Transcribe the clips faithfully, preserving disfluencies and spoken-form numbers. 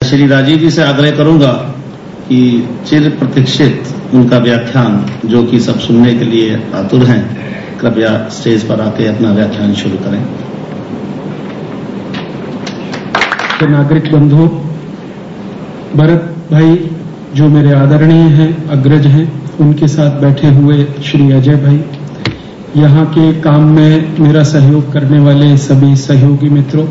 श्री राजीव जी से आग्रह करूंगा कि चिर प्रतीक्षित उनका व्याख्यान, जो कि सब सुनने के लिए आतुर हैं, कृपया स्टेज पर आके अपना व्याख्यान शुरू करें। तो नागरिक बंधु, भरत भाई जो मेरे आदरणीय हैं, अग्रज हैं, उनके साथ बैठे हुए श्री अजय भाई, यहाँ के काम में मेरा सहयोग करने वाले सभी सहयोगी मित्रों,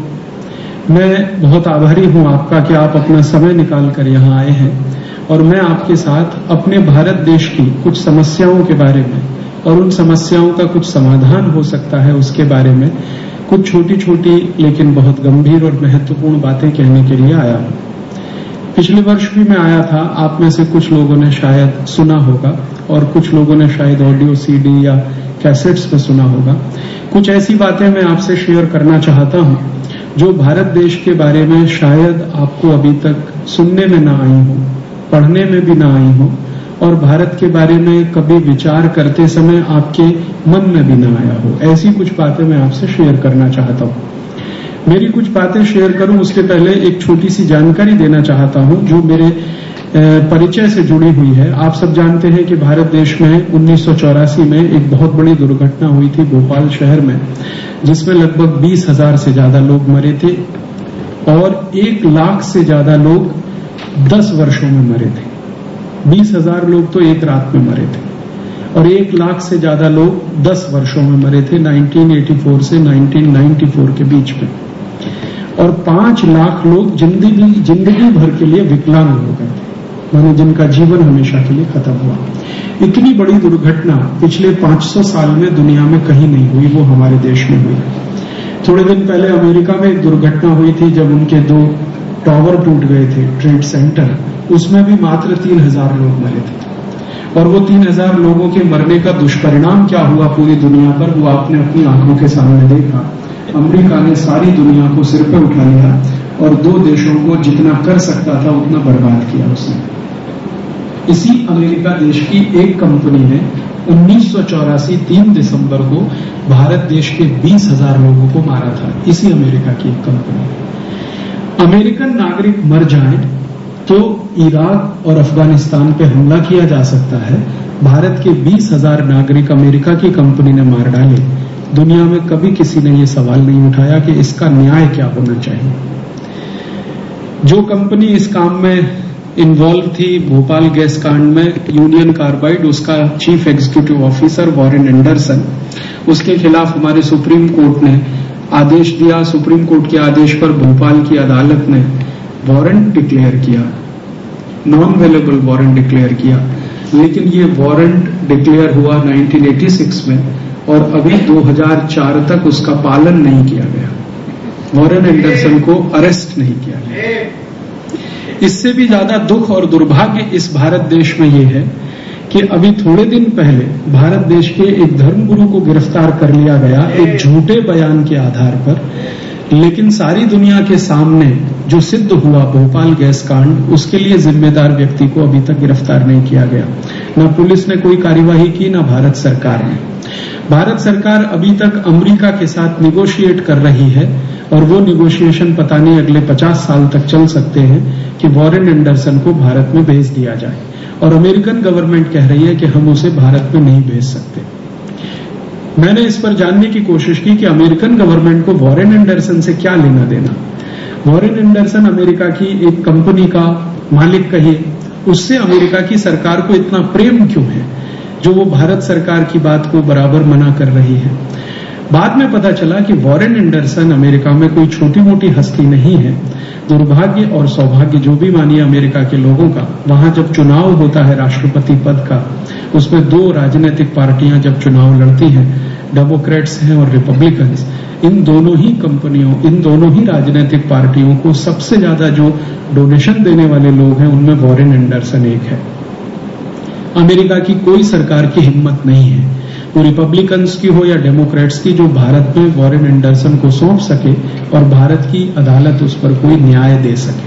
मैं बहुत आभारी हूँ आपका कि आप अपना समय निकाल कर यहाँ आए हैं और मैं आपके साथ अपने भारत देश की कुछ समस्याओं के बारे में और उन समस्याओं का कुछ समाधान हो सकता है उसके बारे में कुछ छोटी छोटी लेकिन बहुत गंभीर और महत्वपूर्ण बातें कहने के लिए आया हूँ। पिछले वर्ष भी मैं आया था, आप में से कुछ लोगों ने शायद सुना होगा और कुछ लोगों ने शायद ऑडियो सीडी या कैसेट्स में सुना होगा। कुछ ऐसी बातें मैं आपसे शेयर करना चाहता हूँ जो भारत देश के बारे में शायद आपको अभी तक सुनने में ना आई हो, पढ़ने में भी ना आई हो और भारत के बारे में कभी विचार करते समय आपके मन में भी ना आया हो। ऐसी कुछ बातें मैं आपसे शेयर करना चाहता हूँ। मेरी कुछ बातें शेयर करूं उसके पहले एक छोटी सी जानकारी देना चाहता हूं जो मेरे परिचय से जुड़ी हुई है। आप सब जानते हैं कि भारत देश में उन्नीस सौ चौरासी में एक बहुत बड़ी दुर्घटना हुई थी भोपाल शहर में, जिसमें लगभग बीस हजार से ज्यादा लोग मरे थे और एक लाख से ज्यादा लोग दस वर्षों में मरे थे। बीस हजार लोग तो एक रात में मरे थे और एक लाख से ज्यादा लोग दस वर्षों में मरे थे उन्नीस सौ चौरासी से उन्नीस सौ चौरानवे के बीच में, और पांच लाख लोग जिंदगी जिंदगी भर के लिए विकलांग हो गए थे, माने जिनका जीवन हमेशा के लिए खत्म हुआ। इतनी बड़ी दुर्घटना पिछले पांच सौ साल में दुनिया में कहीं नहीं हुई, वो हमारे देश में हुई। थोड़े दिन पहले अमेरिका में एक दुर्घटना हुई थी जब उनके दो टावर टूट गए थे, ट्रेड सेंटर, उसमें भी मात्र तीन हजार लोग मरे थे और वो तीन हजार लोगों के मरने का दुष्परिणाम क्या हुआ पूरी दुनिया पर, वो आपने अपनी आंखों के सामने देखा। अमेरिका ने सारी दुनिया को सिर पे उठा लिया और दो देशों को जितना कर सकता था उतना बर्बाद किया उसने। इसी अमेरिका देश की एक कंपनी ने उन्नीस सौ चौरासी तीन दिसंबर को भारत देश के बीस हजार लोगों को मारा था। इसी अमेरिका की एक कंपनी। अमेरिकन नागरिक मर जाएं तो इराक और अफगानिस्तान पे हमला किया जा सकता है, भारत के बीस हजार नागरिक अमेरिका की कंपनी ने मार डाले। दुनिया में कभी किसी ने ये सवाल नहीं उठाया कि इसका न्याय क्या होना चाहिए। जो कंपनी इस काम में इन्वॉल्व थी भोपाल गैस कांड में, यूनियन कार्बाइड, उसका chief executive officer Warren Anderson, उसके खिलाफ हमारे सुप्रीम कोर्ट ने आदेश दिया। सुप्रीम कोर्ट के आदेश पर भोपाल की अदालत ने वारंट डिक्लेयर किया, नॉन अवेलेबल वारंट डिक्लेयर किया, लेकिन ये वारंट डिक्लेयर हुआ उन्नीस सौ छियासी में और अभी दो हजार चार तक उसका पालन नहीं किया गया। वॉरेन एंडरसन को अरेस्ट नहीं किया गया। इससे भी ज्यादा दुख और दुर्भाग्य इस भारत देश में ये है कि अभी थोड़े दिन पहले भारत देश के एक धर्मगुरु को गिरफ्तार कर लिया गया एक झूठे बयान के आधार पर, लेकिन सारी दुनिया के सामने जो सिद्ध हुआ भोपाल गैस कांड, उसके लिए जिम्मेदार व्यक्ति को अभी तक गिरफ्तार नहीं किया गया। न पुलिस ने कोई कार्यवाही की, न भारत सरकार ने। भारत सरकार अभी तक अमेरिका के साथ निगोशिएट कर रही है और वो निगोशिएशन पता नहीं अगले पचास साल तक चल सकते हैं कि वॉरेन एंडरसन को भारत में भेज दिया जाए, और अमेरिकन गवर्नमेंट कह रही है कि हम उसे भारत में नहीं भेज सकते। मैंने इस पर जानने की कोशिश की कि अमेरिकन गवर्नमेंट को वॉरेन एंडरसन से क्या लेना देना। वॉरेन एंडरसन अमेरिका की एक कंपनी का मालिक कहिए, उससे अमेरिका की सरकार को इतना प्रेम क्यों है जो वो भारत सरकार की बात को बराबर मना कर रही है। बाद में पता चला कि वॉरेन एंडरसन अमेरिका में कोई छोटी मोटी हस्ती नहीं है। दुर्भाग्य और सौभाग्य जो भी मानिए अमेरिका के लोगों का, वहां जब चुनाव होता है राष्ट्रपति पद का, उसमें दो राजनीतिक पार्टियां जब चुनाव लड़ती हैं, डेमोक्रेट्स हैं और रिपब्लिकन्स, इन दोनों ही कंपनियों, इन दोनों ही राजनीतिक पार्टियों को सबसे ज्यादा जो डोनेशन देने वाले लोग हैं उनमें वॉरेन एंडरसन एक है। अमेरिका की कोई सरकार की हिम्मत नहीं है, वो रिपब्लिकन्स की हो या डेमोक्रेट्स की, जो भारत में वॉरेन एंडरसन को सौंप सके और भारत की अदालत उस पर कोई न्याय दे सके।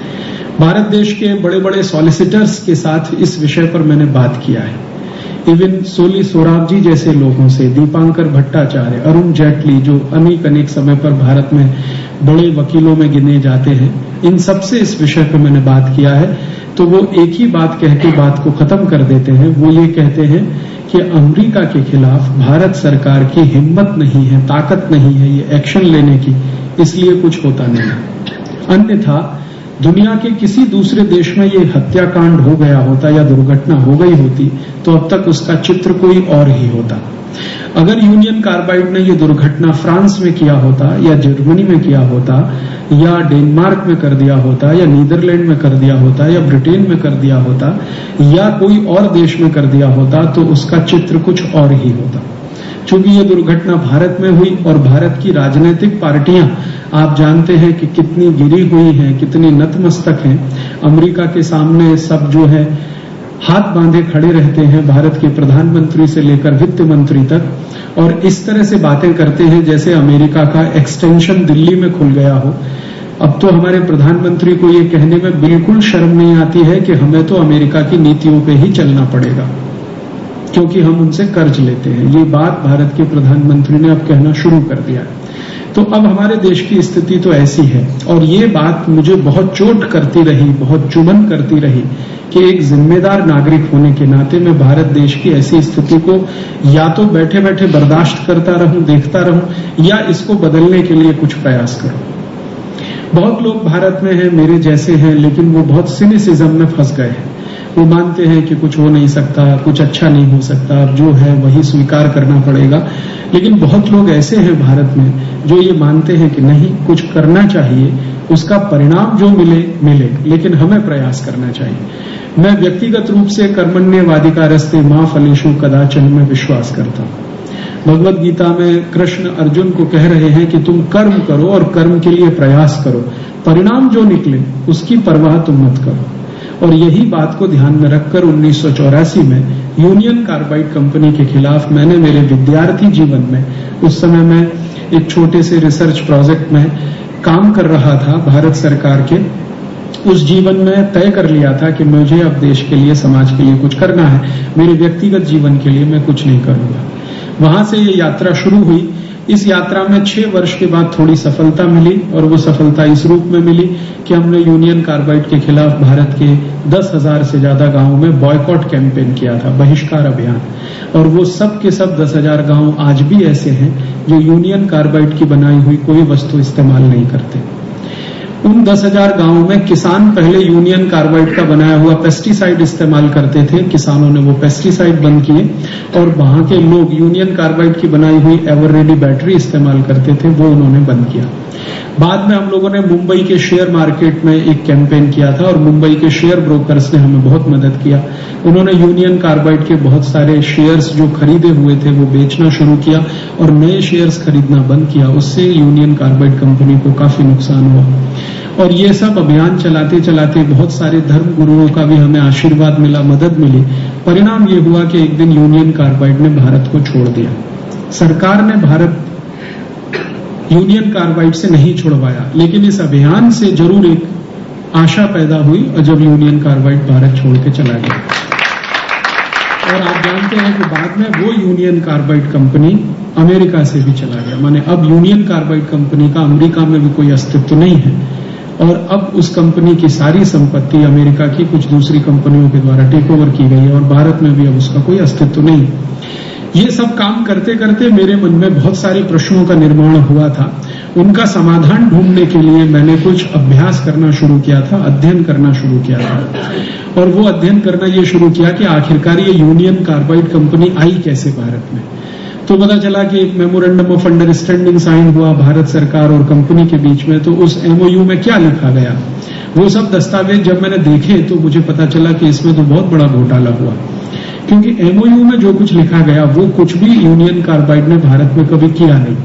भारत देश के बड़े बड़े सॉलिसिटर्स के साथ इस विषय पर मैंने बात किया है। इवन सोली सोराब जी जैसे लोगों से, दीपांकर भट्टाचार्य, अरुण जेटली, जो अनेक अनेक समय पर भारत में बड़े वकीलों में गिने जाते हैं। इन सबसे इस विषय पे मैंने बात किया है, तो वो एक ही बात कह के बात को खत्म कर देते हैं। वो ये कहते हैं कि अमेरिका के खिलाफ भारत सरकार की हिम्मत नहीं है, ताकत नहीं है ये एक्शन लेने की, इसलिए कुछ होता नहीं है। अन्यथा दुनिया के किसी दूसरे देश में ये हत्याकांड हो गया होता या दुर्घटना हो गई होती तो अब तक उसका चित्र कोई और ही होता। अगर यूनियन कार्बाइड ने ये दुर्घटना फ्रांस में किया होता या जर्मनी में किया होता या डेनमार्क में कर दिया होता या नीदरलैंड में कर दिया होता या ब्रिटेन में कर दिया होता या कोई और देश में कर दिया होता तो उसका चित्र कुछ और ही होता। चूंकि ये दुर्घटना भारत में हुई और भारत की राजनीतिक पार्टियां आप जानते हैं कि कितनी गिरी हुई हैं, कितनी नतमस्तक हैं। अमेरिका के सामने सब जो है हाथ बांधे खड़े रहते हैं, भारत के प्रधानमंत्री से लेकर वित्त मंत्री तक, और इस तरह से बातें करते हैं जैसे अमेरिका का एक्सटेंशन दिल्ली में खुल गया हो। अब तो हमारे प्रधानमंत्री को ये कहने में बिल्कुल शर्म नहीं आती है कि हमें तो अमेरिका की नीतियों पे ही चलना पड़ेगा क्योंकि हम उनसे कर्ज लेते हैं। ये बात भारत के प्रधानमंत्री ने अब कहना शुरू कर दिया है। तो अब हमारे देश की स्थिति तो ऐसी है, और ये बात मुझे बहुत चोट करती रही, बहुत चुभन करती रही कि एक जिम्मेदार नागरिक होने के नाते मैं भारत देश की ऐसी स्थिति को या तो बैठे बैठे बर्दाश्त करता रहूं, देखता रहूं, या इसको बदलने के लिए कुछ प्रयास करूं। बहुत लोग भारत में हैं, मेरे जैसे हैं, लेकिन वो बहुत सिनिसिज्म में फंस गए हैं। वो मानते हैं कि कुछ हो नहीं सकता, कुछ अच्छा नहीं हो सकता, अब जो है वही स्वीकार करना पड़ेगा। लेकिन बहुत लोग ऐसे हैं भारत में जो ये मानते हैं कि नहीं, कुछ करना चाहिए, उसका परिणाम जो मिले मिले, लेकिन हमें प्रयास करना चाहिए। मैं व्यक्तिगत रूप से कर्मण्येवाधिकारस्ते मा फलेषु कदाचन में विश्वास करता हूं। भगवद गीता में कृष्ण अर्जुन को कह रहे हैं कि तुम कर्म करो और कर्म के लिए प्रयास करो, परिणाम जो निकले उसकी परवाह तुम मत करो। और यही बात को ध्यान में रखकर उन्नीस सौ चौरासी में यूनियन कार्बाइड कंपनी के खिलाफ मैंने मेरे विद्यार्थी जीवन में, उस समय मैं एक छोटे से रिसर्च प्रोजेक्ट में काम कर रहा था भारत सरकार के, उस जीवन में तय कर लिया था कि मुझे अब देश के लिए, समाज के लिए कुछ करना है, मेरे व्यक्तिगत जीवन के लिए मैं कुछ नहीं करूंगा। वहां से ये यात्रा शुरू हुई। इस यात्रा में छह वर्ष के बाद थोड़ी सफलता मिली, और वो सफलता इस रूप में मिली कि हमने यूनियन कार्बाइड के खिलाफ भारत के दस हजार से ज्यादा गांवों में बॉयकॉट कैंपेन किया था, बहिष्कार अभियान। और वो सब के सब दस हजार गांव आज भी ऐसे हैं जो यूनियन कार्बाइड की बनाई हुई कोई वस्तु इस्तेमाल नहीं करते। उन दस हजार गांवों में किसान पहले यूनियन कार्बाइड का बनाया हुआ पेस्टिसाइड इस्तेमाल करते थे, किसानों ने वो पेस्टिसाइड बंद किए, और वहां के लोग यूनियन कार्बाइड की बनाई हुई एवर रेडी बैटरी इस्तेमाल करते थे, वो उन्होंने बंद किया। बाद में हम लोगों ने मुंबई के शेयर मार्केट में एक कैंपेन किया था, और मुंबई के शेयर ब्रोकर्स ने हमें बहुत मदद किया। उन्होंने यूनियन कार्बाइड के बहुत सारे शेयर्स जो खरीदे हुए थे वो बेचना शुरू किया और नए शेयर्स खरीदना बंद किया। उससे यूनियन कार्बाइड कंपनी को काफी नुकसान हुआ। और ये सब अभियान चलाते चलाते बहुत सारे धर्म गुरुओं का भी हमें आशीर्वाद मिला, मदद मिली। परिणाम ये हुआ कि एक दिन यूनियन कार्बाइड ने भारत को छोड़ दिया। सरकार ने भारत यूनियन कार्बाइड से नहीं छुड़वाया, लेकिन इस अभियान से जरूर एक आशा पैदा हुई, और जब यूनियन कार्बाइड भारत छोड़ के चला गया। और आप जानते हैं कि बाद में वो यूनियन कार्बाइड कंपनी अमेरिका से भी चला गया। माने अब यूनियन कार्बाइड कंपनी का अमेरिका में भी कोई अस्तित्व नहीं है, और अब उस कंपनी की सारी संपत्ति अमेरिका की कुछ दूसरी कंपनियों के द्वारा टेक ओवर की गई है, और भारत में भी अब उसका कोई अस्तित्व नहीं। ये सब काम करते करते मेरे मन में बहुत सारे प्रश्नों का निर्माण हुआ था। उनका समाधान ढूंढने के लिए मैंने कुछ अभ्यास करना शुरू किया था, अध्ययन करना शुरू किया था। और वो अध्ययन करना ये शुरू किया कि आखिरकार ये यूनियन कार्बाइड कंपनी आई कैसे भारत में। तो पता चला कि एक मेमोरेंडम ऑफ अंडरस्टैंडिंग साइन हुआ भारत सरकार और कंपनी के बीच में। तो उस एमओयू में क्या लिखा गया, वो सब दस्तावेज जब मैंने देखे तो मुझे पता चला कि इसमें तो बहुत बड़ा घोटाला हुआ, क्योंकि एमओयू में जो कुछ लिखा गया वो कुछ भी यूनियन कार्बाइड ने भारत में कभी किया नहीं,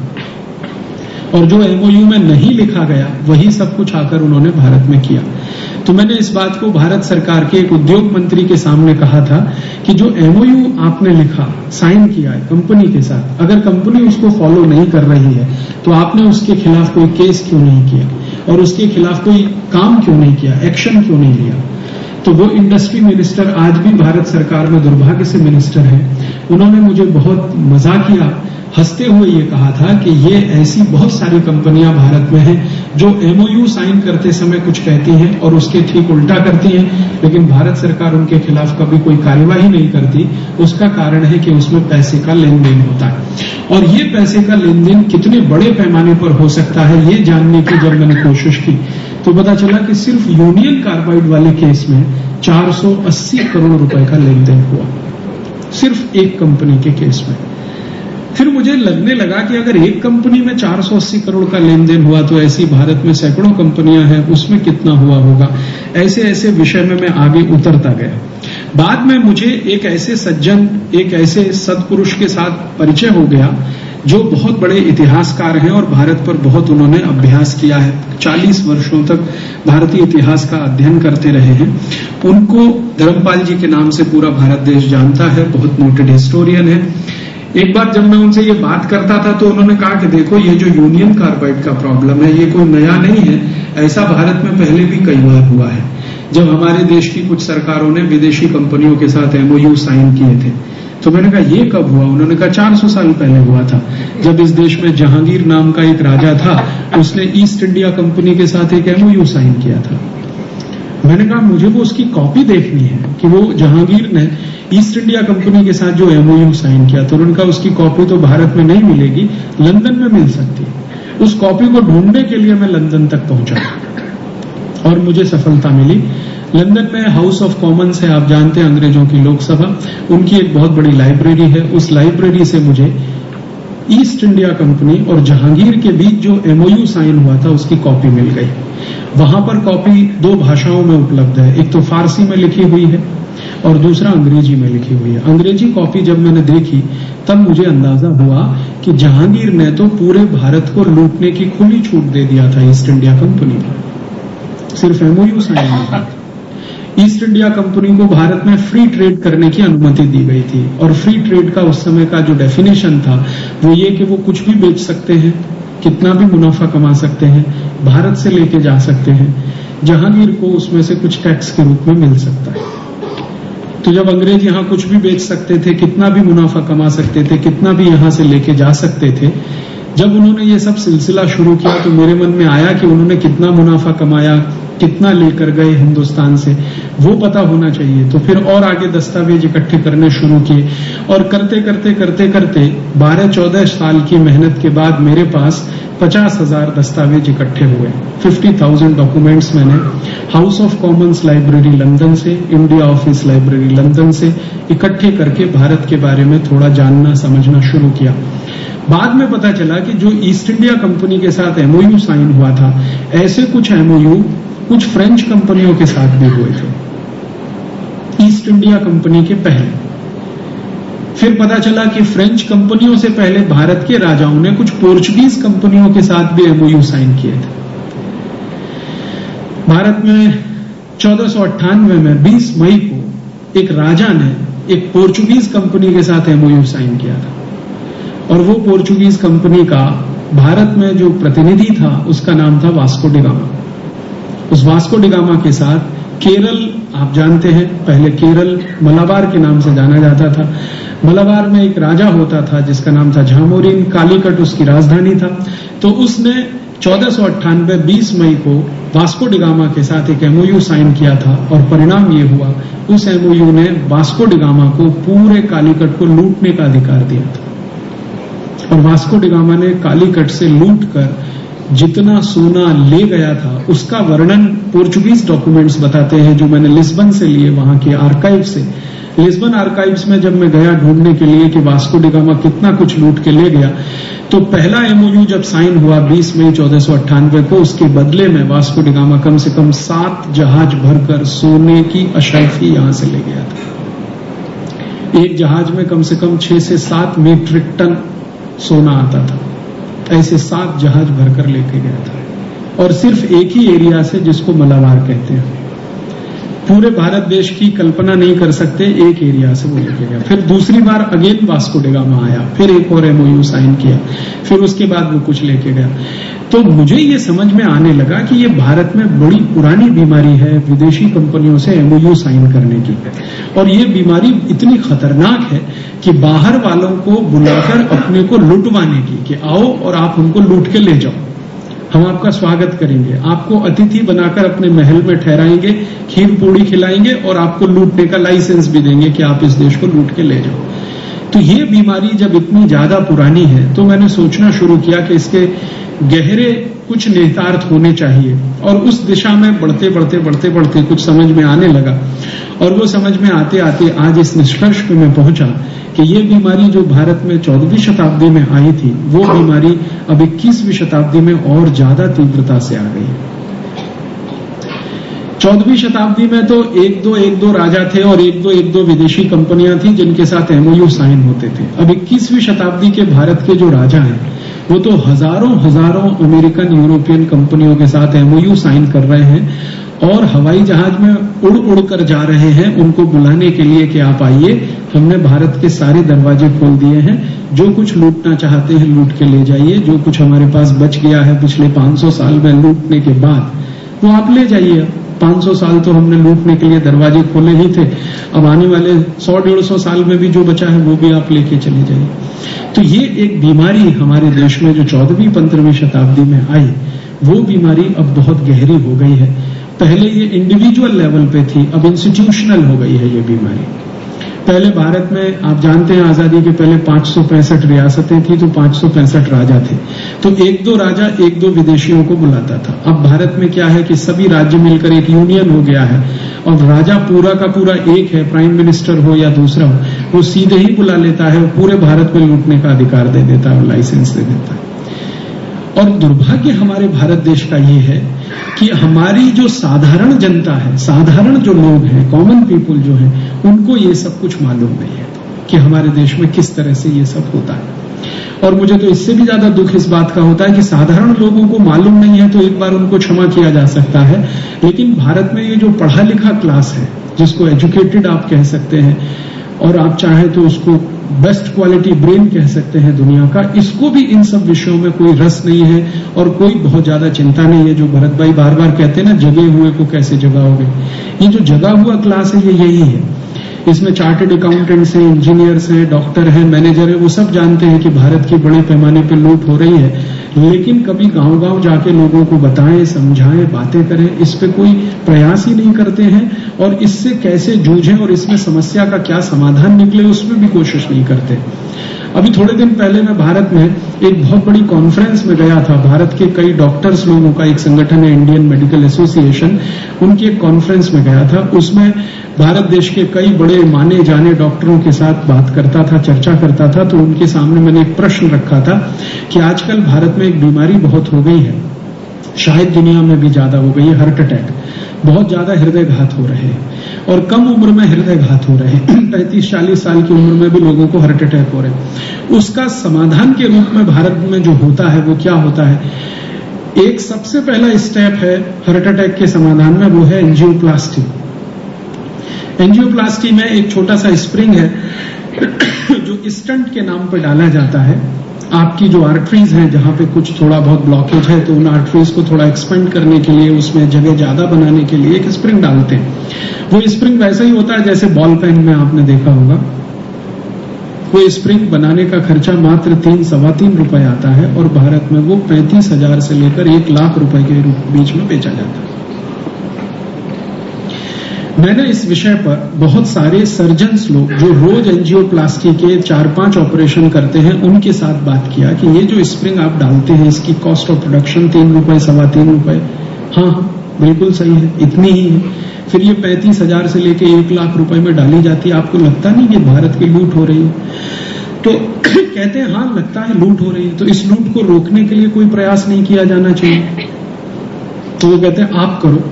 और जो एमओयू में नहीं लिखा गया वही सब कुछ आकर उन्होंने भारत में किया। तो मैंने इस बात को भारत सरकार के एक उद्योग मंत्री के सामने कहा था कि जो एमओयू आपने लिखा, साइन किया है कंपनी के साथ, अगर कंपनी उसको फॉलो नहीं कर रही है तो आपने उसके खिलाफ कोई केस क्यों नहीं किया, और उसके खिलाफ कोई काम क्यों नहीं किया, एक्शन क्यों नहीं लिया। तो वो इंडस्ट्री मिनिस्टर आज भी भारत सरकार में दुर्भाग्य से मिनिस्टर हैं। उन्होंने मुझे बहुत मजाकिया हंसते हुए ये कहा था कि ये ऐसी बहुत सारी कंपनियां भारत में हैं जो एमओयू साइन करते समय कुछ कहती हैं और उसके ठीक उल्टा करती हैं, लेकिन भारत सरकार उनके खिलाफ कभी कोई कार्यवाही नहीं करती। उसका कारण है कि उसमें पैसे का लेन देन होता है, और ये पैसे का लेन देन कितने बड़े पैमाने पर हो सकता है ये जानने की जब मैंने कोशिश की तो पता चला कि सिर्फ यूनियन कार्बाइड वाले केस में चार सौ अस्सी करोड़ रुपए का लेन देन हुआ, सिर्फ एक कंपनी के केस में। फिर मुझे लगने लगा कि अगर एक कंपनी में चार सौ अस्सी करोड़ का लेन देन हुआ तो ऐसी भारत में सैकड़ों कंपनियां हैं, उसमें कितना हुआ होगा। ऐसे ऐसे विषय में मैं आगे उतरता गया। बाद में मुझे एक ऐसे सज्जन, एक ऐसे सत्पुरुष के साथ परिचय हो गया जो बहुत बड़े इतिहासकार हैं और भारत पर बहुत उन्होंने अभ्यास किया है, चालीस वर्षों तक भारतीय इतिहास का अध्ययन करते रहे हैं। उनको धर्मपाल जी के नाम से पूरा भारत देश जानता है, बहुत नोटेड हिस्टोरियन है। एक बार जब मैं उनसे ये बात करता था तो उन्होंने कहा कि देखो ये जो यूनियन कार्बाइड का प्रॉब्लम है ये कोई नया नहीं है, ऐसा भारत में पहले भी कई बार हुआ है। जब हमारे देश की कुछ सरकारों ने विदेशी कंपनियों के साथ एमओयू साइन किए थे तो मैंने कहा ये कब हुआ? उन्होंने कहा चार सौ साल पहले हुआ था, जब इस देश में जहांगीर नाम का एक राजा था, उसने ईस्ट इंडिया कंपनी के साथ एक एमओयू साइन किया था। मैंने कहा मुझे वो उसकी कॉपी देखनी है कि वो जहांगीर ने ईस्ट इंडिया कंपनी के साथ जो एमओयू साइन किया। तो उन्होंने कहा उसकी कॉपी तो भारत में नहीं मिलेगी, लंदन में मिल सकती है। उस कॉपी को ढूंढने के लिए मैं लंदन तक पहुंचा और मुझे सफलता मिली। लंदन में हाउस ऑफ कॉमन्स है, आप जानते हैं, अंग्रेजों की लोकसभा, उनकी एक बहुत बड़ी लाइब्रेरी है। उस लाइब्रेरी से मुझे ईस्ट इंडिया कंपनी और जहांगीर के बीच जो एमओयू साइन हुआ था उसकी कॉपी मिल गई। वहां पर कॉपी दो भाषाओं में उपलब्ध है, एक तो फारसी में लिखी हुई है और दूसरा अंग्रेजी में लिखी हुई है। अंग्रेजी कॉपी जब मैंने देखी तब मुझे अंदाजा हुआ कि जहांगीर ने तो पूरे भारत को लूटने की खुली छूट दे दिया था ईस्ट इंडिया कंपनी को, सिर्फ एमओयू साइन नहीं। ईस्ट इंडिया कंपनी को भारत में फ्री ट्रेड करने की अनुमति दी गई थी और फ्री ट्रेड का उस समय का जो डेफिनेशन था वो ये कि वो कुछ भी बेच सकते हैं, कितना भी मुनाफा कमा सकते हैं, भारत से लेके जा सकते हैं, जहांगीर को उसमें से कुछ टैक्स के रूप में मिल सकता है। तो जब अंग्रेज यहां कुछ भी बेच सकते थे, कितना भी मुनाफा कमा सकते थे, कितना भी यहां से लेके जा सकते थे, जब उन्होंने ये सब सिलसिला शुरू किया तो मेरे मन में आया कि उन्होंने कितना मुनाफा कमाया, कितना लेकर गए हिंदुस्तान से, वो पता होना चाहिए। तो फिर और आगे दस्तावेज इकट्ठे करने शुरू किए और करते करते करते करते बारह चौदह साल की मेहनत के बाद मेरे पास पचास हजार दस्तावेज इकट्ठे हुए। फिफ्टी थाउजेंड डॉक्यूमेंट्स मैंने House of Commons library London से, इंडिया ऑफिस लाइब्रेरी लंदन से इकट्ठे करके भारत के बारे में थोड़ा जानना समझना शुरू किया। बाद में पता चला कि जो ईस्ट इंडिया कंपनी के साथ एमओयू साइन हुआ था, ऐसे कुछ एमओयू कुछ फ्रेंच कंपनियों के साथ भी हुए थे ईस्ट इंडिया कंपनी के पहले। फिर पता चला कि फ्रेंच कंपनियों से पहले भारत के राजाओं ने कुछ पोर्चुगीज कंपनियों के साथ भी एमओयू साइन किए थे। भारत में चौदह सौ अट्ठानवे में बीस मई को एक राजा ने एक पोर्चुगीज कंपनी के साथ एमओयू साइन किया था और वो पोर्चुगीज कंपनी का भारत में जो प्रतिनिधि था उसका नाम था वास्को डी गामा। उस वास्को डी गामा के साथ केरल, आप जानते हैं, पहले केरल मलाबार के नाम से जाना जाता था। मलाबार में एक राजा होता था जिसका नाम था झामोरिन, कालीकट उसकी राजधानी था। तो उसने चौदह सौ अट्ठानवे बीस मई को वास्को डी गामा के साथ एक एमओयू साइन किया था और परिणाम ये हुआ, उस एमओयू ने वास्को डी गामा को पूरे कालीकट को लूटने का अधिकार दिया था और वास्को डी गामा ने कालीकट से लूट कर जितना सोना ले गया था उसका वर्णन पोर्चुगीज डॉक्यूमेंट्स बताते हैं जो मैंने लिस्बन से लिए, वहां के आर्काइव से। लिस्बन आर्काइव्स में जब मैं गया ढूंढने के लिए कि वास्को डी गामा कितना कुछ लूट के ले गया, तो पहला एमओयू जब साइन हुआ बीस मई चौदह सौ अट्ठानवे को, उसके बदले में वास्को डी गामा कम से कम सात जहाज भरकर सोने की अशर्फी यहां से ले गया था। एक जहाज में कम से कम छह से सात मीट्रिक टन सोना आता था, ऐसे सात जहाज भरकर लेके गया था और सिर्फ एक ही एरिया से जिसको मलाबार कहते हैं। पूरे भारत देश की कल्पना नहीं कर सकते, एक एरिया से वो लेके गया। फिर दूसरी बार अगेन वास्को डी गामा आया, फिर एक और एमओयू साइन किया, फिर उसके बाद वो कुछ लेके गया। तो मुझे ये समझ में आने लगा कि ये भारत में बड़ी पुरानी बीमारी है विदेशी कंपनियों से एमओयू साइन करने की, और ये बीमारी इतनी खतरनाक है कि बाहर वालों को बुलाकर अपने को लुटवाने की, कि आओ और आप हमको लूट के ले जाओ, हम आपका स्वागत करेंगे, आपको अतिथि बनाकर अपने महल में ठहराएंगे, खीर पूड़ी खिलाएंगे और आपको लूटने का लाइसेंस भी देंगे कि आप इस देश को लूट के ले जाओ। तो ये बीमारी जब इतनी ज्यादा पुरानी है तो मैंने सोचना शुरू किया कि इसके गहरे कुछ निहितार्थ होने चाहिए, और उस दिशा में बढ़ते बढ़ते बढ़ते बढ़ते कुछ समझ में आने लगा, और वो समझ में आते आते आज इस निष्कर्ष पे मैं पहुंचा कि ये बीमारी जो भारत में चौदहवीं शताब्दी में आई थी, वो बीमारी अब इक्कीसवीं शताब्दी में और ज्यादा तीव्रता से आ गई। चौदहवीं शताब्दी में तो एक दो एक दो राजा थे और एक दो एक दो विदेशी कंपनियां थी जिनके साथ एमओयू साइन होते थे। अब इक्कीसवीं शताब्दी के भारत के जो राजा हैं वो तो हजारों हजारों अमेरिकन यूरोपियन कंपनियों के साथ एमओयू साइन कर रहे हैं, और हवाई जहाज में उड़ उड़ कर जा रहे हैं उनको बुलाने के लिए कि आप आइए, हमने भारत के सारे दरवाजे खोल दिए हैं, जो कुछ लूटना चाहते हैं लूट के ले जाइए, जो कुछ हमारे पास बच गया है पिछले पांच सौ साल में लूटने के बाद वो आप ले जाइए। पांच सौ साल तो हमने लूटने के लिए दरवाजे खोले ही थे, अब आने वाले सौ डेढ़ सौ साल में भी जो बचा है वो भी आप लेके चले जाइए। तो ये एक बीमारी हमारे देश में जो चौदहवीं पंद्रहवीं शताब्दी में आई, वो बीमारी अब बहुत गहरी हो गई है। पहले ये इंडिविजुअल लेवल पे थी, अब इंस्टीट्यूशनल हो गई है ये बीमारी। पहले भारत में आप जानते हैं आजादी के पहले पांच सौ पैंसठ रियासतें थी तो पांच सौ पैंसठ राजा थे, तो एक दो राजा एक दो विदेशियों को बुलाता था। अब भारत में क्या है कि सभी राज्य मिलकर एक यूनियन हो गया है, और राजा पूरा का पूरा एक है, प्राइम मिनिस्टर हो या दूसरा हो, वो सीधे ही बुला लेता है और पूरे भारत में लूटने का अधिकार दे देता है और लाइसेंस दे देता है। और दुर्भाग्य हमारे भारत देश का ये है कि हमारी जो साधारण जनता है, साधारण जो लोग हैं, कॉमन पीपुल जो हैं, उनको ये सब कुछ मालूम नहीं है कि हमारे देश में किस तरह से ये सब होता है। और मुझे तो इससे भी ज्यादा दुख इस बात का होता है कि साधारण लोगों को मालूम नहीं है तो एक बार उनको क्षमा किया जा सकता है, लेकिन भारत में ये जो पढ़ा लिखा क्लास है, जिसको एजुकेटेड आप कह सकते हैं, और आप चाहें तो उसको बेस्ट क्वालिटी ब्रेन कह सकते हैं दुनिया का, इसको भी इन सब विषयों में कोई रस नहीं है और कोई बहुत ज्यादा चिंता नहीं है। जो भरत भाई बार बार कहते हैं ना, जगे हुए को कैसे जगाओगे, ये जो जगा हुआ क्लास है ये यही है। इसमें चार्टर्ड अकाउंटेंट्स हैं, इंजीनियर्स हैं, डॉक्टर हैं, मैनेजर हैं, वो सब जानते हैं कि भारत की बड़े पैमाने पर लूट हो रही है, लेकिन कभी गांव गांव जाके लोगों को बताएं, समझाएं, बातें करें, इस पे कोई प्रयास ही नहीं करते हैं, और इससे कैसे जूझें और इसमें समस्या का क्या समाधान निकले उसमें भी कोशिश नहीं करते। अभी थोड़े दिन पहले मैं भारत में एक बहुत बड़ी कॉन्फ्रेंस में गया था। भारत के कई डॉक्टर्स लोगों का एक संगठन है, इंडियन मेडिकल एसोसिएशन, उनकी एक कॉन्फ्रेंस में गया था। उसमें भारत देश के कई बड़े माने जाने डॉक्टरों के साथ बात करता था, चर्चा करता था। तो उनके सामने मैंने एक प्रश्न रखा था कि आजकल भारत में एक बीमारी बहुत हो गई है, शायद दुनिया में भी ज्यादा हो गई है, हार्ट अटैक। बहुत ज्यादा हृदय घात हो रहे हैं और कम उम्र में हृदय घात हो रहे हैं। पैंतीस चालीस साल की उम्र में भी लोगों को हार्ट अटैक हो रहे हैं। उसका समाधान के रूप में भारत में जो होता है वो क्या होता है? एक सबसे पहला स्टेप है हार्ट अटैक के समाधान में, वो है एंजियोप्लास्टी। एंजियोप्लास्टी में एक छोटा सा स्प्रिंग है जो स्टंट के नाम पर डाला जाता है। आपकी जो आर्टरीज हैं, जहां पे कुछ थोड़ा बहुत ब्लॉकेज है, तो उन आर्टरीज को थोड़ा एक्सपेंड करने के लिए, उसमें जगह ज्यादा बनाने के लिए एक स्प्रिंग डालते हैं। वो स्प्रिंग वैसा ही होता है जैसे बॉल पेन में आपने देखा होगा। वो स्प्रिंग बनाने का खर्चा मात्र तीन सवा तीन रुपए आता है, और भारत में वो पैंतीस हजार से लेकर एक लाख रुपए के बीच में बेचा जाता है। मैंने इस विषय पर बहुत सारे सर्जन्स लोग जो रोज एंजियोप्लास्टी के चार पांच ऑपरेशन करते हैं उनके साथ बात किया कि ये जो स्प्रिंग आप डालते हैं इसकी कॉस्ट ऑफ प्रोडक्शन तीन रुपए सवा तीन रुपए, हाँ हाँ बिल्कुल सही है, इतनी ही है। फिर ये पैंतीस हजार से लेके एक लाख रुपए में डाली जाती है। आपको लगता नहीं कि भारत की लूट हो रही है? तो कहते हैं हाँ लगता है लूट हो रही है। तो इस लूट को रोकने के लिए कोई प्रयास नहीं किया जाना चाहिए? तो वो कहते हैं आप करो।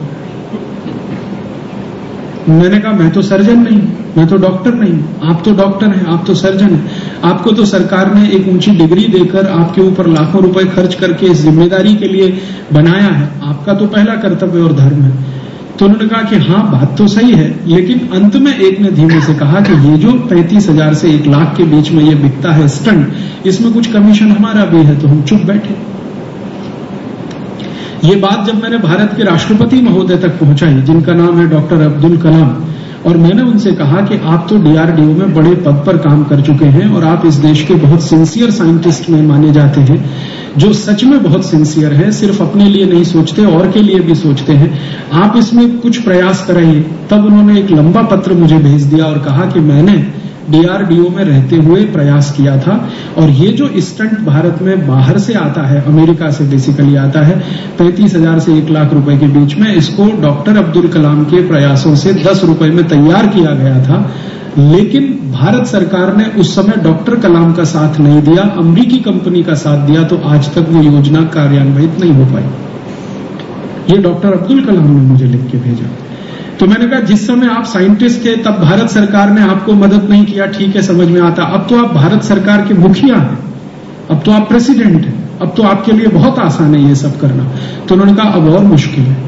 मैंने कहा मैं तो सर्जन नहीं, मैं तो डॉक्टर नहीं। आप तो डॉक्टर हैं, आप तो सर्जन हैं। आपको तो सरकार ने एक ऊंची डिग्री देकर आपके ऊपर लाखों रुपए खर्च करके इस जिम्मेदारी के लिए बनाया है। आपका तो पहला कर्तव्य और धर्म है। तो उन्होंने कहा कि हाँ बात तो सही है, लेकिन अंत में एक ने धीमे से कहा कि ये जो पैंतीस हजार से एक लाख के बीच में ये बिकता है स्टंट, इसमें कुछ कमीशन हमारा भी है। तो हम चुप बैठे। ये बात जब मैंने भारत के राष्ट्रपति महोदय तक पहुंचाई, जिनका नाम है डॉक्टर अब्दुल कलाम, और मैंने उनसे कहा कि आप तो डीआरडीओ में बड़े पद पर काम कर चुके हैं और आप इस देश के बहुत सिंसियर साइंटिस्ट में माने जाते हैं, जो सच में बहुत सिंसियर है, सिर्फ अपने लिए नहीं सोचते और के लिए भी सोचते हैं, आप इसमें कुछ प्रयास कराइए। तब उन्होंने एक लंबा पत्र मुझे भेज दिया और कहा कि मैंने डीआरडीओ में रहते हुए प्रयास किया था और ये जो स्टंट भारत में बाहर से आता है, अमेरिका से बेसिकली आता है, पैंतीस हजार से एक लाख रुपए के बीच में, इसको डॉक्टर अब्दुल कलाम के प्रयासों से दस रुपए में तैयार किया गया था। लेकिन भारत सरकार ने उस समय डॉक्टर कलाम का साथ नहीं दिया, अमरीकी कंपनी का साथ दिया, तो आज तक वो योजना कार्यान्वित नहीं हो पाई। ये डॉक्टर अब्दुल कलाम ने मुझे लिख के भेजा। तो मैंने कहा जिस समय आप साइंटिस्ट थे तब भारत सरकार ने आपको मदद नहीं किया, ठीक है, समझ में आता। अब तो आप भारत सरकार के मुखिया हैं, अब तो आप प्रेसिडेंट हैं, अब तो आपके लिए बहुत आसान है ये सब करना। तो उन्होंने कहा अब और मुश्किल है,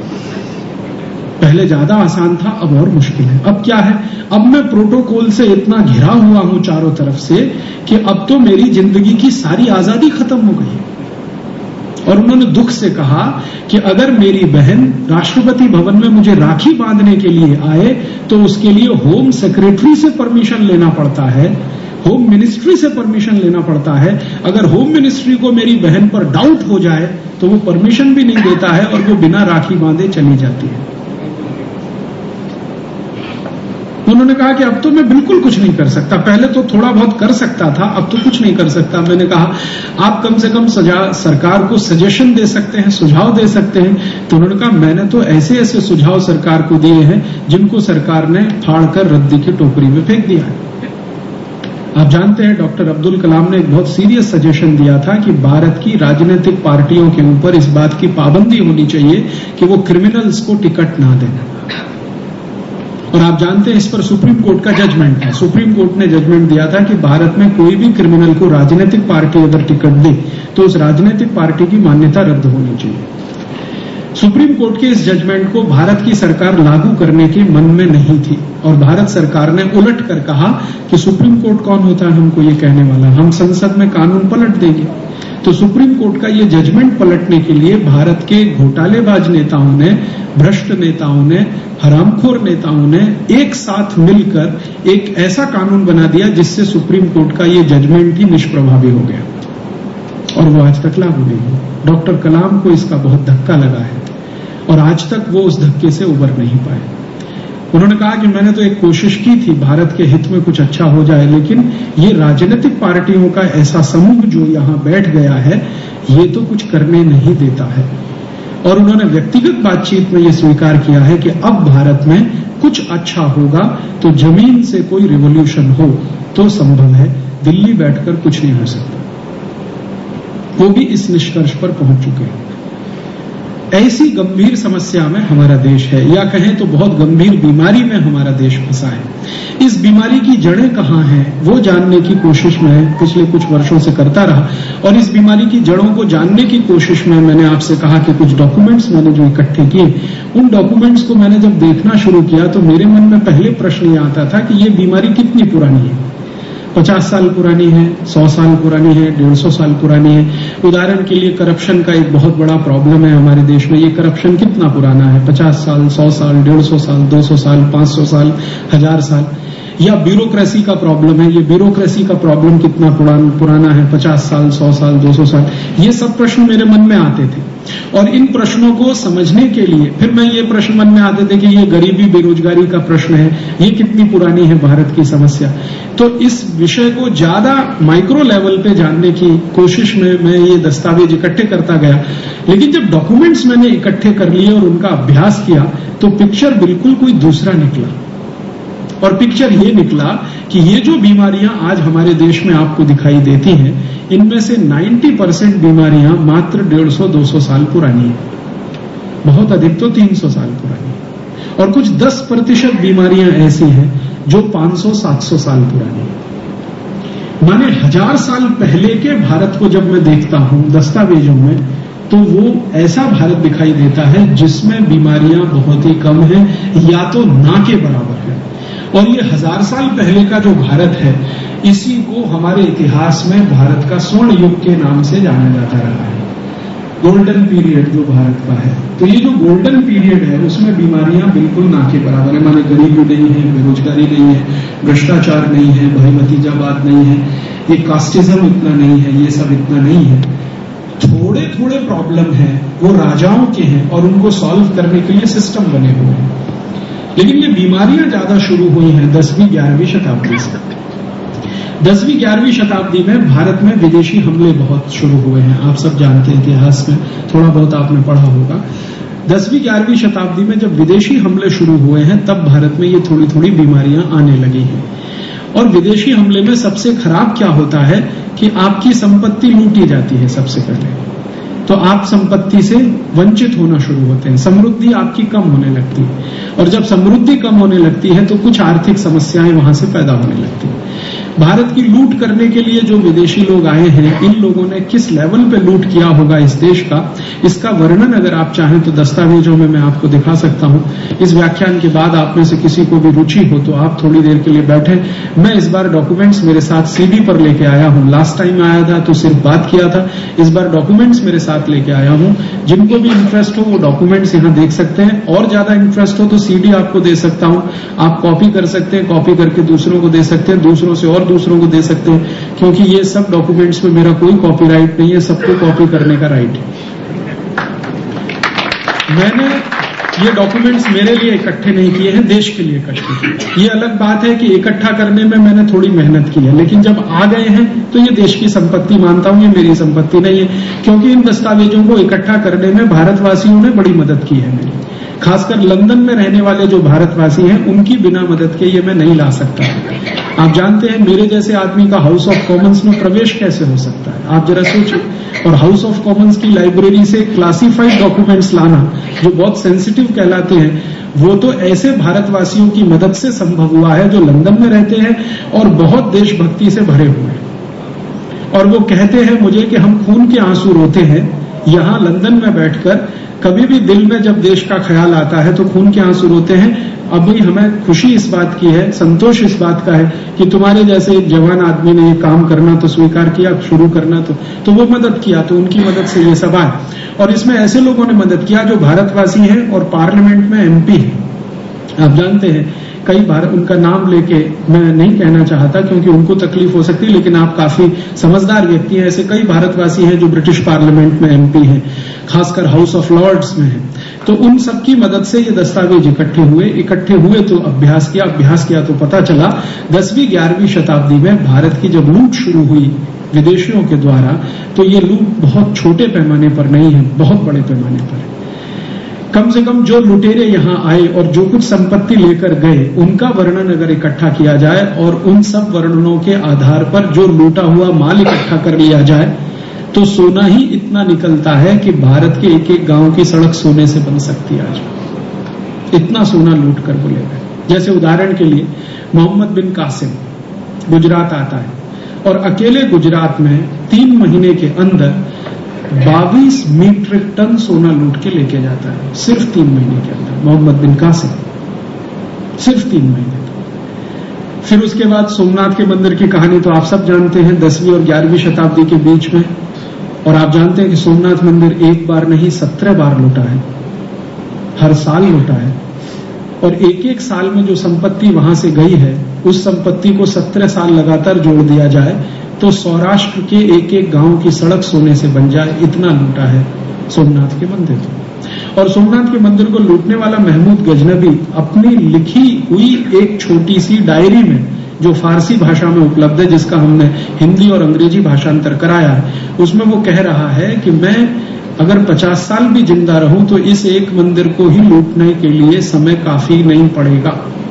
पहले ज्यादा आसान था, अब और मुश्किल है। अब क्या है, अब मैं प्रोटोकॉल से इतना घिरा हुआ हूं चारों तरफ से कि अब तो मेरी जिंदगी की सारी आजादी खत्म हो गई। और उन्होंने दुख से कहा कि अगर मेरी बहन राष्ट्रपति भवन में मुझे राखी बांधने के लिए आए तो उसके लिए होम सेक्रेटरी से परमिशन लेना पड़ता है, होम मिनिस्ट्री से परमिशन लेना पड़ता है। अगर होम मिनिस्ट्री को मेरी बहन पर डाउट हो जाए तो वो परमिशन भी नहीं देता है और वो बिना राखी बांधे चली जाती है। उन्होंने कहा कि अब तो मैं बिल्कुल कुछ नहीं कर सकता, पहले तो थोड़ा बहुत कर सकता था, अब तो कुछ नहीं कर सकता। मैंने कहा आप कम से कम सजा सरकार को सजेशन दे सकते हैं, सुझाव दे सकते हैं। तो उन्होंने कहा मैंने तो ऐसे ऐसे सुझाव सरकार को दिए हैं जिनको सरकार ने फाड़कर रद्दी की टोकरी में फेंक दिया है। आप जानते हैं डॉक्टर अब्दुल कलाम ने एक बहुत सीरियस सजेशन दिया था कि भारत की राजनीतिक पार्टियों के ऊपर इस बात की पाबंदी होनी चाहिए कि वो क्रिमिनल्स को टिकट ना दें। और आप जानते हैं इस पर सुप्रीम कोर्ट का जजमेंट है। सुप्रीम कोर्ट ने जजमेंट दिया था कि भारत में कोई भी क्रिमिनल को राजनीतिक पार्टी अगर टिकट दे तो उस राजनीतिक पार्टी की मान्यता रद्द होनी चाहिए। सुप्रीम कोर्ट के इस जजमेंट को भारत की सरकार लागू करने के मन में नहीं थी और भारत सरकार ने उलट कर कहा कि सुप्रीम कोर्ट कौन होता है हमको ये कहने वाला, हम संसद में कानून पलट देंगे। तो सुप्रीम कोर्ट का ये जजमेंट पलटने के लिए भारत के घोटालेबाज नेताओं ने, भ्रष्ट नेताओं ने, हरामखोर नेताओं ने एक साथ मिलकर एक ऐसा कानून बना दिया जिससे सुप्रीम कोर्ट का ये जजमेंट ही निष्प्रभावी हो गया और वो आज तक लागू नहीं हुआ। डॉक्टर कलाम को इसका बहुत धक्का लगा है और आज तक वो उस धक्के से उबर नहीं पाए। उन्होंने कहा कि मैंने तो एक कोशिश की थी भारत के हित में कुछ अच्छा हो जाए, लेकिन ये राजनीतिक पार्टियों का ऐसा समूह जो यहां बैठ गया है ये तो कुछ करने नहीं देता है। और उन्होंने व्यक्तिगत बातचीत में ये स्वीकार किया है कि अब भारत में कुछ अच्छा होगा तो जमीन से कोई रिवॉल्यूशन हो तो संभव है, दिल्ली बैठकर कुछ नहीं हो सकता। वो भी इस निष्कर्ष पर पहुंच चुके हैं। ऐसी गंभीर समस्या में हमारा देश है, या कहें तो बहुत गंभीर बीमारी में हमारा देश फंसा है। इस बीमारी की जड़ें कहाँ हैं वो जानने की कोशिश मैं पिछले कुछ वर्षों से करता रहा और इस बीमारी की जड़ों को जानने की कोशिश में मैंने आपसे कहा कि कुछ डॉक्यूमेंट्स मैंने जो इकट्ठे किए, उन डॉक्यूमेंट्स को मैंने जब देखना शुरू किया तो मेरे मन में पहले प्रश्न ये आता था कि ये बीमारी कितनी पुरानी है। पचास साल पुरानी है, सौ साल पुरानी है, डेढ़ सौ साल पुरानी है। उदाहरण के लिए करप्शन का एक बहुत बड़ा प्रॉब्लम है हमारे देश में। ये करप्शन कितना पुराना है, पचास साल, सौ साल, डेढ़ सौ साल, दो सौ साल, पांच सौ साल, हजार साल। या ब्यूरोक्रेसी का प्रॉब्लम है, ये ब्यूरोक्रेसी का प्रॉब्लम कितना पुराना है, पचास साल, सौ साल, दो सौ साल। ये सब प्रश्न मेरे मन में आते थे और इन प्रश्नों को समझने के लिए फिर मैं ये प्रश्न मन में आते थे कि ये गरीबी बेरोजगारी का प्रश्न है, ये कितनी पुरानी है भारत की समस्या। तो इस विषय को ज्यादा माइक्रो लेवल पे जानने की कोशिश में मैं ये दस्तावेज इकट्ठे करता गया, लेकिन जब डॉक्यूमेंट्स मैंने इकट्ठे कर लिए और उनका अभ्यास किया तो पिक्चर बिल्कुल कोई दूसरा निकला। और पिक्चर ये निकला कि ये जो बीमारियां आज हमारे देश में आपको दिखाई देती हैं, इनमें से नब्बे परसेंट बीमारियां मात्र डेढ़ सौ दो सौ साल पुरानी है, बहुत अधिक तो तीन सौ साल पुरानी है। और कुछ दस प्रतिशत बीमारियां ऐसी हैं जो पांच सौ सात सौ साल पुरानी है। माने हजार साल पहले के भारत को जब मैं देखता हूं दस्तावेजों में तो वो ऐसा भारत दिखाई देता है जिसमें बीमारियां बहुत ही कम हैं या तो ना के बराबर है। और ये हजार साल पहले का जो भारत है, इसी को हमारे इतिहास में भारत का स्वर्ण युग के नाम से जाना जाता रहा है, गोल्डन पीरियड जो भारत का है। तो ये जो गोल्डन पीरियड है उसमें बीमारियां बिल्कुल ना के बराबर है, माने गरीबी नहीं है, बेरोजगारी नहीं है, भ्रष्टाचार नहीं है, भाई भतीजावाद नहीं है, ये कास्टिज्म इतना नहीं है, ये सब इतना नहीं है। थोड़े थोड़े प्रॉब्लम है वो राजाओं के हैं और उनको सॉल्व करने के लिए सिस्टम बने हुए हैं। लेकिन ये बीमारियां ज्यादा शुरू हुई हैं दसवीं ग्यारहवीं शताब्दी से। दसवीं ग्यारहवीं शताब्दी में भारत में विदेशी हमले बहुत शुरू हुए हैं, आप सब जानते हैं, इतिहास में थोड़ा बहुत आपने पढ़ा होगा। दसवीं ग्यारहवीं शताब्दी में जब विदेशी हमले शुरू हुए हैं तब भारत में ये थोड़ी थोड़ी बीमारियां आने लगी हैं। और विदेशी हमले में सबसे खराब क्या होता है कि आपकी संपत्ति लूटी जाती है सबसे पहले, तो आप संपत्ति से वंचित होना शुरू होते हैं, समृद्धि आपकी कम होने लगती है। और जब समृद्धि कम होने लगती है तो कुछ आर्थिक समस्याएं वहां से पैदा होने लगती है। भारत की लूट करने के लिए जो विदेशी लोग आए हैं, इन लोगों ने किस लेवल पे लूट किया होगा इस देश का, इसका वर्णन अगर आप चाहें तो दस्तावेजों में मैं आपको दिखा सकता हूं। इस व्याख्यान के बाद आप में से किसी को भी रुचि हो तो आप थोड़ी देर के लिए बैठे। मैं इस बार डॉक्यूमेंट्स मेरे साथ सीडी पर लेके आया हूं। लास्ट टाइम आया था तो सिर्फ बात किया था, इस बार डॉक्यूमेंट्स मेरे साथ लेके आया हूं। जिनको भी इंटरेस्ट हो वो डॉक्यूमेंट्स यहां देख सकते हैं, और ज्यादा इंटरेस्ट हो तो सीडी आपको दे सकता हूं, आप कॉपी कर सकते हैं, कॉपी करके दूसरों को दे सकते हैं, दूसरों से और दूसरों को दे सकते हैं, क्योंकि ये सब डॉक्यूमेंट्स में मेरा कोई कॉपीराइट नहीं है, सबको कॉपी करने का राइट है। मैंने ये डॉक्यूमेंट्स मेरे लिए इकट्ठे नहीं किए हैं, देश के लिए इकट्ठे किए। ये अलग बात है कि इकट्ठा करने में मैंने थोड़ी मेहनत की है, लेकिन जब आ गए हैं तो ये देश की संपत्ति मानता हूं, ये मेरी संपत्ति नहीं है, क्योंकि इन दस्तावेजों को इकट्ठा करने में भारतवासियों ने बड़ी मदद की है मेरी। खासकर लंदन में रहने वाले जो भारतवासी हैं उनकी बिना मदद के ये मैं नहीं ला सकता। आप जानते हैं मेरे जैसे आदमी का हाउस ऑफ कॉमन्स में प्रवेश कैसे हो सकता है, आप जरा सोचिए। और हाउस ऑफ कॉमन्स की लाइब्रेरी से क्लासिफाइड डॉक्यूमेंट्स लाना जो बहुत सेंसिटिव कहलाते हैं, वो तो ऐसे भारतवासियों की मदद से संभव हुआ है जो लंदन में रहते हैं और बहुत देशभक्ति से भरे हुए हैं। और वो कहते हैं मुझे कि हम खून के आंसू रोते हैं यहां लंदन में बैठकर, कभी भी दिल में जब देश का ख्याल आता है तो खून के आंसू रोते हैं। अभी हमें खुशी इस बात की है, संतोष इस बात का है कि तुम्हारे जैसे एक जवान आदमी ने ये काम करना तो स्वीकार किया, शुरू करना तो तो वो मदद किया, तो उनकी मदद से ये सब आए। और इसमें ऐसे लोगों ने मदद किया जो भारतवासी हैं और पार्लियामेंट में एमपी हैं। आप जानते हैं कई बार उनका नाम लेके मैं नहीं कहना चाहता क्योंकि उनको तकलीफ हो सकती है, लेकिन आप काफी समझदार व्यक्ति हैं। ऐसे कई भारतवासी हैं जो ब्रिटिश पार्लियामेंट में एमपी हैं, खासकर हाउस ऑफ लॉर्ड्स में हैं। तो उन सबकी मदद से ये दस्तावेज इकट्ठे हुए इकट्ठे हुए तो अभ्यास किया अभ्यास किया तो पता चला दसवीं ग्यारहवीं शताब्दी में भारत की जब लूट शुरू हुई विदेशियों के द्वारा, तो ये लूट बहुत छोटे पैमाने पर नहीं है, बहुत बड़े पैमाने पर है। कम से कम जो लुटेरे यहां आए और जो कुछ संपत्ति लेकर गए उनका वर्णन अगर इकट्ठा किया जाए और उन सब वर्णनों के आधार पर जो लूटा हुआ माल इकट्ठा कर लिया जाए तो सोना ही इतना निकलता है कि भारत के एक एक गांव की सड़क सोने से बन सकती है आज। इतना सोना लूट कर वो ले गए। जैसे उदाहरण के लिए मोहम्मद बिन कासिम गुजरात आता है और अकेले गुजरात में तीन महीने के अंदर बाईस मीट्रिक टन सोना लूट के लेके जाता है, सिर्फ तीन महीने के अंदर। मोहम्मद बिन कासिम सिर्फ तीन महीने। फिर उसके बाद सोमनाथ के मंदिर की कहानी तो आप सब जानते हैं, दसवीं और ग्यारहवीं शताब्दी के बीच में। और आप जानते हैं कि सोमनाथ मंदिर एक बार नहीं सत्रह बार लूटा है, हर साल लूटा है। और एक एक साल में जो संपत्ति वहां से गई है उस संपत्ति को सत्रह साल लगातार जोड़ दिया जाए तो सौराष्ट्र के एक एक गांव की सड़क सोने से बन जाए, इतना लूटा है सोमनाथ के मंदिर को। और सोमनाथ के मंदिर को लूटने वाला महमूद गजनबी अपनी लिखी हुई एक छोटी सी डायरी में जो फारसी भाषा में उपलब्ध है, जिसका हमने हिंदी और अंग्रेजी भाषांतर कराया है, उसमें वो कह रहा है कि मैं अगर पचास साल भी जिंदा रहूं तो इस एक मंदिर को ही लूटने के लिए समय काफी नहीं पड़ेगा।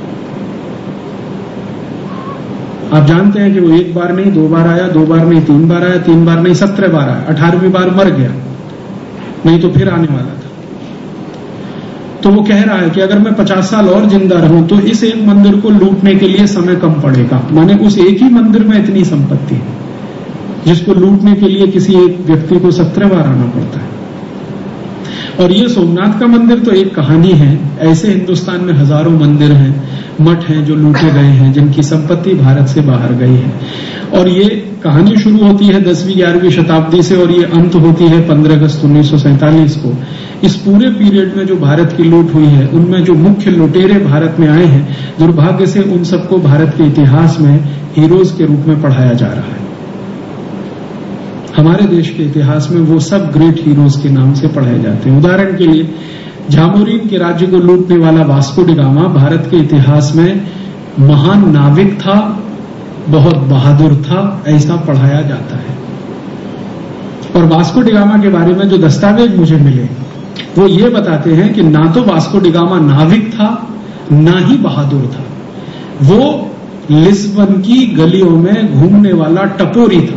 आप जानते हैं कि वो एक बार नहीं दो बार आया, दो बार नहीं तीन बार आया, तीन बार नहीं सत्रह बार आया, अठारहवीं बार मर गया, नहीं तो फिर आने वाला था। तो वो कह रहा है कि अगर मैं पचास साल और जिंदा रहूं तो इस एक मंदिर को लूटने के लिए समय कम पड़ेगा। माने उस एक ही मंदिर में इतनी संपत्ति है जिसको लूटने के लिए किसी एक व्यक्ति को सत्रह बार आना पड़ता है। और ये सोमनाथ का मंदिर तो एक कहानी है। ऐसे हिंदुस्तान में हजारों मंदिर हैं, मठ हैं जो लूटे गए हैं, जिनकी संपत्ति भारत से बाहर गई है। और ये कहानी शुरू होती है दसवीं ग्यारहवीं शताब्दी से और ये अंत होती है पंद्रह अगस्त उन्नीस सौ सैंतालीस को। इस पूरे पीरियड में जो भारत की लूट हुई है, उनमें जो मुख्य लुटेरे भारत में आए हैं, दुर्भाग्य से उन सबको भारत के इतिहास में हीरोज के रूप में पढ़ाया जा रहा है। हमारे देश के इतिहास में वो सब ग्रेट हीरोज के नाम से पढ़ाए जाते हैं। उदाहरण के लिए झामोरीन के राज्य को लूटने वाला वास्को डी गामा भारत के इतिहास में महान नाविक था, बहुत बहादुर था, ऐसा पढ़ाया जाता है। और वास्को डी गामा के बारे में जो दस्तावेज मुझे मिले वो ये बताते हैं कि ना तो वास्को डी गामा नाविक था, ना ही बहादुर था। वो लिस्बन की गलियों में घूमने वाला टपोरी था।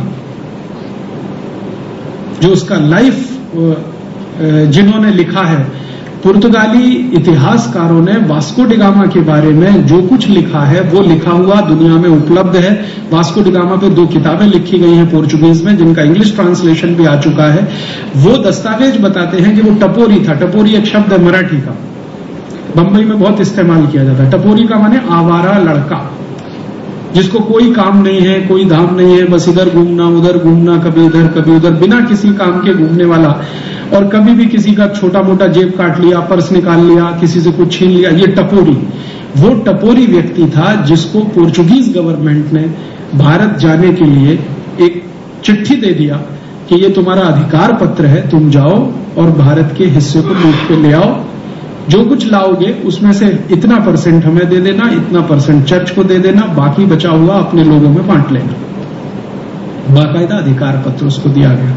जो उसका लाइफ जिन्होंने लिखा है, पुर्तगाली इतिहासकारों ने वास्को डी गामा के बारे में जो कुछ लिखा है वो लिखा हुआ दुनिया में उपलब्ध है। वास्को डी गामा पे दो किताबें लिखी गई हैं पोर्चुगीज में, जिनका इंग्लिश ट्रांसलेशन भी आ चुका है। वो दस्तावेज बताते हैं कि वो टपोरी था। टपोरी एक शब्द है मराठी का, बंबई में बहुत इस्तेमाल किया जाता है। टपोरी का माने आवारा लड़का, जिसको कोई काम नहीं है, कोई धाम नहीं है, बस इधर घूमना उधर घूमना, कभी इधर कभी उधर, बिना किसी काम के घूमने वाला। और कभी भी किसी का छोटा मोटा जेब काट लिया, पर्स निकाल लिया, किसी से कुछ छीन लिया, ये टपोरी। वो टपोरी व्यक्ति था जिसको पोर्चुगीज गवर्नमेंट ने भारत जाने के लिए एक चिट्ठी दे दिया कि ये तुम्हारा अधिकार पत्र है, तुम जाओ और भारत के हिस्से को लूट के ले आओ। जो कुछ लाओगे उसमें से इतना परसेंट हमें दे देना, इतना परसेंट चर्च को दे देना, बाकी बचा हुआ अपने लोगों में बांट लेना। बाकायदा अधिकार पत्र उसको दिया गया।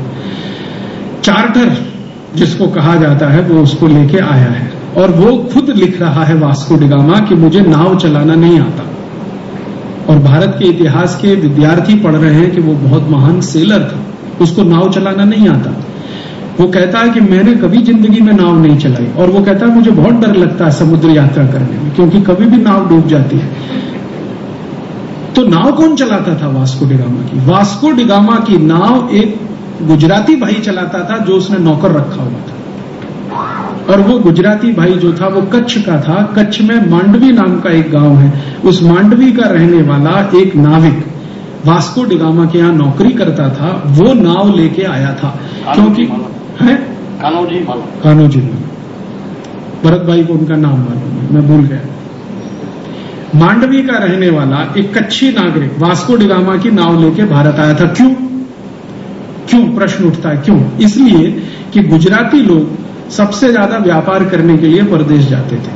चार्टर जिसको कहा जाता है वो उसको लेके आया है और वो खुद लिख रहा है वास्को डी गामा कि मुझे नाव चलाना नहीं आता। और भारत के इतिहास के विद्यार्थी पढ़ रहे हैं कि वो बहुत महान सेलर था, उसको नाव चलाना नहीं आता। वो कहता है कि मैंने कभी जिंदगी में नाव नहीं चलाई और वो कहता है मुझे बहुत डर लगता है समुद्र यात्रा करने में, क्योंकि कभी भी नाव डूब जाती है। तो नाव कौन चलाता था वास्को डी गामा की? वास्को डी गामा की नाव एक गुजराती भाई चलाता था जो उसने नौकर रखा हुआ था। और वो गुजराती भाई जो था वो कच्छ का था। कच्छ में मांडवी नाम का एक गांव है, उस मांडवी का रहने वाला एक नाविक वास्को डी गामा के यहाँ नौकरी करता था। वो नाव लेके आया था क्योंकि है कानोजी मालूम, कानोजी भरत भाई को उनका नाम मालूम है, मैं भूल गया। मांडवी का रहने वाला एक कच्ची नागरिक वास्को डी गामा की नाव लेके भारत आया था। क्यों क्यों प्रश्न उठता है, क्यों? इसलिए कि गुजराती लोग सबसे ज्यादा व्यापार करने के लिए परदेश जाते थे।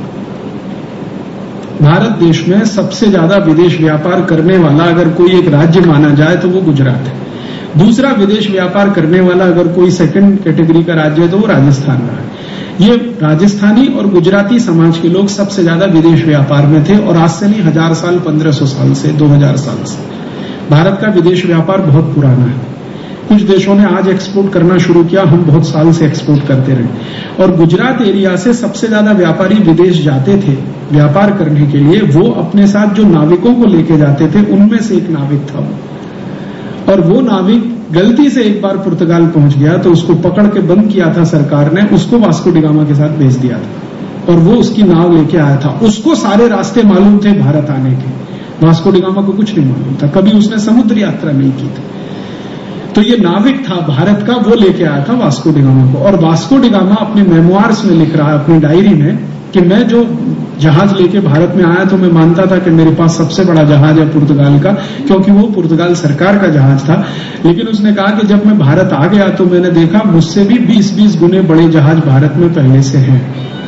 भारत देश में सबसे ज्यादा विदेश व्यापार करने वाला अगर कोई एक राज्य माना जाए तो वो गुजरात है। दूसरा विदेश व्यापार करने वाला अगर कोई सेकंड कैटेगरी का राज्य है तो वो राजस्थान रहा है। ये राजस्थानी और गुजराती समाज के लोग सबसे ज्यादा विदेश व्यापार में थे और आज से नहीं, हजार साल, पंद्रह सौ साल से, दो हजार साल से भारत का विदेश व्यापार बहुत पुराना है। कुछ देशों ने आज एक्सपोर्ट करना शुरू किया, हम बहुत साल से एक्सपोर्ट करते रहे। और गुजरात एरिया से सबसे ज्यादा व्यापारी विदेश जाते थे व्यापार करने के लिए। वो अपने साथ जो नाविकों को लेके जाते थे उनमें से एक नाविक था वो। और वो नाविक गलती से एक बार पुर्तगाल पहुंच गया तो उसको पकड़ के बंद किया था सरकार ने, उसको वास्को डी गामा के साथ भेज दिया था और वो उसकी नाव लेके आया था। उसको सारे रास्ते मालूम थे भारत आने के, वास्को डी गामा को कुछ नहीं मालूम था, कभी उसने समुद्र यात्रा नहीं की थी। तो ये नाविक था भारत का, वो लेके आया था वास्को डी गामा को। और वास्को डी गामा अपने मेमोइर्स में लिख रहा है, अपनी डायरी में, कि मैं जो जहाज लेके भारत में आया तो मैं मानता था कि मेरे पास सबसे बड़ा जहाज है पुर्तगाल का, क्योंकि वो पुर्तगाल सरकार का जहाज था। लेकिन उसने कहा कि जब मैं भारत आ गया तो मैंने देखा मुझसे भी बीस बीस गुने बड़े जहाज भारत में पहले से हैं।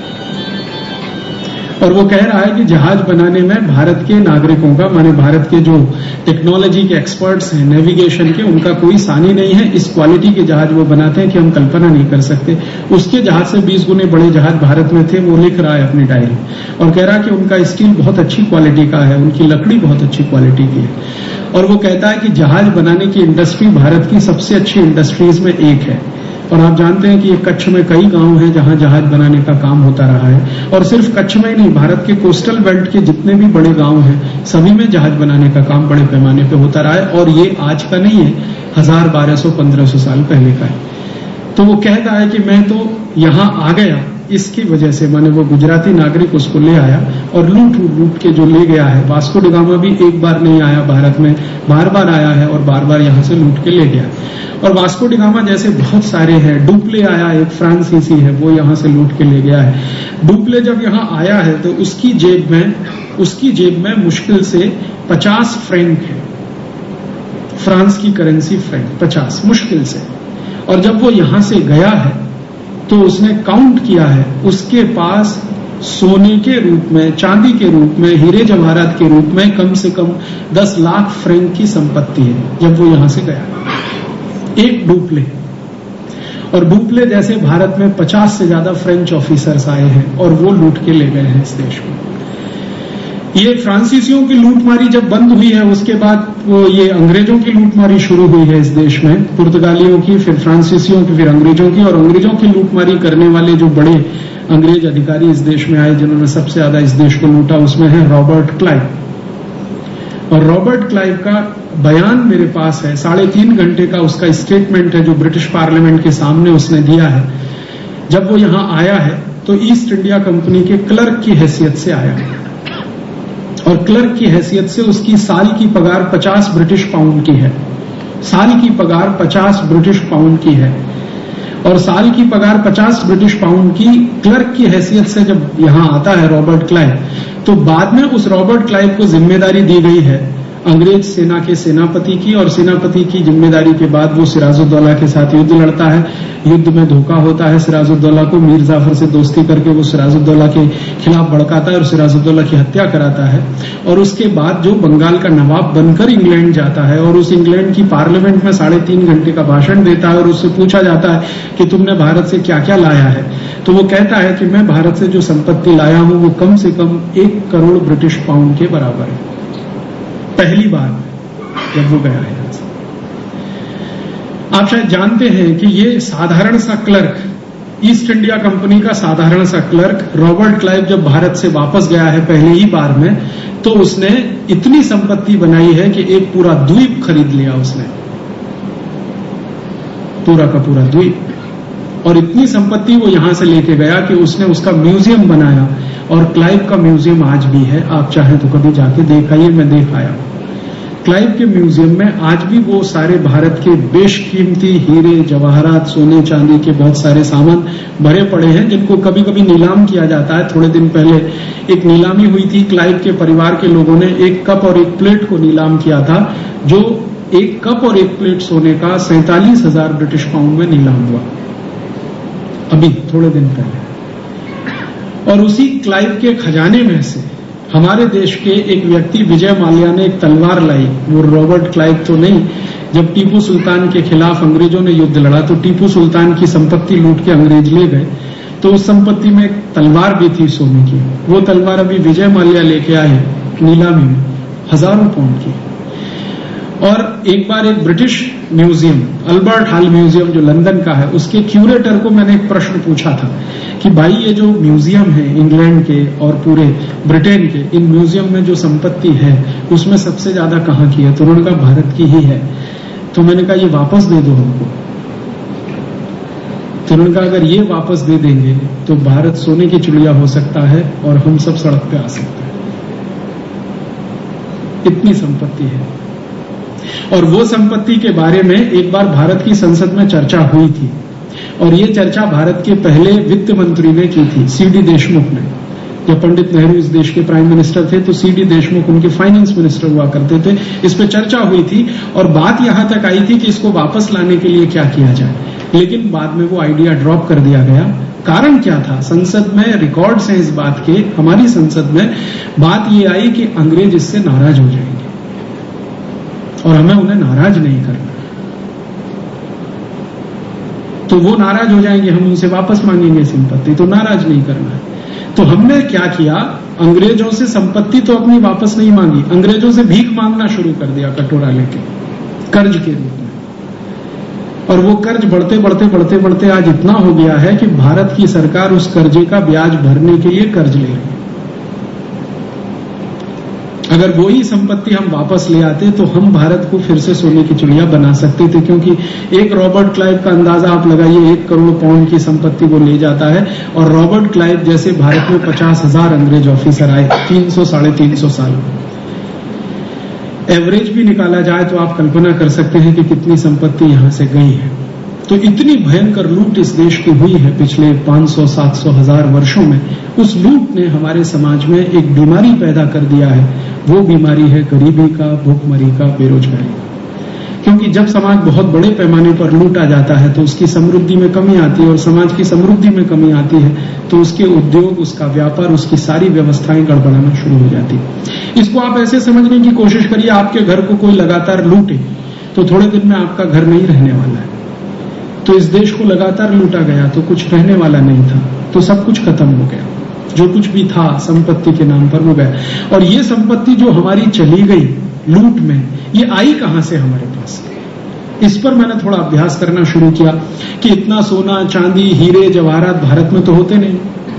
और वो कह रहा है कि जहाज बनाने में भारत के नागरिकों का, माने भारत के जो टेक्नोलॉजी के एक्सपर्ट्स हैं, नेविगेशन के, उनका कोई सानी नहीं है। इस क्वालिटी के जहाज वो बनाते हैं कि हम कल्पना नहीं कर सकते। उसके जहाज से बीस गुने बड़े जहाज भारत में थे, वो लिख रहा है अपनी डायरी और कह रहा है कि उनका स्टील बहुत अच्छी क्वालिटी का है, उनकी लकड़ी बहुत अच्छी क्वालिटी की है। और वो कहता है कि जहाज बनाने की इंडस्ट्री भारत की सबसे अच्छी इंडस्ट्रीज में एक है। और आप जानते हैं कि ये कच्छ में कई गांव हैं जहां जहाज बनाने का काम होता रहा है। और सिर्फ कच्छ में ही नहीं, भारत के कोस्टल बेल्ट के जितने भी बड़े गांव हैं सभी में जहाज बनाने का काम बड़े पैमाने पे होता रहा है। और ये आज का नहीं है, हजार बारह सौ पंद्रह सौ साल पहले का है। तो वो कहता है कि मैं तो यहां आ गया इसकी वजह से, माने वो गुजराती नागरिक उसको ले आया और लूट लूट के जो ले गया है। वास्को डी गामा भी एक बार नहीं आया भारत में, बार बार आया है और बार बार यहां से लूट के ले गया। और वास्को डी गामा जैसे बहुत सारे हैं। डुप्ले आया, एक फ्रांसीसी है, वो यहां से लूट के ले गया है। डुप्ले जब यहां आया है तो उसकी जेब में उसकी जेब में मुश्किल से पचास फ्रैंक है, फ्रांस की करेंसी फ्रैंक, पचास मुश्किल से। और जब वो यहां से गया है तो उसने काउंट किया है, उसके पास सोने के रूप में, चांदी के रूप में, हीरे जवाहरात के रूप में कम से कम दस लाख फ्रैंक की संपत्ति है जब वो यहां से गया। एक डुप्ले। और डुप्ले जैसे भारत में पचास से ज्यादा फ्रेंच ऑफिसर्स आए हैं और वो लूट के ले गए हैं इस देश को। ये फ्रांसीसियों की लूटमारी जब बंद हुई है उसके बाद वो ये अंग्रेजों की लूटमारी शुरू हुई है इस देश में, पुर्तगालियों की, फिर फ्रांसीसियों की, फिर अंग्रेजों की। और अंग्रेजों की लूटमारी करने वाले जो बड़े अंग्रेज अधिकारी इस देश में आए जिन्होंने सबसे ज्यादा इस देश को लूटा, उसमें है रॉबर्ट क्लाइव। और रॉबर्ट क्लाइव का बयान मेरे पास है, साढ़े तीन घंटे का उसका स्टेटमेंट है जो ब्रिटिश पार्लियामेंट के सामने उसने दिया है। जब वो यहां आया है तो ईस्ट इंडिया कंपनी के क्लर्क की हैसियत से आया और क्लर्क की हैसियत से उसकी साल की पगार पचास ब्रिटिश पाउंड की है। साल की पगार पचास ब्रिटिश पाउंड की है। और साल की पगार पचास ब्रिटिश पाउंड की क्लर्क की हैसियत से जब यहां आता है रॉबर्ट क्लाइव, तो बाद में उस रॉबर्ट क्लाइव को जिम्मेदारी दी गई है अंग्रेज सेना के सेनापति की। और सेनापति की जिम्मेदारी के बाद वो सिराजुद्दौला के साथ युद्ध लड़ता है। युद्ध में धोखा होता है सिराजुद्दौला को, मीर जाफर से दोस्ती करके वो सिराजुद्दौला के खिलाफ भड़काता है और सिराजुद्दौला की हत्या कराता है। और उसके बाद जो बंगाल का नवाब बनकर इंग्लैंड जाता है और उस इंग्लैंड की पार्लियामेंट में साढ़े तीन घंटे का भाषण देता है और उससे पूछा जाता है कि तुमने भारत से क्या क्या लाया है, तो वो कहता है कि मैं भारत से जो संपत्ति लाया हूं वो कम से कम एक करोड़ ब्रिटिश पाउंड के बराबर है। पहली बार जब वो गया है। आप शायद जानते हैं कि ये साधारण सा क्लर्क, ईस्ट इंडिया कंपनी का साधारण सा क्लर्क रॉबर्ट क्लाइव जब भारत से वापस गया है पहले ही बार में, तो उसने इतनी संपत्ति बनाई है कि एक पूरा द्वीप खरीद लिया उसने, पूरा का पूरा द्वीप। और इतनी संपत्ति वो यहां से लेके गया कि उसने उसका म्यूजियम बनाया। और क्लाइव का म्यूजियम आज भी है, आप चाहें तो कभी जाके देख आइए, मैं देख आया। क्लाइव के म्यूजियम में आज भी वो सारे भारत के बेशकीमती हीरे जवाहरात, सोने चांदी के बहुत सारे सामान भरे पड़े हैं जिनको कभी कभी नीलाम किया जाता है। थोड़े दिन पहले एक नीलामी हुई थी, क्लाइव के परिवार के लोगों ने एक कप और एक प्लेट को नीलाम किया था, जो एक कप और एक प्लेट सोने का सैंतालीस हजार ब्रिटिश पाउंड में नीलाम हुआ अभी थोड़े दिन पहले। और उसी क्लाइव के खजाने में से हमारे देश के एक व्यक्ति विजय माल्या ने एक तलवार लाई, वो रॉबर्ट क्लाइव तो नहीं। जब टीपू सुल्तान के खिलाफ अंग्रेजों ने युद्ध लड़ा तो टीपू सुल्तान की संपत्ति लूट के अंग्रेज ले गए, तो उस संपत्ति में एक तलवार भी थी सोने की। वो तलवार अभी विजय माल्या लेके आए नीलामी में, हजारों पाउंड की। और एक बार एक British museum, Albert Hall museum जो लंदन का है, उसके क्यूरेटर को मैंने एक प्रश्न पूछा था कि भाई ये जो म्यूजियम है इंग्लैंड के और पूरे ब्रिटेन के, इन म्यूजियम में जो संपत्ति है उसमें सबसे ज्यादा कहाँ की है? तो उन्होंने कहा भारत की ही है। तो मैंने कहा ये वापस दे दो हमको। तो उन्होंने कहा अगर ये वापस दे देंगे तो भारत सोने की चिड़िया हो सकता है और हम सब सड़क पे आ सकते हैं, इतनी संपत्ति है। और वो संपत्ति के बारे में एक बार भारत की संसद में चर्चा हुई थी और ये चर्चा भारत के पहले वित्त मंत्री ने की थी, सी डी देशमुख ने। जब पंडित नेहरू इस देश के प्राइम मिनिस्टर थे तो सी डी देशमुख उनके फाइनेंस मिनिस्टर हुआ करते थे। इस पे चर्चा हुई थी और बात यहां तक आई थी कि इसको वापस लाने के लिए क्या किया जाए, लेकिन बाद में वो आइडिया ड्रॉप कर दिया गया। कारण क्या था? संसद में रिकॉर्ड्स हैं इस बात के, हमारी संसद में बात ये आई कि अंग्रेज इससे नाराज हो जाएंगे और हमें उन्हें नाराज नहीं करना। तो वो नाराज हो जाएंगे, हम उनसे वापस मांगेंगे संपत्ति, तो नाराज नहीं करना है। तो हमने क्या किया, अंग्रेजों से संपत्ति तो अपनी वापस नहीं मांगी, अंग्रेजों से भीख मांगना शुरू कर दिया कटोरा लेके, कर्ज के रूप में। और वो कर्ज बढ़ते बढ़ते बढ़ते बढ़ते आज इतना हो गया है कि भारत की सरकार उस कर्जे का ब्याज भरने के लिए कर्ज ले रही है। अगर वही संपत्ति हम वापस ले आते तो हम भारत को फिर से सोने की चिड़िया बना सकते थे, क्योंकि एक रॉबर्ट क्लाइव का अंदाजा आप लगाइए, एक करोड़ पाउंड की संपत्ति वो ले जाता है, और रॉबर्ट क्लाइव जैसे भारत में पचास हजार अंग्रेज ऑफिसर आए तीन सौ साढ़े तीन सौ साल। एवरेज भी निकाला जाए तो आप कल्पना कर सकते हैं कि कितनी संपत्ति यहां से गई है। तो इतनी भयंकर लूट इस देश की हुई है पिछले पांच सौ सात सौ हजार वर्षों में। उस लूट ने हमारे समाज में एक बीमारी पैदा कर दिया है, वो बीमारी है गरीबी का, भूखमरी का, बेरोजगारी का। क्योंकि जब समाज बहुत बड़े पैमाने पर लूटा जाता है तो उसकी समृद्धि में कमी आती है, और समाज की समृद्धि में कमी आती है तो उसके उद्योग, उसका व्यापार, उसकी सारी व्यवस्थाएं गड़बड़ाना शुरू हो जाती है। इसको आप ऐसे समझने की कोशिश करिए, आपके घर को कोई लगातार लूटे तो थोड़े दिन में आपका घर नहीं रहने वाला है। तो इस देश को लगातार लूटा गया तो कुछ रहने वाला नहीं था, तो सब कुछ खत्म हो गया, जो कुछ भी था संपत्ति के नाम पर वो गया। और ये संपत्ति जो हमारी चली गई लूट में, ये आई कहां से हमारे पास? इस पर मैंने थोड़ा अभ्यास करना शुरू किया कि इतना सोना, चांदी, हीरे, जवाहरात भारत में तो होते नहीं।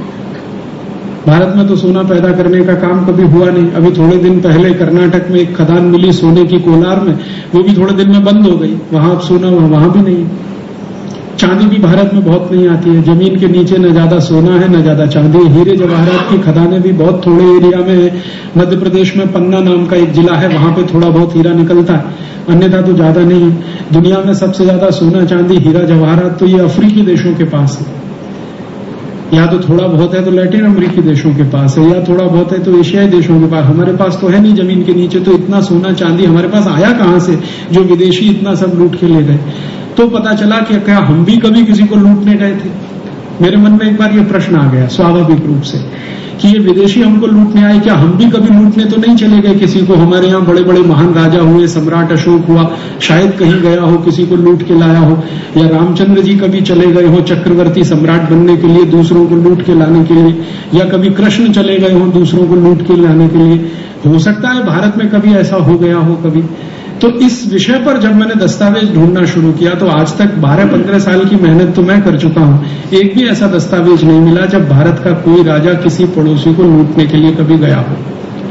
भारत में तो सोना पैदा करने का काम कभी हुआ नहीं। अभी थोड़े दिन पहले कर्नाटक में एक खदान मिली सोने की कोलार में, वो भी थोड़े दिन में बंद हो गई। वहां अब सोना वहां भी नहीं। चांदी भी भारत में बहुत नहीं आती है। जमीन के नीचे न ज्यादा सोना है न ज्यादा चांदी। हीरे जवाहरात की खदानें भी बहुत थोड़े एरिया में है। मध्य प्रदेश में पन्ना नाम का एक जिला है, वहां पे थोड़ा बहुत हीरा निकलता है, अन्यथा तो ज्यादा नहीं है। दुनिया में सबसे ज्यादा सोना, चांदी, हीरा जवाहरात तो ये अफ्रीकी देशों के पास है, या तो थोड़ा बहुत है तो लैटिन अमेरिकी देशों के पास है, या थोड़ा बहुत है तो एशियाई देशों के पास। हमारे पास तो है नहीं जमीन के नीचे। तो इतना सोना चांदी हमारे पास आया कहां से, जो विदेशी इतना सब लूट के ले गए? तो पता चला कि क्या हम भी कभी किसी को लूटने गए थे? मेरे मन में एक बार ये प्रश्न आ गया स्वाभाविक रूप से कि ये विदेशी हमको लूटने आए, क्या हम भी कभी लूटने तो नहीं चले गए किसी को? हमारे यहाँ बड़े बड़े महान राजा हुए, सम्राट अशोक हुआ, शायद कहीं गया हो, किसी को लूट के लाया हो। या रामचंद्र जी कभी चले गए हो चक्रवर्ती सम्राट बनने के लिए, दूसरों को लूट के लाने के लिए। या कभी कृष्ण चले गए हो दूसरों को लूट के लाने के लिए। हो सकता है भारत में कभी ऐसा हो गया हो कभी। तो इस विषय पर जब मैंने दस्तावेज ढूंढना शुरू किया तो आज तक बारह पंद्रह साल की मेहनत तो मैं कर चुका हूं, एक भी ऐसा दस्तावेज नहीं मिला जब भारत का कोई राजा किसी पड़ोसी को लूटने के लिए कभी गया हो।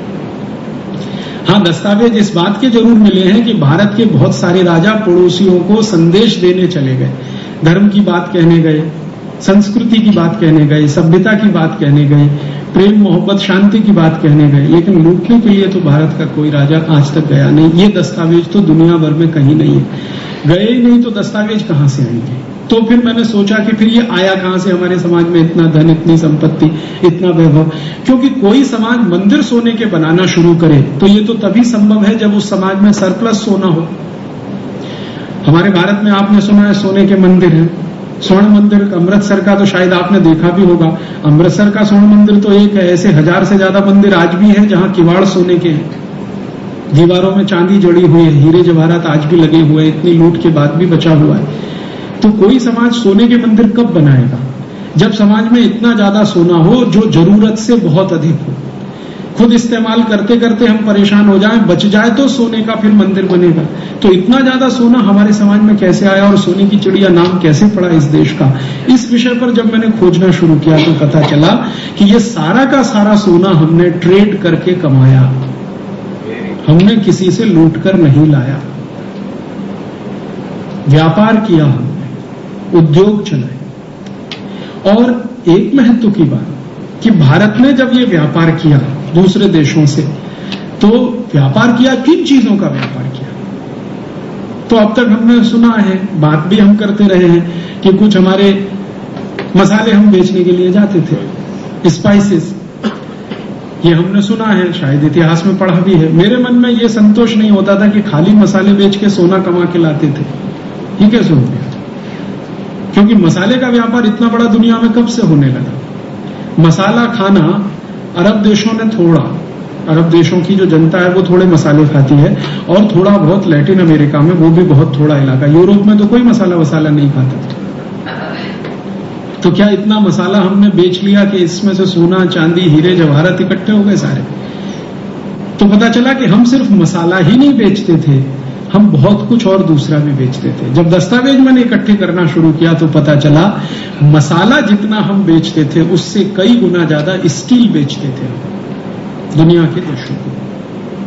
हाँ, दस्तावेज इस बात के जरूर मिले हैं कि भारत के बहुत सारे राजा पड़ोसियों को संदेश देने चले गए, धर्म की बात कहने गए, संस्कृति की बात कहने गए, सभ्यता की बात कहने गए, प्रेम मोहब्बत शांति की बात कहने गए, लेकिन लूटने के लिए तो भारत का कोई राजा आज तक गया नहीं। ये दस्तावेज तो दुनिया भर में कहीं नहीं है। गए ही नहीं तो दस्तावेज कहां से आएंगे? तो फिर मैंने सोचा कि फिर ये आया कहां से हमारे समाज में इतना धन, इतनी संपत्ति, इतना वैभव? क्योंकि कोई समाज मंदिर सोने के बनाना शुरू करे तो ये तो तभी संभव है जब उस समाज में सरप्लस सोना हो। हमारे भारत में आपने सुना है सोने के मंदिर हैं, स्वर्ण मंदिर। अमृतसर का तो शायद आपने देखा भी होगा। अमृतसर का स्वर्ण मंदिर तो एक है, ऐसे हजार से ज्यादा मंदिर आज भी हैं जहां किवाड़ सोने के हैं, दीवारों में चांदी जड़ी हुई है, हीरे जवाहरात आज भी लगे हुए हैं, इतनी लूट के बाद भी बचा हुआ है। तो कोई समाज सोने के मंदिर कब बनाएगा? जब समाज में इतना ज्यादा सोना हो जो जरूरत से बहुत अधिक हो। खुद इस्तेमाल करते करते हम परेशान हो जाएं, बच जाए तो सोने का फिर मंदिर बनेगा। तो इतना ज्यादा सोना हमारे समाज में कैसे आया और सोने की चिड़िया नाम कैसे पड़ा इस देश का? इस विषय पर जब मैंने खोजना शुरू किया तो पता चला कि ये सारा का सारा सोना हमने ट्रेड करके कमाया, हमने किसी से लूट कर नहीं लाया। व्यापार किया हमने, उद्योग चलाए। और एक महत्व की बात कि भारत ने जब ये व्यापार किया दूसरे देशों से, तो व्यापार किया, किन चीजों का व्यापार किया? तो अब तक हमने सुना है, बात भी हम करते रहे हैं कि कुछ हमारे मसाले हम बेचने के लिए जाते थे, स्पाइसेस, ये हमने सुना है, शायद इतिहास में पढ़ा भी है। मेरे मन में ये संतोष नहीं होता था कि खाली मसाले बेच के सोना कमा के लाते थे। ये कैसे हो गया? क्योंकि मसाले का व्यापार इतना बड़ा दुनिया में कब से होने लगा? मसाला खाना अरब देशों ने थोड़ा, अरब देशों की जो जनता है वो थोड़े मसाले खाती है, और थोड़ा बहुत लैटिन अमेरिका में, वो भी बहुत थोड़ा इलाका। यूरोप में तो कोई मसाला वसाला नहीं खाता। तो क्या इतना मसाला हमने बेच लिया कि इसमें से सोना, चांदी, हीरे जवाहरात इकट्ठे हो गए सारे? तो पता चला कि हम सिर्फ मसाला ही नहीं बेचते थे, हम बहुत कुछ और दूसरा भी बेचते थे। जब दस्तावेज मैंने इकट्ठे करना शुरू किया तो पता चला मसाला जितना हम बेचते थे उससे कई गुना ज्यादा स्टील बेचते थे दुनिया के देशों को।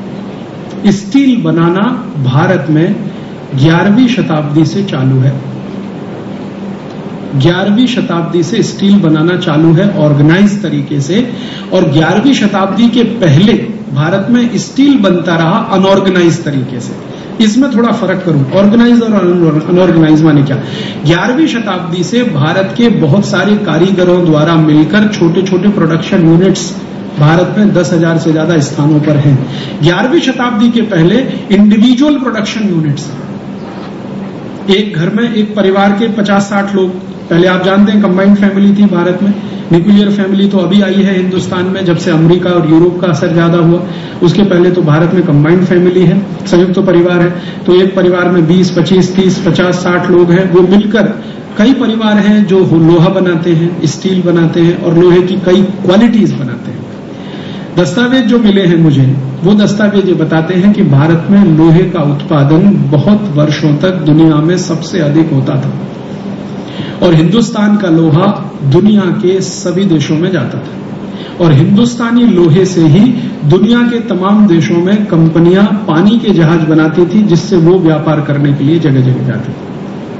स्टील बनाना भारत में ग्यारहवीं शताब्दी से चालू है। ग्यारहवीं शताब्दी से स्टील बनाना चालू है ऑर्गेनाइज तरीके से, और ग्यारहवीं शताब्दी के पहले भारत में स्टील बनता रहा अनऑर्गेनाइज तरीके से। इसमें थोड़ा फर्क करूं, ऑर्गेनाइज और अनऑर्गेनाइज माने क्या। ग्यारहवीं शताब्दी से भारत के बहुत सारे कारीगरों द्वारा मिलकर छोटे छोटे प्रोडक्शन यूनिट्स भारत में दस हजार से ज्यादा स्थानों पर हैं। ग्यारहवीं शताब्दी के पहले इंडिविजुअल प्रोडक्शन यूनिट्स, एक घर में एक परिवार के पचास साठ लोग, पहले आप जानते हैं कंबाइंड फैमिली थी भारत में। न्यूक्लियर फैमिली तो अभी आई है हिंदुस्तान में, जब से अमेरिका और यूरोप का असर ज्यादा हुआ। उसके पहले तो भारत में कंबाइंड फैमिली है, संयुक्त तो परिवार है। तो एक परिवार में बीस, पच्चीस, तीस, पचास, साठ लोग हैं, वो मिलकर कई परिवार हैं जो लोहा बनाते हैं, स्टील बनाते हैं और लोहे की कई क्वालिटीज बनाते हैं। दस्तावेज जो मिले हैं मुझे, वो दस्तावेज ये बताते हैं कि भारत में लोहे का उत्पादन बहुत वर्षों तक दुनिया में सबसे अधिक होता था, और हिंदुस्तान का लोहा दुनिया के सभी देशों में जाता था, और हिंदुस्तानी लोहे से ही दुनिया के तमाम देशों में कंपनियां पानी के जहाज बनाती थी, जिससे वो व्यापार करने के लिए जगह जगह जाती थी।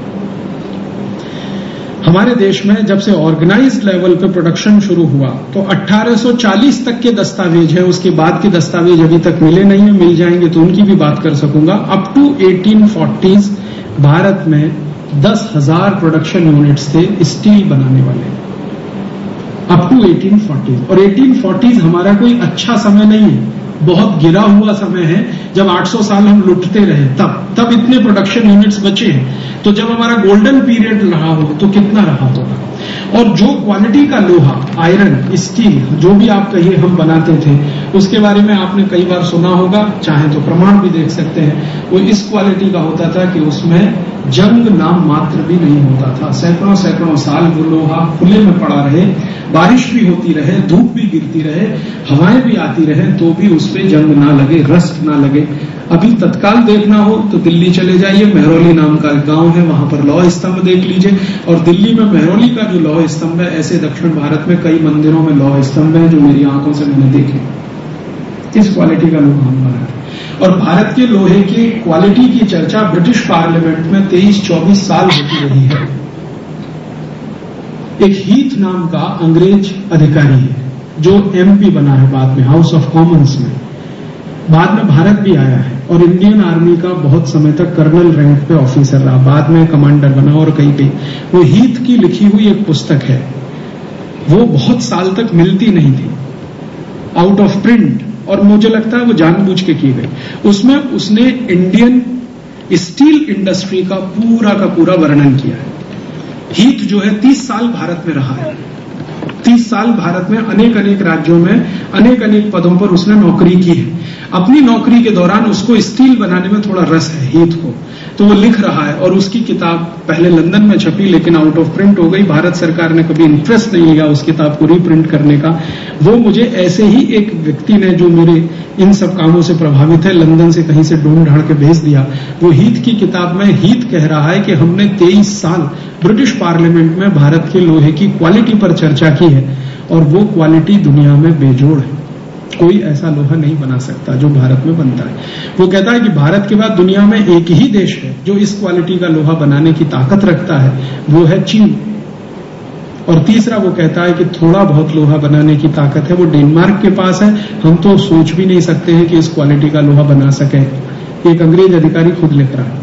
हमारे देश में जब से ऑर्गेनाइज्ड लेवल पे प्रोडक्शन शुरू हुआ तो अठारह सौ चालीस तक के दस्तावेज है, उसके बाद के दस्तावेज अभी तक मिले नहीं है, मिल जाएंगे तो उनकी भी बात कर सकूंगा। Up to eighteen forties Bharat में दस हजार प्रोडक्शन यूनिट्स थे स्टील बनाने वाले, अप टू एटीन फोर्टीज। और एटीन फोर्टीज हमारा कोई अच्छा समय नहीं है, बहुत गिरा हुआ समय है। जब आठ सौ साल हम लुटते रहे तब तब इतने प्रोडक्शन यूनिट्स बचे हैं। तो जब हमारा गोल्डन पीरियड रहा हो तो कितना रहा होगा। और जो क्वालिटी का लोहा, आयरन, स्टील, जो भी आप कहिए हम बनाते थे, उसके बारे में आपने कई बार सुना होगा, चाहे तो प्रमाण भी देख सकते हैं। वो इस क्वालिटी का होता था कि उसमें जंग नाम मात्र भी नहीं होता था। सैकड़ों सैकड़ों साल वो लोहा खुले में पड़ा रहे, बारिश भी होती रहे, धूप भी गिरती रहे, हवाएं भी आती रहे, तो भी उस पर जंग ना लगे, रस्ट ना लगे। अभी तत्काल देखना हो तो दिल्ली चले जाइए, मेहरौली नाम का गांव है, वहां पर लौह स्तंभ देख लीजिए। और दिल्ली में मेहरौली का जो लौह स्तंभ है, ऐसे दक्षिण भारत में कई मंदिरों में लौह स्तंभ है जो मेरी आंखों से मैंने देखे। इस क्वालिटी का लोहा हम बनाते। और भारत के लोहे की क्वालिटी की चर्चा ब्रिटिश पार्लियामेंट में तेईस चौबीस साल होती रही है। एक हीथ नाम का अंग्रेज अधिकारी है जो एमपी बना है बाद में, हाउस ऑफ कॉमन्स में, बाद में भारत भी आया है और इंडियन आर्मी का बहुत समय तक कर्नल रैंक पे ऑफिसर रहा, बाद में कमांडर बना और कई कई। वो हीथ की लिखी हुई एक पुस्तक है, वो बहुत साल तक मिलती नहीं थी, आउट ऑफ प्रिंट, और मुझे लगता है वो जानबूझ के की गई। उसमें उसने इंडियन स्टील इंडस्ट्री का पूरा का पूरा वर्णन किया है। हीथ जो है तीस साल भारत में रहा है, तीस साल भारत में अनेक अनेक राज्यों में अनेक अनेक पदों पर उसने नौकरी की है। अपनी नौकरी के दौरान उसको स्टील बनाने में थोड़ा रस है हीथ को, तो वो लिख रहा है। और उसकी किताब पहले लंदन में छपी लेकिन आउट ऑफ प्रिंट हो गई। भारत सरकार ने कभी इंटरेस्ट नहीं लिया उस किताब को रीप्रिंट करने का। वो मुझे ऐसे ही एक व्यक्ति ने जो मेरे इन सब कामों से प्रभावित है, लंदन से कहीं से ढूंढ ढांड के भेज दिया। वो हीथ की किताब में हीथ कह रहा है कि हमने तेईस साल ब्रिटिश पार्लियामेंट में भारत के लोहे की क्वालिटी पर चर्चा की है, और वो क्वालिटी दुनिया में बेजोड़ है। कोई ऐसा लोहा नहीं बना सकता जो भारत में बनता है। वो कहता है कि भारत के बाद दुनिया में एक ही देश है जो इस क्वालिटी का लोहा बनाने की ताकत रखता है, वो है चीन। और तीसरा वो कहता है कि थोड़ा बहुत लोहा बनाने की ताकत है, वो डेनमार्क के पास है। हम तो सोच भी नहीं सकते हैं कि इस क्वालिटी का लोहा बना सके। एक अंग्रेज अधिकारी खुद लिख रहा है।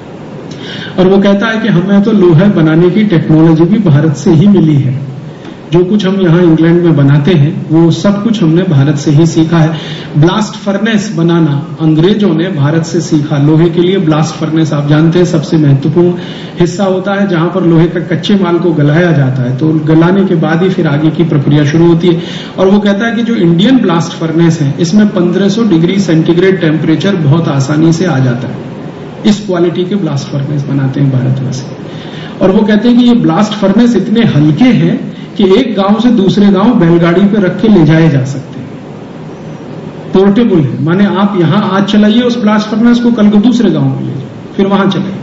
और वो कहता है कि हमें तो लोहा बनाने की टेक्नोलॉजी भी भारत से ही मिली है। जो कुछ हम यहाँ इंग्लैंड में बनाते हैं वो सब कुछ हमने भारत से ही सीखा है। ब्लास्ट फर्नेस बनाना अंग्रेजों ने भारत से सीखा। लोहे के लिए ब्लास्ट फर्नेस आप जानते हैं सबसे महत्वपूर्ण हिस्सा होता है, जहां पर लोहे का कच्चे माल को गलाया जाता है, तो गलाने के बाद ही फिर आगे की प्रक्रिया शुरू होती है। और वो कहता है कि जो इंडियन ब्लास्ट फर्नेस है, इसमें पंद्रह सौ डिग्री सेंटीग्रेड टेम्परेचर बहुत आसानी से आ जाता है। इस क्वालिटी के ब्लास्ट फर्नेस बनाते हैं भारतवासी। और वो कहते हैं कि ये ब्लास्ट फर्नेस इतने हल्के हैं कि एक गांव से दूसरे गांव बैलगाड़ी पे रख के ले जाए जा सकते हैं। पोर्टेबल है, माने आप यहां आज चलाइए उस ब्लास्ट फर्नेस को, कल को दूसरे गांव में ले जाए, फिर वहां चलाइए।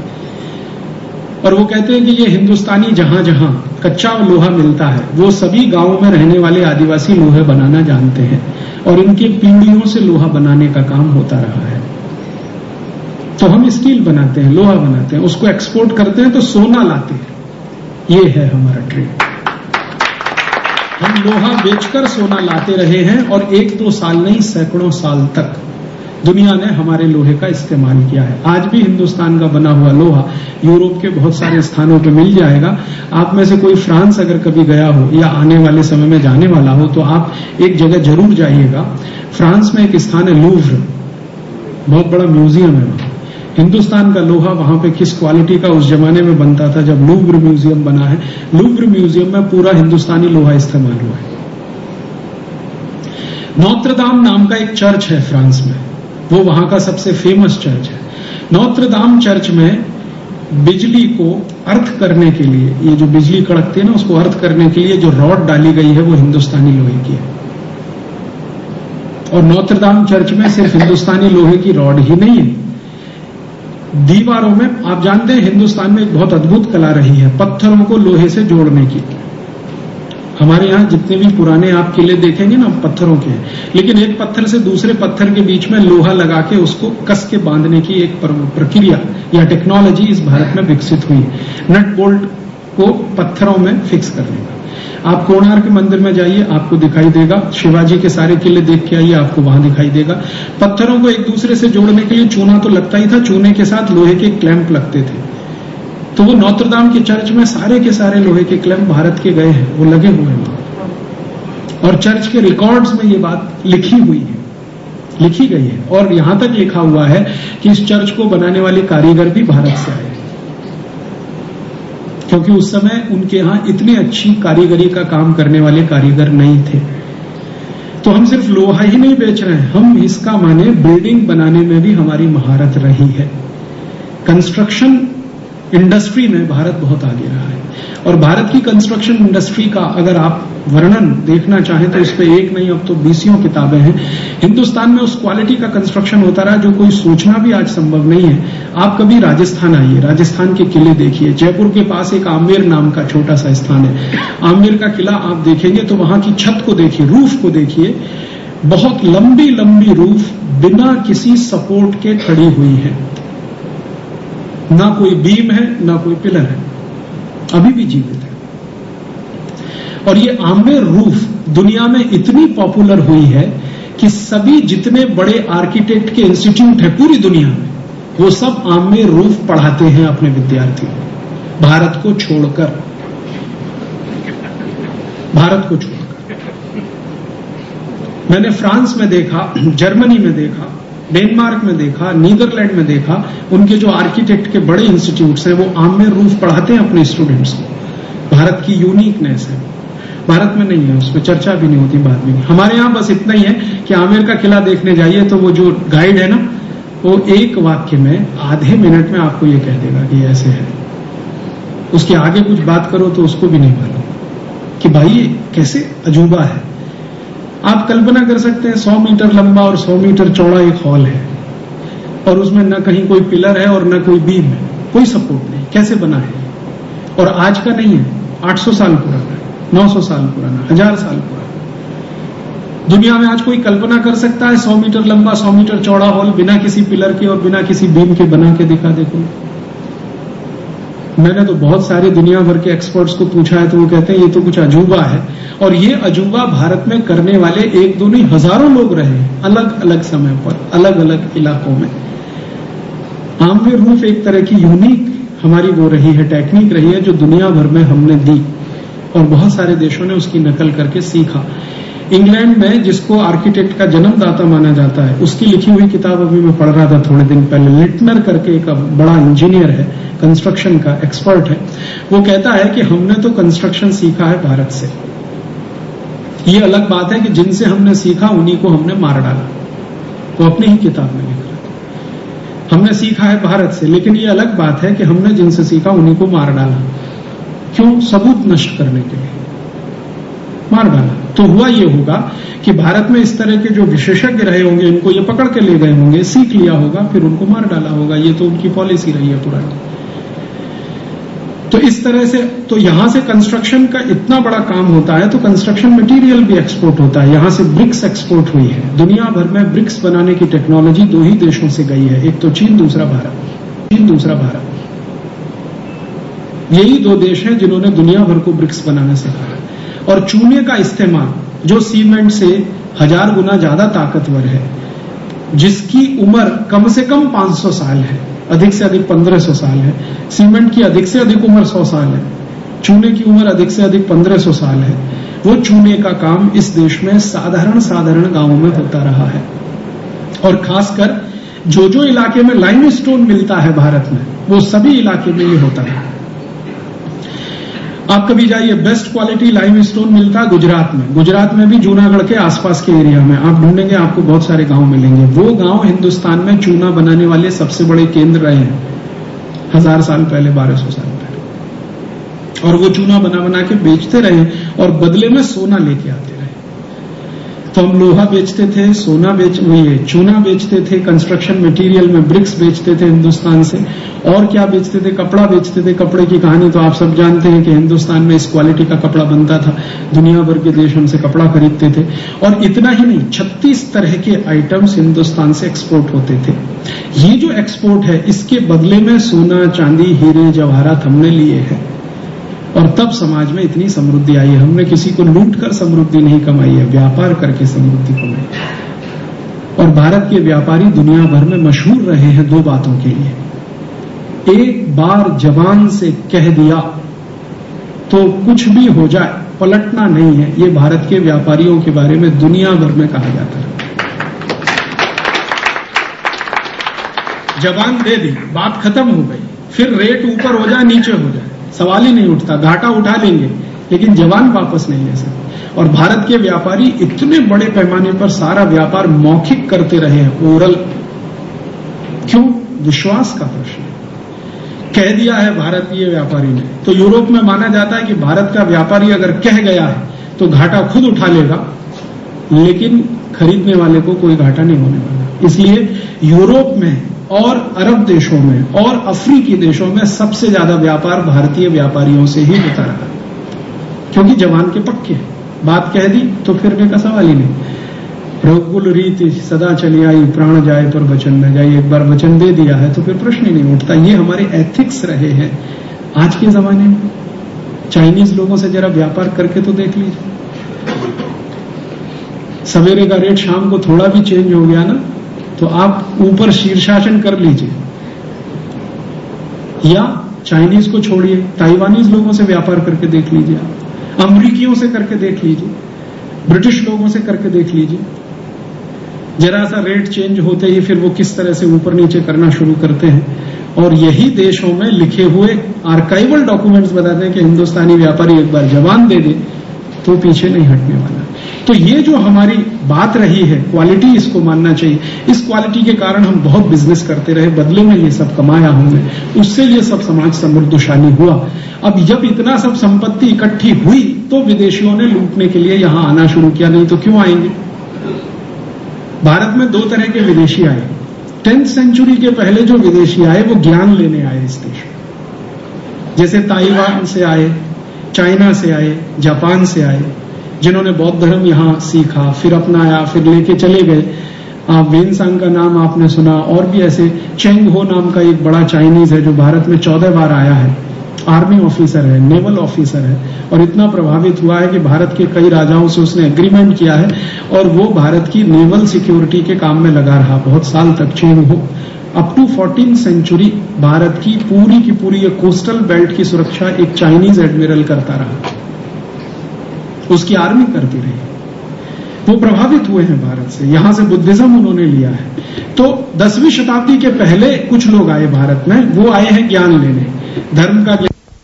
और वो कहते हैं कि ये हिंदुस्तानी जहां जहां कच्चा लोहा मिलता है, वो सभी गांवों में रहने वाले आदिवासी लोहे बनाना जानते हैं, और इनकी पीढ़ियों से लोहा बनाने का काम होता रहा है। तो हम स्टील बनाते हैं, लोहा बनाते हैं, उसको एक्सपोर्ट करते हैं तो सोना लाते हैं। ये है हमारा ट्रेड। हम लोहा बेचकर सोना लाते रहे हैं और एक दो साल नहीं सैकड़ों साल तक दुनिया ने हमारे लोहे का इस्तेमाल किया है। आज भी हिंदुस्तान का बना हुआ लोहा यूरोप के बहुत सारे स्थानों पे मिल जाएगा। आप में से कोई फ्रांस अगर कभी गया हो या आने वाले समय में जाने वाला हो तो आप एक जगह जरूर जाइएगा। फ्रांस में एक स्थान है लूव्र, बहुत बड़ा म्यूजियम है वहां। हिंदुस्तान का लोहा वहां पे किस क्वालिटी का उस जमाने में बनता था जब लूव्र म्यूजियम बना है। लूव्र म्यूजियम में पूरा हिंदुस्तानी लोहा इस्तेमाल हुआ है। नोत्रदाम नाम का एक चर्च है फ्रांस में, वो वहां का सबसे फेमस चर्च है। नोत्रदाम चर्च में बिजली को अर्थ करने के लिए, ये जो बिजली कड़कती है ना, उसको अर्थ करने के लिए जो रॉड डाली गई है वो हिंदुस्तानी लोहे की है। और नोत्रदाम चर्च में सिर्फ हिंदुस्तानी लोहे की रॉड ही नहीं है, दीवारों में आप जानते हैं हिंदुस्तान में एक बहुत अद्भुत कला रही है पत्थरों को लोहे से जोड़ने की। हमारे यहाँ जितने भी पुराने आप किले देखेंगे ना पत्थरों के, लेकिन एक पत्थर से दूसरे पत्थर के बीच में लोहा लगा के उसको कस के बांधने की एक प्रक्रिया या टेक्नोलॉजी इस भारत में विकसित हुई है, नट बोल्ट को पत्थरों में फिक्स करने का। आप कोणार्क मंदिर में जाइए, आपको दिखाई देगा। शिवाजी के सारे किले देख के आइए, आपको वहां दिखाई देगा। पत्थरों को एक दूसरे से जोड़ने के लिए चूना तो लगता ही था, चूने के साथ लोहे के क्लैंप लगते थे। तो वो नोत्रदाम के चर्च में सारे के सारे लोहे के क्लैंप भारत के गए हैं, वो लगे हुए हैं। और चर्च के रिकॉर्ड्स में ये बात लिखी हुई है, लिखी गई है। और यहां तक लिखा हुआ है कि इस चर्च को बनाने वाले कारीगर भी भारत से आए, क्योंकि उस समय उनके यहां इतनी अच्छी कारीगरी का काम करने वाले कारीगर नहीं थे। तो हम सिर्फ लोहा ही नहीं बेच रहे हैं, हम इसका माने बिल्डिंग बनाने में भी हमारी महारत रही है। कंस्ट्रक्शन इंडस्ट्री में भारत बहुत आगे रहा है। और भारत की कंस्ट्रक्शन इंडस्ट्री का अगर आप वर्णन देखना चाहें तो इस पे एक नहीं अब तो बीसियों किताबें हैं। हिंदुस्तान में उस क्वालिटी का कंस्ट्रक्शन होता रहा जो कोई सोचना भी आज संभव नहीं है। आप कभी राजस्थान आइए, राजस्थान के किले देखिए। जयपुर के पास एक आमेर नाम का छोटा सा स्थान है, आमेर का किला आप देखेंगे तो वहां की छत को देखिए, रूफ को देखिए, बहुत लंबी लंबी रूफ बिना किसी सपोर्ट के खड़ी हुई है, ना कोई बीम है ना कोई पिलर है, अभी भी जीवित है। और ये आमेर रूफ दुनिया में इतनी पॉपुलर हुई है कि सभी जितने बड़े आर्किटेक्ट के इंस्टीट्यूट है पूरी दुनिया में, वो सब आमेर रूफ पढ़ाते हैं अपने विद्यार्थियों, भारत को छोड़कर, भारत को छोड़कर। मैंने फ्रांस में देखा, जर्मनी में देखा, डेनमार्क में देखा, नीदरलैंड में देखा, उनके जो आर्किटेक्ट के बड़े इंस्टीट्यूट्स हैं वो आमेर रूफ पढ़ाते हैं अपने स्टूडेंट्स को। भारत की यूनिकनेस है, भारत में नहीं है, उस पर चर्चा भी नहीं होती, बात भी नहीं। हमारे यहाँ बस इतना ही है कि आमेर का किला देखने जाइए तो वो जो गाइड है ना, वो एक वाक्य में आधे मिनट में आपको ये कह देगा कि ऐसे है। उसके आगे कुछ बात करो तो उसको भी नहीं मालूम कि भाई ये कैसे अजूबा है। आप कल्पना कर सकते हैं सौ मीटर लंबा और सौ मीटर चौड़ा एक हॉल है और उसमें न कहीं कोई पिलर है और न कोई बीम है, कोई सपोर्ट नहीं, कैसे बना है? और आज का नहीं है, आठ सौ साल पुराना है, नौ सौ साल पुराना, हजार साल पुराना। दुनिया में आज कोई कल्पना कर सकता है सौ मीटर लंबा सौ मीटर चौड़ा हॉल बिना किसी पिलर के और बिना किसी बीम के बना के दिखा? देखो, मैंने तो बहुत सारे दुनिया भर के एक्सपर्ट्स को पूछा है तो वो कहते हैं ये तो कुछ अजूबा है। और ये अजूबा भारत में करने वाले एक दो नहीं हजारों लोग रहे हैं, अलग अलग समय पर, अलग अलग इलाकों में। आमेर रूफ एक तरह की यूनिक हमारी वो रही है, टेक्निक रही है जो दुनिया भर में हमने दी और बहुत सारे देशों ने उसकी नकल करके सीखा। इंग्लैंड में जिसको आर्किटेक्ट का जन्मदाता माना जाता है, उसकी लिखी हुई किताब अभी मैं पढ़ रहा था थोड़े दिन पहले, लिटनर करके एक बड़ा इंजीनियर है, कंस्ट्रक्शन का एक्सपर्ट है, वो कहता है कि हमने तो कंस्ट्रक्शन सीखा है भारत से। ये अलग बात है कि जिनसे हमने सीखा उन्हीं को हमने मार डाला, वो अपनी ही किताब में लिख रहा था। हमने सीखा है भारत से, लेकिन ये अलग बात है कि हमने जिनसे सीखा उन्हीं को मार डाला। क्यों? सबूत नष्ट करने के लिए मार डाला। तो हुआ ये होगा कि भारत में इस तरह के जो विशेषज्ञ रहे होंगे, इनको ये पकड़ के ले गए होंगे, सीख लिया होगा, फिर उनको मार डाला होगा। ये तो उनकी पॉलिसी रही है पुरानी। तो इस तरह से तो यहां से कंस्ट्रक्शन का इतना बड़ा काम होता है, तो कंस्ट्रक्शन मटेरियल भी एक्सपोर्ट होता है। यहां से ब्रिक्स एक्सपोर्ट हुई है। दुनिया भर में ब्रिक्स बनाने की टेक्नोलॉजी दो ही देशों से गई है, एक तो चीन, दूसरा भारत। चीन, दूसरा भारत, यही दो देश हैं जिन्होंने दुनिया भर को ब्रिक्स बनाने सिखाया। और चूने का इस्तेमाल जो सीमेंट से हजार गुना ज्यादा ताकतवर है, जिसकी उम्र कम से कम पांच सौ साल है, अधिक से अधिक पंद्रह सौ साल है। सीमेंट की अधिक से अधिक उम्र सौ साल है, चूने की उम्र अधिक से अधिक पंद्रह सौ साल है। वो चूने का काम इस देश में साधारण साधारण गांवों में होता रहा है। और खासकर जो जो इलाके में लाइमस्टोन मिलता है भारत में, वो सभी इलाके में ये होता है। आप कभी जाइए, बेस्ट क्वालिटी लाइमस्टोन मिलता है गुजरात में। गुजरात में भी जूनागढ़ के आसपास के एरिया में आप ढूंढेंगे, आपको बहुत सारे गांव मिलेंगे। वो गांव हिंदुस्तान में चूना बनाने वाले सबसे बड़े केंद्र रहे हैं हजार साल पहले, बारह सौ साल पहले। और वो चूना बना बना के बेचते रहे और बदले में सोना लेके आते रहे। तो हम लोहा बेचते थे, सोना बेच ये चूना बेचते थे, कंस्ट्रक्शन मटेरियल में ब्रिक्स बेचते थे हिंदुस्तान से। और क्या बेचते थे? कपड़ा बेचते थे। कपड़े की कहानी तो आप सब जानते हैं कि हिंदुस्तान में इस क्वालिटी का कपड़ा बनता था, दुनिया भर के देश हमसे कपड़ा खरीदते थे। और इतना ही नहीं, छत्तीस तरह के आइटम्स हिंदुस्तान से एक्सपोर्ट होते थे। ये जो एक्सपोर्ट है, इसके बदले में सोना, चांदी, हीरे, जवाहरात हमने लिए हैं। और तब समाज में इतनी समृद्धि आई है। हमने किसी को लूट कर समृद्धि नहीं कमाई है, व्यापार करके समृद्धि कमाई है। और भारत के व्यापारी दुनिया भर में मशहूर रहे हैं दो बातों के लिए। एक बार जबान से कह दिया तो कुछ भी हो जाए, पलटना नहीं है। ये भारत के व्यापारियों के बारे में दुनिया भर में कहा जाता है। जबान दे दी, बात खत्म हो गई, फिर रेट ऊपर हो जाए नीचे हो जाए, सवाल ही नहीं उठता। घाटा उठा लेंगे लेकिन जबान वापस नहीं ले सकते। और भारत के व्यापारी इतने बड़े पैमाने पर सारा व्यापार मौखिक करते रहे हैं, ओरल। क्यों? विश्वास का प्रश्न। कह दिया है भारतीय व्यापारी ने, तो यूरोप में माना जाता है कि भारत का व्यापारी अगर कह गया है तो घाटा खुद उठा लेगा, लेकिन खरीदने वाले को कोई घाटा नहीं होने वाला। इसलिए यूरोप में और अरब देशों में और अफ्रीकी देशों में सबसे ज्यादा व्यापार भारतीय व्यापारियों से ही होता रहा, क्योंकि जवान के पक्के हैं। बात कह दी तो फिरने का सवाल ही नहीं। रघुकुल रीति सदा चली आई, प्राण जाए पर वचन न जाए। एक बार वचन दे दिया है तो फिर प्रश्न ही नहीं उठता। ये हमारे एथिक्स रहे हैं आज के जमाने में। चाइनीज लोगों से जरा व्यापार करके तो देख लीजिए, सवेरे का रेट शाम को थोड़ा भी चेंज हो गया ना, तो आप ऊपर शीर्षासन कर लीजिए। या चाइनीज को छोड़िए, ताइवानीज लोगों से व्यापार करके देख लीजिए, आप अमरीकियों से करके देख लीजिए, ब्रिटिश लोगों से करके देख लीजिए। जरा सा रेट चेंज होते ही फिर वो किस तरह से ऊपर नीचे करना शुरू करते हैं। और यही देशों में लिखे हुए आर्काइवल डॉक्यूमेंट्स बताते हैं कि हिंदुस्तानी व्यापारी एक बार जबान दे दे तो पीछे नहीं हटने वाला। तो ये जो हमारी बात रही है, क्वालिटी, इसको मानना चाहिए। इस क्वालिटी के कारण हम बहुत बिजनेस करते रहे, बदले में ये सब कमाया हमने, उससे ये सब समाज समृद्धशाली हुआ। अब जब इतना सब संपत्ति इकट्ठी हुई तो विदेशियों ने लूटने के लिए यहां आना शुरू किया, नहीं तो क्यों आएंगे। भारत में दो तरह के विदेशी आए। टेंथ सेंचुरी के पहले जो विदेशी आए वो ज्ञान लेने आए इस देश में, जैसे ताइवान से आए, चाइना से आए, जापान से आए, जिन्होंने बौद्ध धर्म यहां सीखा, फिर अपनाया, फिर लेके चले गए। वेनसांग का नाम आपने सुना, और भी ऐसे। चेंग हो नाम का एक बड़ा चाइनीज है जो भारत में चौदह बार आया है, आर्मी ऑफिसर है, नेवल ऑफिसर है, और इतना प्रभावित हुआ है कि भारत के कई राजाओं से उसने एग्रीमेंट किया है और वो भारत की नेवल सिक्योरिटी के काम में लगा रहा बहुत साल तक। Zheng He up to fourteen century Bharat की पूरी की पूरी कोस्टल बेल्ट की सुरक्षा एक चाइनीज एडमिरल करता रहा, उसकी आर्मी करती रही। वो प्रभावित हुए हैं भारत से, यहां से बुद्धिज्म उन्होंने लिया है। तो दसवीं शताब्दी के पहले कुछ लोग आए भारत में, वो आए हैं ज्ञान लेने, धर्म का ज्ञान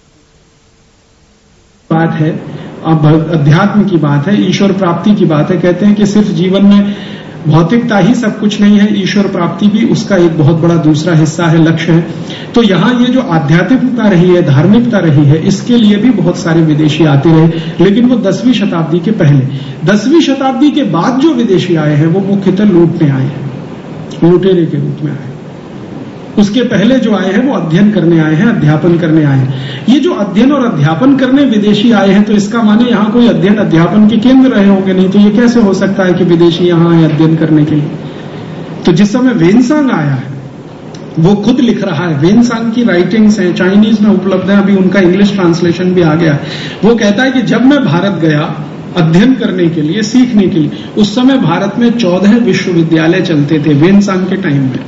बात है, अब अध्यात्म की बात है, ईश्वर प्राप्ति की बात है। कहते हैं कि सिर्फ जीवन में भौतिकता ही सब कुछ नहीं है, ईश्वर प्राप्ति भी उसका एक बहुत बड़ा दूसरा हिस्सा है, लक्ष्य है। तो यहां ये जो आध्यात्मिकता रही है, धार्मिकता रही है, इसके लिए भी बहुत सारे विदेशी आते रहे, लेकिन वो दसवीं शताब्दी के पहले। दसवीं शताब्दी के बाद जो विदेशी आए हैं वो मुख्यतः लूटने आए हैं, लुटेरे के रूप में आए। उसके पहले जो आए हैं वो अध्ययन करने आए हैं, अध्यापन करने आए हैं। ये जो अध्ययन और अध्यापन करने विदेशी आए हैं, तो इसका माने यहाँ कोई अध्ययन अध्यापन के केंद्र रहे होंगे, नहीं तो ये कैसे हो सकता है कि विदेशी यहाँ आए अध्ययन करने के लिए। तो जिस समय वेनसांग आया है वो खुद लिख रहा है, वेनसांग की राइटिंग्स हैं, चाइनीज में उपलब्ध है, अभी उनका इंग्लिश ट्रांसलेशन भी आ गया है। वो कहता है कि जब मैं भारत गया अध्ययन करने के लिए, सीखने के लिए, उस समय भारत में चौदह विश्वविद्यालय चलते थे। वेनसांग के टाइम में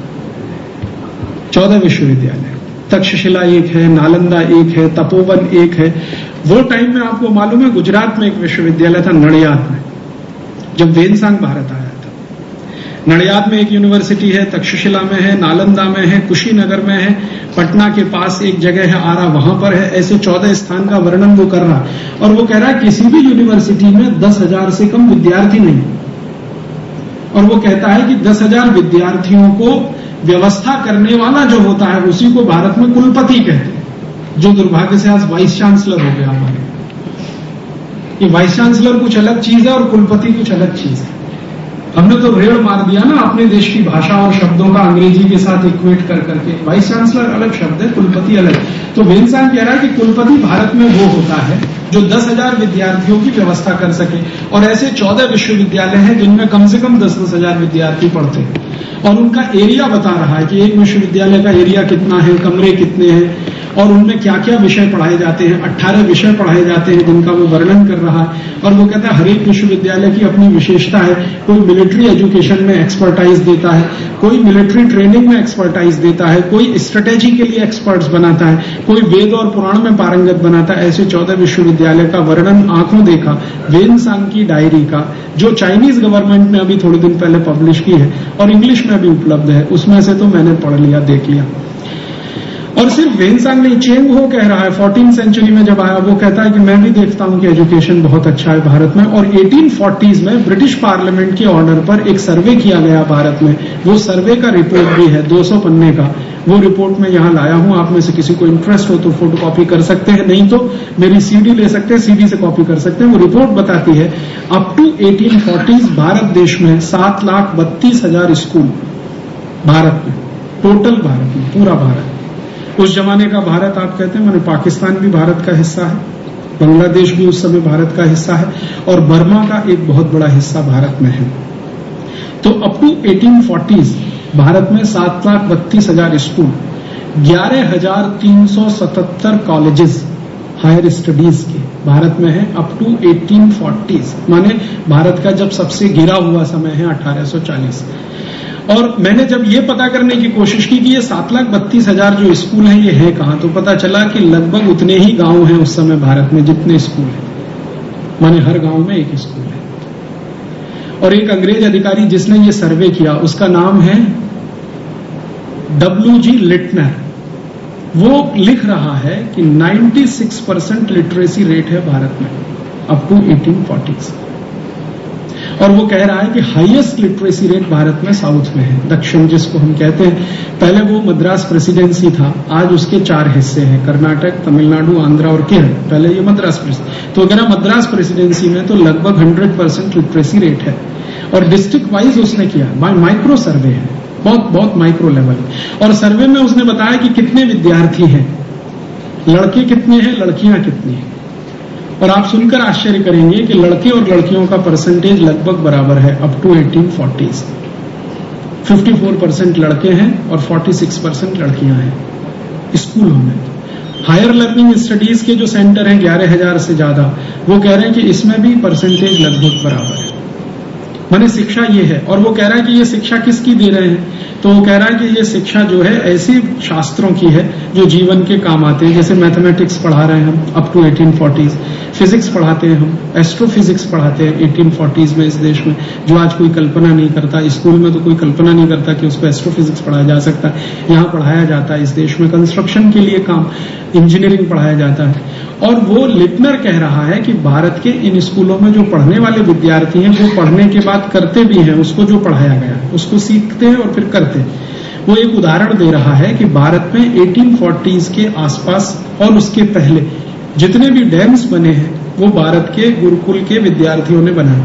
चौदह विश्वविद्यालय, तक्षशिला एक है, नालंदा एक है, तपोवन एक है। वो टाइम में आपको मालूम है गुजरात में एक विश्वविद्यालय था, नडियाद में, जब वेनसांग भारत आया था। नडियाद में एक यूनिवर्सिटी है, तक्षशिला में है, नालंदा में है, कुशीनगर में है, पटना के पास एक जगह है आरा, वहां पर है। ऐसे चौदह स्थान का वर्णन वो कर रहा है। और वो कह रहा है किसी भी यूनिवर्सिटी में दस हजार से कम विद्यार्थी नहीं। और वो कहता है कि दस हजार विद्यार्थियों को व्यवस्था करने वाला जो होता है उसी को भारत में कुलपति कहते हैं, जो दुर्भाग्य से आज वाइस चांसलर हो गया हमारे। ये वाइस चांसलर कुछ अलग चीज है और कुलपति कुछ अलग चीज है। हमने तो रेड़ मार दिया ना अपने देश की भाषा और शब्दों का अंग्रेजी के साथ इक्वेट कर करके। वाइस चांसलर अलग शब्द है, कुलपति अलग। तो वेनसांग कह रहा है कि कुलपति भारत में वो होता है जो दस हजार विद्यार्थियों की व्यवस्था कर सके। और ऐसे चौदह विश्वविद्यालय हैं जिनमें कम से कम दस दस हजार विद्यार्थी पढ़ते हैं। और उनका एरिया बता रहा है कि एक विश्वविद्यालय का एरिया कितना है, कमरे कितने हैं और उनमें क्या क्या विषय पढ़ाए जाते हैं। अट्ठारह विषय पढ़ाए जाते हैं जिनका वो वर्णन कर रहा है। और वो कहता है हर एक विश्वविद्यालय की अपनी विशेषता है। कोई मिलिट्री एजुकेशन में एक्सपर्टाइज देता है, कोई मिलिट्री ट्रेनिंग में एक्सपर्टाइज देता है, कोई स्ट्रेटेजी के लिए एक्सपर्ट्स बनाता है, कोई वेद और पुराण में पारंगत बनाता है। ऐसे चौदह विश्वविद्यालय का वर्णन आंखों देखा वेनसांग की डायरी का, जो चाइनीज गवर्नमेंट ने अभी थोड़े दिन पहले पब्लिश की है और इंग्लिश में भी उपलब्ध है। उसमें से तो मैंने पढ़ लिया, देख लिया। और सिर्फ वेनसांग नहीं, चेंग हो कह रहा है फोर्टीन सेंचुरी में जब आया, वो कहता है कि मैं भी देखता हूं कि एजुकेशन बहुत अच्छा है भारत में। और एटीन फोर्टीज़ में ब्रिटिश पार्लियामेंट के ऑर्डर पर एक सर्वे किया गया भारत में। वो सर्वे का रिपोर्ट भी है दो सौ पन्ने का। वो रिपोर्ट मैं यहां लाया हूं, आप में से किसी को इंटरेस्ट हो तो फोटो कॉपी कर सकते हैं, नहीं तो मेरी सीडी ले सकते हैं, सीडी से कॉपी कर सकते हैं। वो रिपोर्ट बताती है up to eighteen forties Bharat देश में सात लाख बत्तीस हजार स्कूल, भारत में, टोटल भारत में, पूरा भारत। उस जमाने का भारत आप कहते हैं, माने पाकिस्तान भी भारत का हिस्सा है, बांग्लादेश भी उस समय भारत का हिस्सा है और बर्मा का एक बहुत बड़ा हिस्सा भारत में है। तो up to eighteen forties Bharat में सात लाख बत्तीस हजार स्कूल, ग्यारह हजार तीन सौ सतहत्तर कॉलेजेस हायर स्टडीज के भारत में है अप टू एटीन फोर्टीज़, माने भारत का जब सबसे गिरा हुआ समय है अठारह सौ चालीस। और मैंने जब ये पता करने की कोशिश की कि ये सात लाख बत्तीस हजार जो स्कूल हैं ये है कहां, तो पता चला कि लगभग उतने ही गांव हैं उस समय भारत में जितने स्कूल हैं, माने हर गांव में एक स्कूल है। और एक अंग्रेज अधिकारी जिसने ये सर्वे किया उसका नाम है डब्ल्यू जी लिटनर। वो लिख रहा है कि छियानवे परसेंट लिटरेसी रेट है भारत में अप टू एटीन फोर्टीज़। और वो कह रहा है कि हाईएस्ट लिटरेसी रेट भारत में साउथ में है, दक्षिण जिसको हम कहते हैं। पहले वो मद्रास प्रेसिडेंसी था, आज उसके चार हिस्से हैं, कर्नाटक, तमिलनाडु, आंध्रा और केरल। पहले ये मद्रास प्रेसिडेंसी, तो अगर मद्रास प्रेसिडेंसी में तो लगभग हंड्रेड परसेंट लिटरेसी रेट है। और डिस्ट्रिक्ट वाइज उसने किया, माइक्रो सर्वे है, बहुत बहुत माइक्रो लेवल। और सर्वे में उसने बताया कि कितने विद्यार्थी हैं, लड़के कितने हैं, लड़कियां कितनी हैं। और आप सुनकर आश्चर्य करेंगे कि लड़के और लड़कियों का परसेंटेज लगभग बराबर है अप टू एटीन फोर्टीज़। चौवन परसेंट लड़के हैं और छियालीस परसेंट लड़कियां हैं स्कूलों में। हायर लर्निंग स्टडीज के जो सेंटर हैं ग्यारह हजार से ज्यादा, वो कह रहे हैं कि इसमें भी परसेंटेज लगभग बराबर है, माने शिक्षा ये है। और वो कह रहा है कि ये शिक्षा किसकी दे रहे हैं, तो वो कह रहा है कि ये शिक्षा जो है ऐसी शास्त्रों की है जो जीवन के काम आते हैं। जैसे मैथमेटिक्स पढ़ा रहे हैं हम up to eighteen forties, physics पढ़ाते हैं हम, एस्ट्रोफिजिक्स पढ़ाते हैं एटीन फोर्टीज़ में इस देश में, जो आज कोई कल्पना नहीं करता। स्कूल में तो कोई कल्पना नहीं करता कि उसको एस्ट्रोफिजिक्स पढ़ाया जा सकता है, यहाँ पढ़ाया जाता है इस देश में। कंस्ट्रक्शन के लिए काम, इंजीनियरिंग पढ़ाया जाता है। और वो लिटनर कह रहा है कि भारत के इन स्कूलों में जो पढ़ने वाले विद्यार्थी हैं वो पढ़ने के बाद करते भी हैं उसको जो पढ़ाया गया, उसको सीखते हैं और फिर करते हैं। वो एक उदाहरण दे रहा है कि भारत में एटीन फोर्टीज़ के आसपास और उसके पहले जितने भी डैम्स बने हैं वो भारत के गुरुकुल के विद्यार्थियों ने बनाए।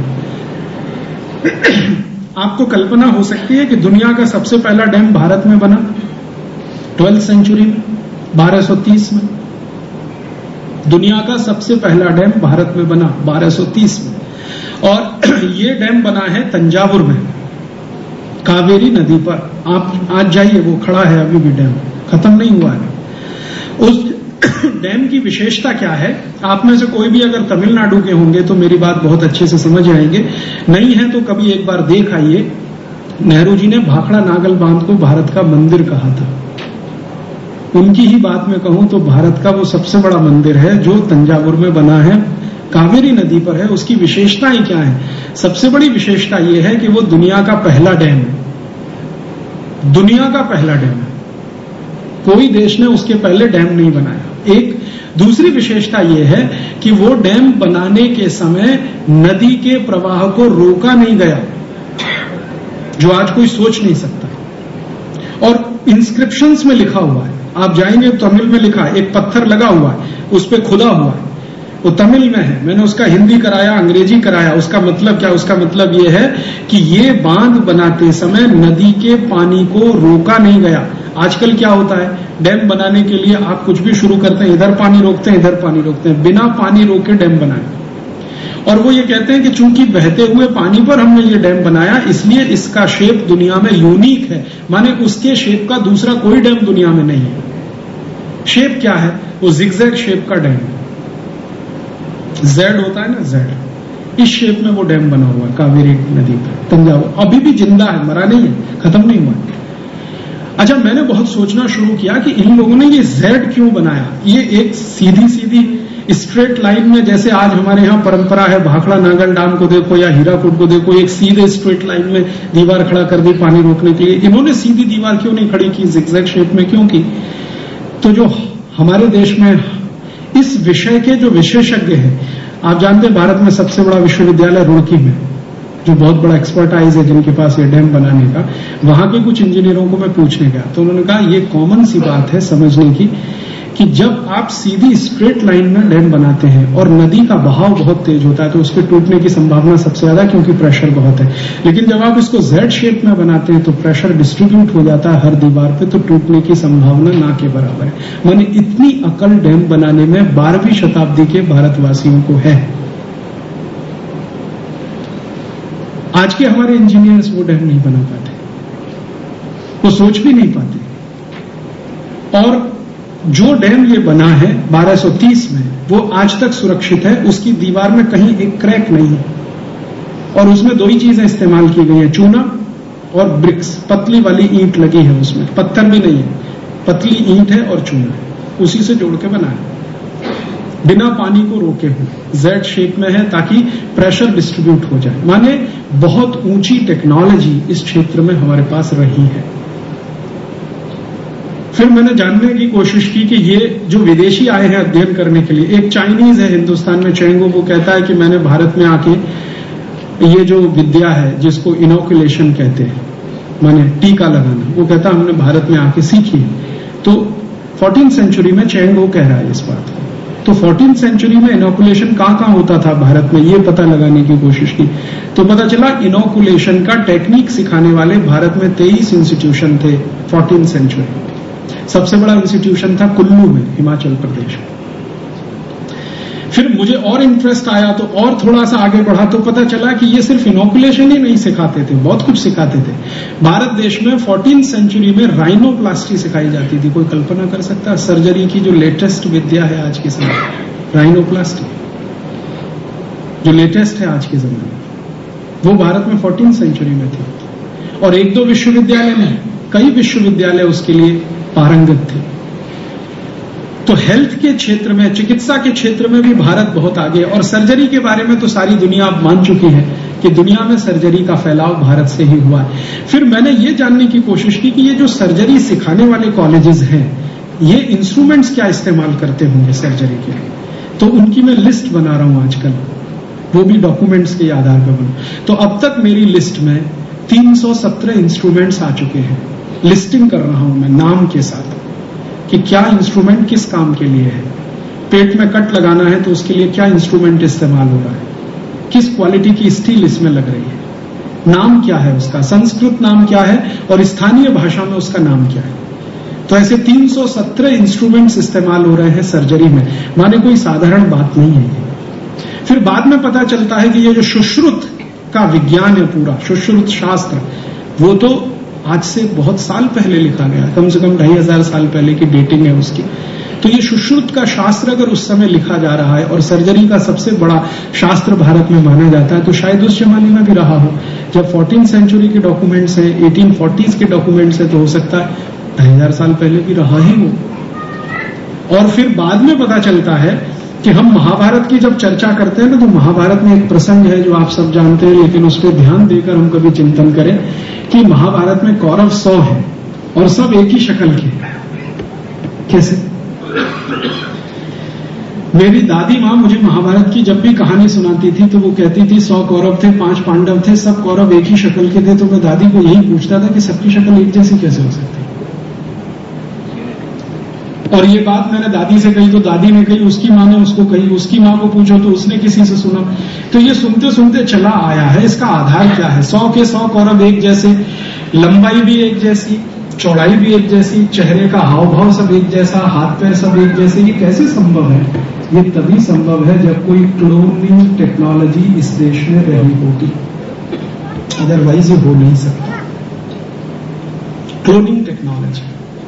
आपको कल्पना हो सकती है कि दुनिया का सबसे पहला डैम भारत में बना, ट्वेल्थ सेंचुरी में, बारह सौ तीस में। दुनिया का सबसे पहला डैम भारत में बना बारह सौ तीस में, और ये डैम बना है तंजावुर में, कावेरी नदी पर। आप आज जाइए, वो खड़ा है अभी भी, डैम खत्म नहीं हुआ है। उस डैम की विशेषता क्या है? आप में से कोई भी अगर तमिलनाडु के होंगे तो मेरी बात बहुत अच्छे से समझ आएंगे, नहीं है तो कभी एक बार देख आइए। नेहरू जी ने भाखड़ा नागल बांध को भारत का मंदिर कहा था। उनकी ही बात में कहूं तो भारत का वो सबसे बड़ा मंदिर है जो तंजावुर में बना है, कावेरी नदी पर है। उसकी विशेषताएं क्या है? सबसे बड़ी विशेषता यह है कि वो दुनिया का पहला डैम है, दुनिया का पहला डैम है। कोई देश ने उसके पहले डैम नहीं बनाया। एक दूसरी विशेषता यह है कि वो डैम बनाने के समय नदी के प्रवाह को रोका नहीं गया, जो आज कोई सोच नहीं सकता। और इंस्क्रिप्शंस में लिखा हुआ है, आप जाएंगे तमिल में लिखा है, एक पत्थर लगा हुआ है, उस पर खुदा हुआ है, वो तमिल में है। मैंने उसका हिंदी कराया, अंग्रेजी कराया। उसका मतलब क्या? उसका मतलब ये है कि ये बांध बनाते समय नदी के पानी को रोका नहीं गया। आजकल क्या होता है, डैम बनाने के लिए आप कुछ भी शुरू करते हैं, इधर पानी रोकते हैं, इधर पानी रोकते हैं, बिना पानी रोके डैम बनाए। और वो ये कहते हैं कि चूंकि बहते हुए पानी पर हमने ये डैम बनाया, इसलिए इसका शेप दुनिया में यूनिक है, माने उसके शेप का दूसरा कोई डैम दुनिया में नहीं है। शेप क्या है? वो जिगजैग शेप का डैम, जेड होता है ना, जेड, इस शेप में वो डैम बना हुआ है कावेरी नदी पर तंजावुर। अभी भी जिंदा है, मरा नहीं है, खत्म नहीं हुआ। अच्छा, मैंने बहुत सोचना शुरू किया कि इन लोगों ने ये जेड क्यों बनाया। ये एक सीधी सीधी स्ट्रेट लाइन में, जैसे आज हमारे यहाँ परंपरा है, भाखड़ा नागल डैम को देखो या हीराकुड को देखो, एक सीधे स्ट्रेट लाइन में दीवार खड़ा कर दी पानी रोकने के लिए। इन्होंने सीधी दीवार क्यों नहीं खड़ी की, जिगजैग शेप में क्यों की? तो जो हमारे देश में इस विषय के जो विशेषज्ञ हैं, आप जानते हैं भारत में सबसे बड़ा विश्वविद्यालय रुड़की में, जो बहुत बड़ा एक्सपर्टाइज है जिनके पास ये डैम बनाने का, वहां के कुछ इंजीनियरों को मैं पूछने गया तो उन्होंने कहा ये कॉमन सी बात है समझने की कि जब आप सीधी स्ट्रेट लाइन में डैम बनाते हैं और नदी का बहाव बहुत तेज होता है तो उसके टूटने की संभावना सबसे ज्यादा, क्योंकि प्रेशर बहुत है। लेकिन जब आप इसको जेड शेप में बनाते हैं तो प्रेशर डिस्ट्रीब्यूट हो जाता है हर दीवार पे, तो टूटने की संभावना ना के बराबर है। माने इतनी अकल डैम बनाने में बारहवीं शताब्दी के भारतवासियों को है। आज के हमारे इंजीनियर्स वो डैम नहीं बना पाते, वो सोच भी नहीं पाते। और जो डैम ये बना है बारह सौ तीस में, वो आज तक सुरक्षित है, उसकी दीवार में कहीं एक क्रैक नहीं है। और उसमें दो ही चीजें इस्तेमाल की गई है, चूना और ब्रिक्स, पतली वाली ईंट लगी है उसमें, पत्थर भी नहीं है, पतली ईंट है और चूना है, उसी से जोड़ के बना है, बिना पानी को रोके हुए, जेड शेप में है ताकि प्रेशर डिस्ट्रीब्यूट हो जाए। माने बहुत ऊंची टेक्नोलॉजी इस क्षेत्र में हमारे पास रही है। फिर मैंने जानने की कोशिश की कि ये जो विदेशी आए हैं अध्ययन करने के लिए, एक चाइनीज है हिंदुस्तान में, चेंगो, वो कहता है कि मैंने भारत में आके ये जो विद्या है जिसको इनोकुलेशन कहते हैं, माने टीका लगाना, वो कहता हमने भारत में आके सीखी है। तो फोर्टीन सेंचुरी में चेंगो कह रहा है इस बात को। तो फोर्टीन सेंचुरी में इनोकुलेशन कहां कहां होता था भारत में, ये पता लगाने की कोशिश की तो पता चला इनोकुलेशन का टेक्निक सिखाने वाले भारत में तेईस इंस्टीट्यूशन थे फोर्टीन सेंचुरी। सबसे बड़ा इंस्टीट्यूशन था कुल्लू में, हिमाचल प्रदेश में। फिर मुझे और इंटरेस्ट आया तो और थोड़ा सा आगे बढ़ा तो पता चला कि ये सिर्फ इनोकुलेशन ही नहीं सिखाते थे, बहुत कुछ सिखाते थे। भारत देश में फोर्टीन सेंचुरी में राइनोप्लास्टी सिखाई जाती थी। कोई कल्पना कर सकता है सर्जरी की जो लेटेस्ट विद्या है आज के समय, राइनोप्लास्टी जो लेटेस्ट है आज के जमाने में, वो भारत में फोर्टीन सेंचुरी में थी। और एक दो विश्वविद्यालय में, कई विश्वविद्यालय उसके लिए पारंगत थे। तो हेल्थ के क्षेत्र में, चिकित्सा के क्षेत्र में भी भारत बहुत आगे। और सर्जरी के बारे में तो सारी दुनिया अब मान चुकी है कि दुनिया में सर्जरी का फैलाव भारत से ही हुआ है। फिर मैंने ये जानने की कोशिश की कि ये जो सर्जरी सिखाने वाले कॉलेजेस हैं, ये इंस्ट्रूमेंट्स क्या इस्तेमाल करते होंगे सर्जरी के लिए। तो उनकी मैं लिस्ट बना रहा हूं आजकल, वो भी डॉक्यूमेंट्स के आधार पर बना। तो अब तक मेरी लिस्ट में तीन सौ सत्रह इंस्ट्रूमेंट्स आ चुके हैं। लिस्टिंग कर रहा हूं मैं नाम के साथ कि क्या इंस्ट्रूमेंट किस काम के लिए है। पेट में कट लगाना है तो उसके लिए क्या इंस्ट्रूमेंट इस्तेमाल हो रहा है, किस क्वालिटी की स्टील इसमें लग रही है, नाम क्या है उसका, संस्कृत नाम क्या है और स्थानीय भाषा में उसका नाम क्या है। तो ऐसे तीन सौ सत्रह इंस्ट्रूमेंट्स इस्तेमाल हो रहे हैं सर्जरी में, माने कोई साधारण बात नहीं है ये। फिर बाद में पता चलता है कि ये जो सुश्रुत का विज्ञान है, पूरा सुश्रुत शास्त्र, वो तो आज से बहुत साल पहले लिखा गया, कम से कम ढाई हजार साल पहले की डेटिंग है उसकी। तो ये सुश्रुत का शास्त्र अगर उस समय लिखा जा रहा है और सर्जरी का सबसे बड़ा शास्त्र भारत में माना जाता है, तो शायद उस जमाने में भी रहा हो। जब फोर्टीन सेंचुरी के डॉक्यूमेंट्स हैं, एटीन फोर्टीज के डॉक्यूमेंट्स हैं, तो हो सकता है ढाई हजार साल पहले भी रहा ही हो। और फिर बाद में पता चलता है कि हम महाभारत की जब चर्चा करते हैं ना, तो महाभारत में एक प्रसंग है जो आप सब जानते हैं, लेकिन उस पर ध्यान देकर हम कभी चिंतन करें कि महाभारत में कौरव सौ है और सब एक ही शक्ल के। कैसे? मेरी दादी माँ मुझे महाभारत की जब भी कहानी सुनाती थी तो वो कहती थी सौ कौरव थे, पांच पांडव थे, सब कौरव एक ही शक्ल के थे। तो मैं दादी को यही पूछता था कि सबकी शक्ल एक जैसी कैसे हो सकती? और ये बात मैंने दादी से कही तो दादी ने कही, उसकी माँ ने उसको कही, उसकी माँ को पूछो तो उसने किसी से सुना। तो ये सुनते सुनते चला आया है। इसका आधार क्या है? सौ के सौ कौरव एक जैसे, लंबाई भी एक जैसी, चौड़ाई भी एक जैसी, चेहरे का हाव भाव सब एक जैसा, हाथ पैर सब एक जैसे, ये कैसे संभव है? ये तभी संभव है जब कोई क्लोनिंग टेक्नोलॉजी इस देश में रही होगी, अदरवाइज ये हो नहीं सकता। Cloning technology.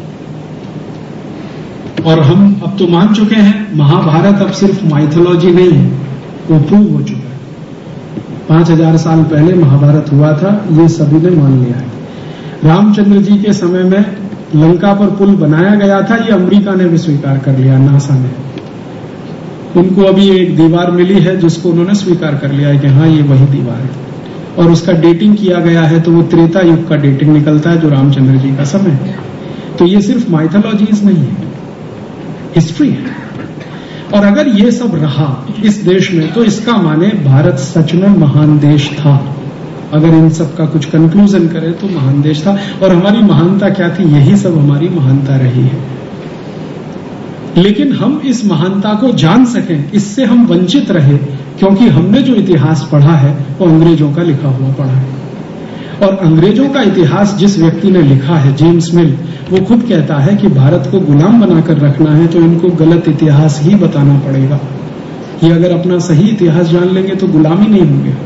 और हम अब तो मान चुके हैं महाभारत अब सिर्फ माइथोलॉजी नहीं है, वो प्रूव हो चुका है। पांच हजार साल पहले महाभारत हुआ था, ये सभी ने मान लिया है। रामचंद्र जी के समय में लंका पर पुल बनाया गया था, ये अमेरिका ने भी स्वीकार कर लिया, नासा ने। उनको अभी एक दीवार मिली है जिसको उन्होंने स्वीकार कर लिया है कि हाँ ये वही दीवार है, और उसका डेटिंग किया गया है तो वो त्रेता युग का डेटिंग निकलता है जो रामचंद्र जी का समय है। तो ये सिर्फ माइथोलॉजीज नहीं है, हिस्ट्री है। और अगर ये सब रहा इस देश में तो इसका माने भारत सच में महान देश था। अगर इन सब का कुछ कंक्लूजन करें तो महान देश था। और हमारी महानता क्या थी? यही सब हमारी महानता रही है। लेकिन हम इस महानता को जान सकें, इससे हम वंचित रहे, क्योंकि हमने जो इतिहास पढ़ा है वो अंग्रेजों का लिखा हुआ पढ़ा है। और अंग्रेजों का इतिहास जिस व्यक्ति ने लिखा है, जेम्स मिल, वो खुद कहता है कि भारत को गुलाम बनाकर रखना है तो इनको गलत इतिहास ही बताना पड़ेगा। ये अगर अपना सही इतिहास जान लेंगे तो गुलामी नहीं होंगे।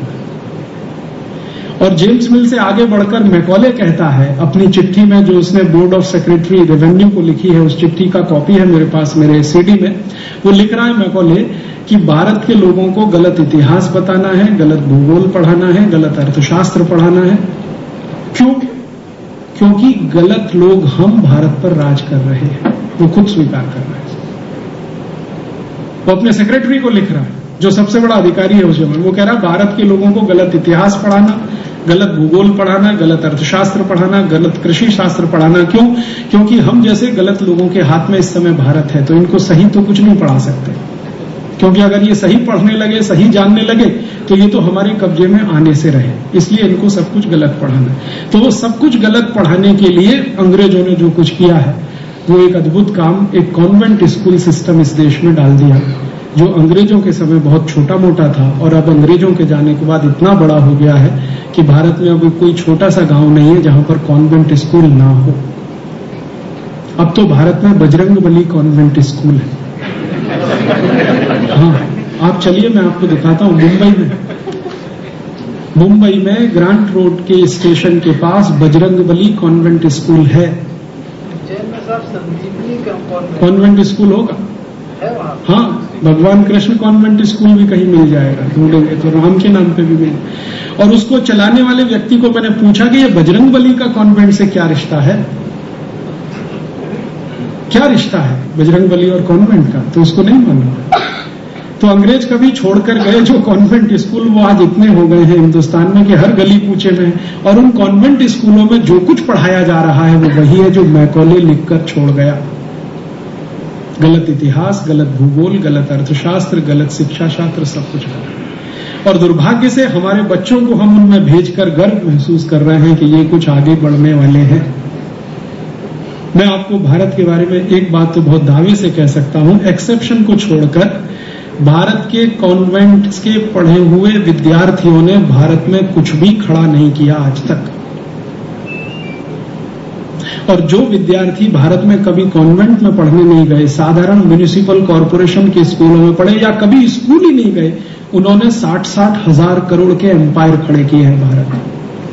और जेम्स मिल से आगे बढ़कर मैकॉले कहता है अपनी चिट्ठी में, जो उसने बोर्ड ऑफ सेक्रेटरी रेवेन्यू को लिखी है, उस चिट्ठी का कॉपी है मेरे पास मेरे सीडी में, वो लिख रहा है मैकॉले कि भारत के लोगों को गलत इतिहास बताना है, गलत भूगोल पढ़ाना है, गलत अर्थशास्त्र पढ़ाना है। क्यों? क्योंकि गलत लोग हम भारत पर राज कर रहे हैं, वो खुद स्वीकार कर रहे हैं। वो अपने सेक्रेटरी को लिख रहा है जो सबसे बड़ा अधिकारी है उस जमाने। वो कह रहा है भारत के लोगों को गलत इतिहास पढ़ाना, गलत भूगोल पढ़ाना, गलत अर्थशास्त्र पढ़ाना, गलत कृषि शास्त्र पढ़ाना। क्यों? क्योंकि हम जैसे गलत लोगों के हाथ में इस समय भारत है, तो इनको सही तो कुछ नहीं पढ़ा सकते, क्योंकि अगर ये सही पढ़ने लगे, सही जानने लगे, तो ये तो हमारे कब्जे में आने से रहे। इसलिए इनको सब कुछ गलत पढ़ाना। तो वो सब कुछ गलत पढ़ाने के लिए अंग्रेजों ने जो कुछ किया है, वो एक अद्भुत काम, एक कॉन्वेंट स्कूल सिस्टम इस देश में डाल दिया, जो अंग्रेजों के समय बहुत छोटा मोटा था और अब अंग्रेजों के जाने के बाद इतना बड़ा हो गया है कि भारत में अब कोई छोटा सा गांव नहीं है जहां पर कॉन्वेंट स्कूल ना हो। अब तो भारत में बजरंगबली कॉन्वेंट स्कूल है। हाँ, आप चलिए मैं आपको दिखाता हूं। मुंबई में मुंबई में ग्रांट रोड के स्टेशन के पास बजरंगबली कॉन्वेंट स्कूल है। कॉन्वेंट स्कूल होगा? हाँ, भगवान कृष्ण कॉन्वेंट स्कूल भी कहीं मिल जाएगा, ढूंढेंगे तो राम के नाम पे भी मिल। और उसको चलाने वाले व्यक्ति को मैंने पूछा कि ये बजरंगबली का कॉन्वेंट से क्या रिश्ता है, क्या रिश्ता है बजरंगबली और कॉन्वेंट का? तो उसको नहीं मालूम। तो अंग्रेज कभी छोड़कर गए जो कॉन्वेंट स्कूल, वो आज इतने हो गए हैं हिंदुस्तान में कि हर गली कूचे में। और उन कॉन्वेंट स्कूलों में जो कुछ पढ़ाया जा रहा है वो वही है जो मैकॉले लिखकर छोड़ गया। गलत इतिहास, गलत भूगोल, गलत अर्थशास्त्र, गलत शिक्षा शास्त्र, सब कुछ गलत। और दुर्भाग्य से हमारे बच्चों को हम उनमें भेजकर गर्व महसूस कर रहे हैं कि ये कुछ आगे बढ़ने वाले हैं। मैं आपको भारत के बारे में एक बात तो बहुत दावे से कह सकता हूं, एक्सेप्शन को छोड़कर भारत के कॉन्वेंट्स के पढ़े हुए विद्यार्थियों ने भारत में कुछ भी खड़ा नहीं किया आज तक। और जो विद्यार्थी भारत में कभी कॉन्वेंट में पढ़ने नहीं गए, साधारण म्युनिसिपल कॉरपोरेशन के स्कूलों में पढ़े या कभी स्कूल ही नहीं गए, उन्होंने साठ साठ हजार करोड़ के एम्पायर खड़े किए हैं भारत में।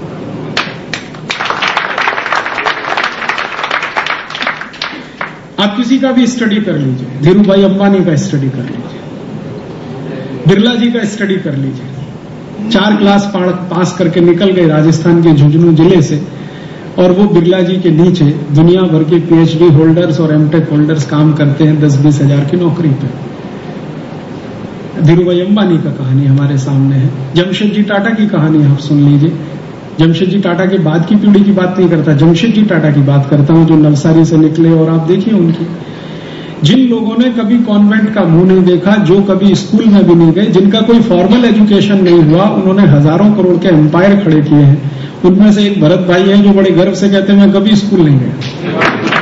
आप किसी का भी स्टडी कर लीजिए, धीरू भाई अंबानी का स्टडी कर लीजिए, बिरला जी का स्टडी कर लीजिए। चार क्लास पास करके निकल गए राजस्थान के झुंझुनू जिले से, और वो बिरला जी के नीचे दुनिया भर के पीएचडी होल्डर्स और एमटेक होल्डर्स काम करते हैं दस बीस हजार की नौकरी पे। धीरू भाई अंबानी का कहानी हमारे सामने है। जमशेद जी टाटा की कहानी आप सुन लीजिए। जमशेद जी टाटा के बाद की पीढ़ी की बात नहीं करता, जमशेद जी टाटा की बात करता हूं, जो नवसारी से निकले। और आप देखिए उनकी, जिन लोगों ने कभी कॉन्वेंट का मुंह नहीं देखा, जो कभी स्कूल में भी नहीं गए, जिनका कोई फॉर्मल एजुकेशन नहीं हुआ, उन्होंने हजारों करोड़ के एम्पायर खड़े किए हैं। उनमें से एक भरत भाई है जो बड़े गर्व से कहते हैं मैं कभी स्कूल नहीं गया।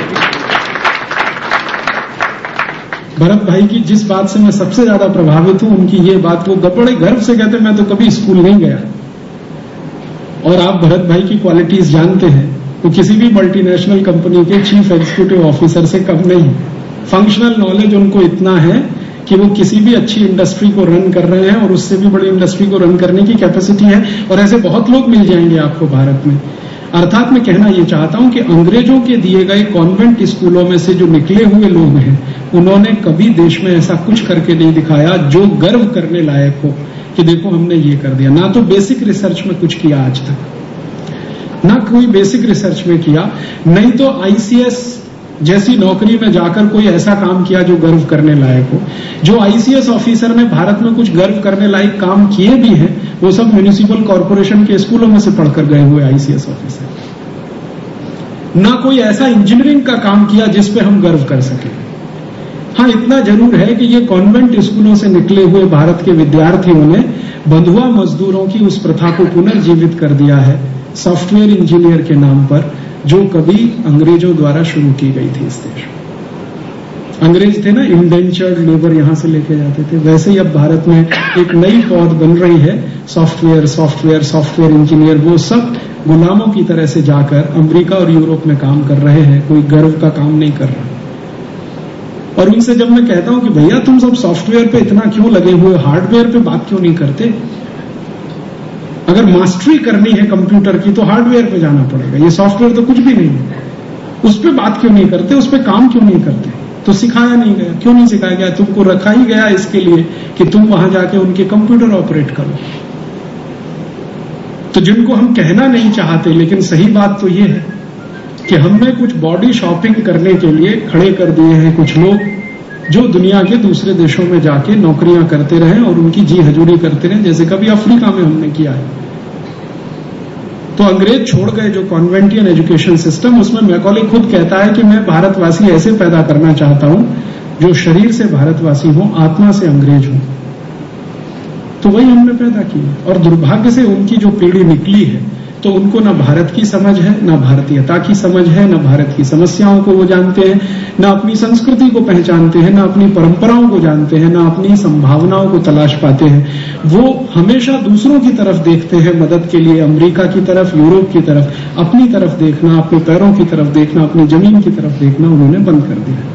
भरत भाई की जिस बात से मैं सबसे ज्यादा प्रभावित हूं, उनकी ये बात, वो बड़े गर्व से कहते हैं मैं तो कभी स्कूल नहीं गया। और आप भरत भाई की क्वालिटीज जानते हैं, वो किसी भी मल्टीनेशनल कंपनी के चीफ एग्जीक्यूटिव ऑफिसर से कम नहीं। फंक्शनल नॉलेज उनको इतना है कि वो किसी भी अच्छी इंडस्ट्री को रन कर रहे हैं और उससे भी बड़ी इंडस्ट्री को रन करने की कैपेसिटी है। और ऐसे बहुत लोग मिल जाएंगे आपको भारत में। अर्थात मैं कहना ये चाहता हूं कि अंग्रेजों के दिए गए कॉन्वेंट स्कूलों में से जो निकले हुए लोग हैं, उन्होंने कभी देश में ऐसा कुछ करके नहीं दिखाया जो गर्व करने लायक हो कि देखो हमने ये कर दिया। ना तो बेसिक रिसर्च में कुछ किया आज तक, ना कोई बेसिक रिसर्च में किया, नहीं तो आईसीएस जैसी नौकरी में जाकर कोई ऐसा काम किया जो गर्व करने लायक हो। जो आईसीएस ऑफिसर ने भारत में कुछ गर्व करने लायक काम किए भी हैं, वो सब म्युनिसिपल कॉरपोरेशन के स्कूलों में से पढ़कर गए हुए आईसीएस ऑफिसर। ना कोई ऐसा इंजीनियरिंग का काम किया जिस पे हम गर्व कर सके। हाँ, इतना जरूर है कि ये कॉन्वेंट स्कूलों से निकले हुए भारत के विद्यार्थियों ने बंधुआ मजदूरों की उस प्रथा को पुनर्जीवित कर दिया है, सॉफ्टवेयर इंजीनियर के नाम पर, जो कभी अंग्रेजों द्वारा शुरू की गई थी इस देश में। अंग्रेज थे ना, इंडेंचर्ड लेबर यहां से लेके जाते थे, वैसे ही अब भारत में एक नई पौध बन रही है, सॉफ्टवेयर सॉफ्टवेयर सॉफ्टवेयर इंजीनियर। वो सब गुलामों की तरह से जाकर अमेरिका और यूरोप में काम कर रहे हैं, कोई गर्व का काम नहीं कर रहा। और उनसे जब मैं कहता हूं कि भैया तुम सब सॉफ्टवेयर पे इतना क्यों लगे हुए, हार्डवेयर पे बात क्यों नहीं करते? अगर मास्टरी करनी है कंप्यूटर की तो हार्डवेयर पे जाना पड़ेगा, ये सॉफ्टवेयर तो कुछ भी नहीं है। उस पर बात क्यों नहीं करते, उस पर काम क्यों नहीं करते? तो सिखाया नहीं गया। क्यों नहीं सिखाया गया? तुमको रखा ही गया इसके लिए कि तुम वहां जाके उनके कंप्यूटर ऑपरेट करो। तो जिनको हम कहना नहीं चाहते, लेकिन सही बात तो ये है कि हमने कुछ बॉडी शॉपिंग करने के लिए खड़े कर दिए हैं कुछ लोग, जो दुनिया के दूसरे देशों में जाके नौकरियां करते रहे और उनकी जी हजूरी करते रहे, जैसे कभी अफ्रीका में हमने किया है। तो अंग्रेज छोड़ गए जो कॉन्वेंटियन एजुकेशन सिस्टम, उसमें मैकॉले खुद कहता है कि मैं भारतवासी ऐसे पैदा करना चाहता हूं जो शरीर से भारतवासी हो, आत्मा से अंग्रेज हो। तो वही हमने पैदा किया। और दुर्भाग्य से उनकी जो पीढ़ी निकली है, तो उनको ना भारत की समझ है, ना भारतीयता की समझ है, ना भारत की समस्याओं को वो जानते हैं, ना अपनी संस्कृति को पहचानते हैं, ना अपनी परंपराओं को जानते हैं, ना अपनी संभावनाओं को तलाश पाते हैं। वो हमेशा दूसरों की तरफ देखते हैं मदद के लिए, अमेरिका की तरफ, यूरोप की तरफ। अपनी तरफ देखना, अपने पैरों की तरफ देखना, अपनी जमीन की तरफ देखना उन्होंने बंद कर दिया।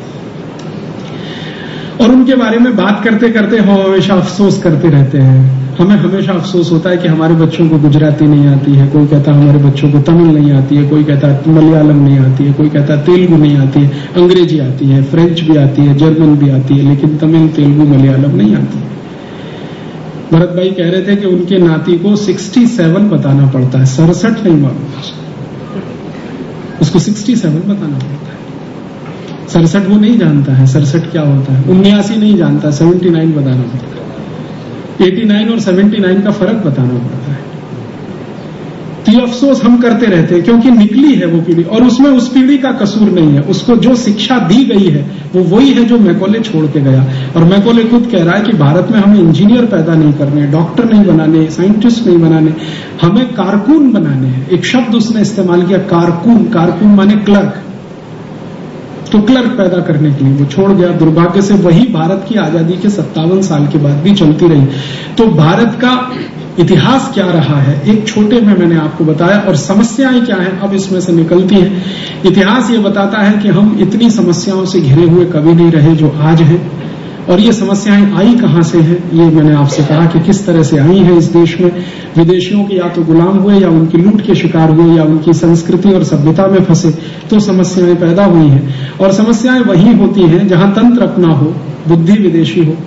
और उनके बारे में बात करते करते हम हमेशा अफसोस करते रहते हैं। हमें हमेशा अफसोस होता है कि हमारे बच्चों को गुजराती नहीं आती है, कोई कहता है हमारे बच्चों को तमिल नहीं आती है, कोई कहता है मलयालम नहीं आती है, कोई कहता है तेलुगु नहीं आती है, अंग्रेजी आती है, फ्रेंच भी आती है, जर्मन भी आती है, लेकिन तमिल, तेलुगु, मलयालम नहीं आती। भरत भाई कह रहे थे कि उनके नाती को सड़सठ बताना पड़ता है, सड़सठ नहीं मालूम उसको, सड़सठ बताना पड़ता है। सड़सठ वो नहीं जानता है, सड़सठ क्या होता है। उन्यासी नहीं जानता, सेवेंटी नाइन बताना पड़ता है। एटी नाइन और सेवेंटी नाइन का फर्क बताना पड़ता है। तो ये अफसोस हम करते रहते हैं क्योंकि निकली है वो पीढ़ी, और उसमें उस पीढ़ी का कसूर नहीं है। उसको जो शिक्षा दी गई है वो वही है जो मैकॉले छोड़ के गया। और मैकॉले खुद कह रहा है कि भारत में हमें इंजीनियर पैदा नहीं करने, डॉक्टर नहीं बनाने, साइंटिस्ट नहीं बनाने, हमें कारकुन बनाने हैं। एक शब्द उसने इस्तेमाल किया, कारकुन। कारकुन माने क्लर्क। तो क्लर्क पैदा करने के लिए वो छोड़ गया। दुर्भाग्य से वही भारत की आजादी के सत्तावन साल के बाद भी चलती रही। तो भारत का इतिहास क्या रहा है, एक छोटे में मैंने आपको बताया, और समस्याएं क्या हैं अब इसमें से निकलती हैं। इतिहास ये बताता है कि हम इतनी समस्याओं से घिरे हुए कभी नहीं रहे जो आज हैं, और ये समस्याएं आई कहां से हैं, ये मैंने आपसे कहा कि किस तरह से आई हैं इस देश में। विदेशियों के या तो गुलाम हुए, या उनकी लूट के शिकार हुए, या उनकी संस्कृति और सभ्यता में फंसे, तो समस्याएं पैदा हुई हैं। और समस्याएं वही होती हैं जहां तंत्र अपना हो, बुद्धि विदेशी हो।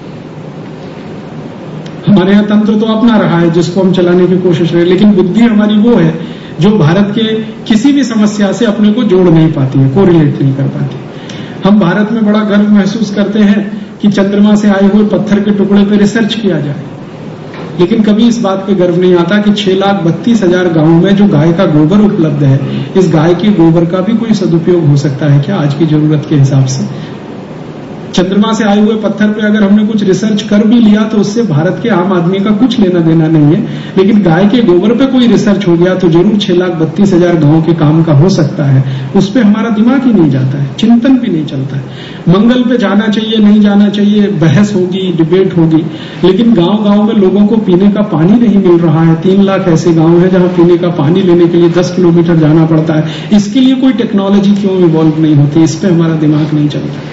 हमारे यहाँ तंत्र तो अपना रहा है जिसको हम चलाने की कोशिश रहे, लेकिन बुद्धि हमारी वो है जो भारत के किसी भी समस्या से अपने को जोड़ नहीं पाती है, कोरिलेट नहीं कर पाती। हम भारत में बड़ा गर्व महसूस करते हैं कि चंद्रमा से आए हुए पत्थर के टुकड़े पर रिसर्च किया जाए, लेकिन कभी इस बात पे गर्व नहीं आता कि छह लाख बत्तीस हजार गांवों में जो गाय का गोबर उपलब्ध है, इस गाय के गोबर का भी कोई सदुपयोग हो सकता है क्या आज की जरूरत के हिसाब से? चंद्रमा से आए हुए पत्थर पे अगर हमने कुछ रिसर्च कर भी लिया तो उससे भारत के आम आदमी का कुछ लेना देना नहीं है, लेकिन गाय के गोबर पे कोई रिसर्च हो गया तो जरूर छह लाख बत्तीस हजार गांवों के काम का हो सकता है। उस पर हमारा दिमाग ही नहीं जाता है, चिंतन भी नहीं चलता है। मंगल पे जाना चाहिए नहीं जाना चाहिए, बहस होगी, डिबेट होगी, लेकिन गांव गांव में लोगों को पीने का पानी नहीं मिल रहा है। तीन लाख ऐसे गांव है जहां पीने का पानी लेने के लिए दस किलोमीटर जाना पड़ता है। इसके लिए कोई टेक्नोलॉजी क्यों इवॉल्व नहीं होती? इस पे हमारा दिमाग नहीं चलता।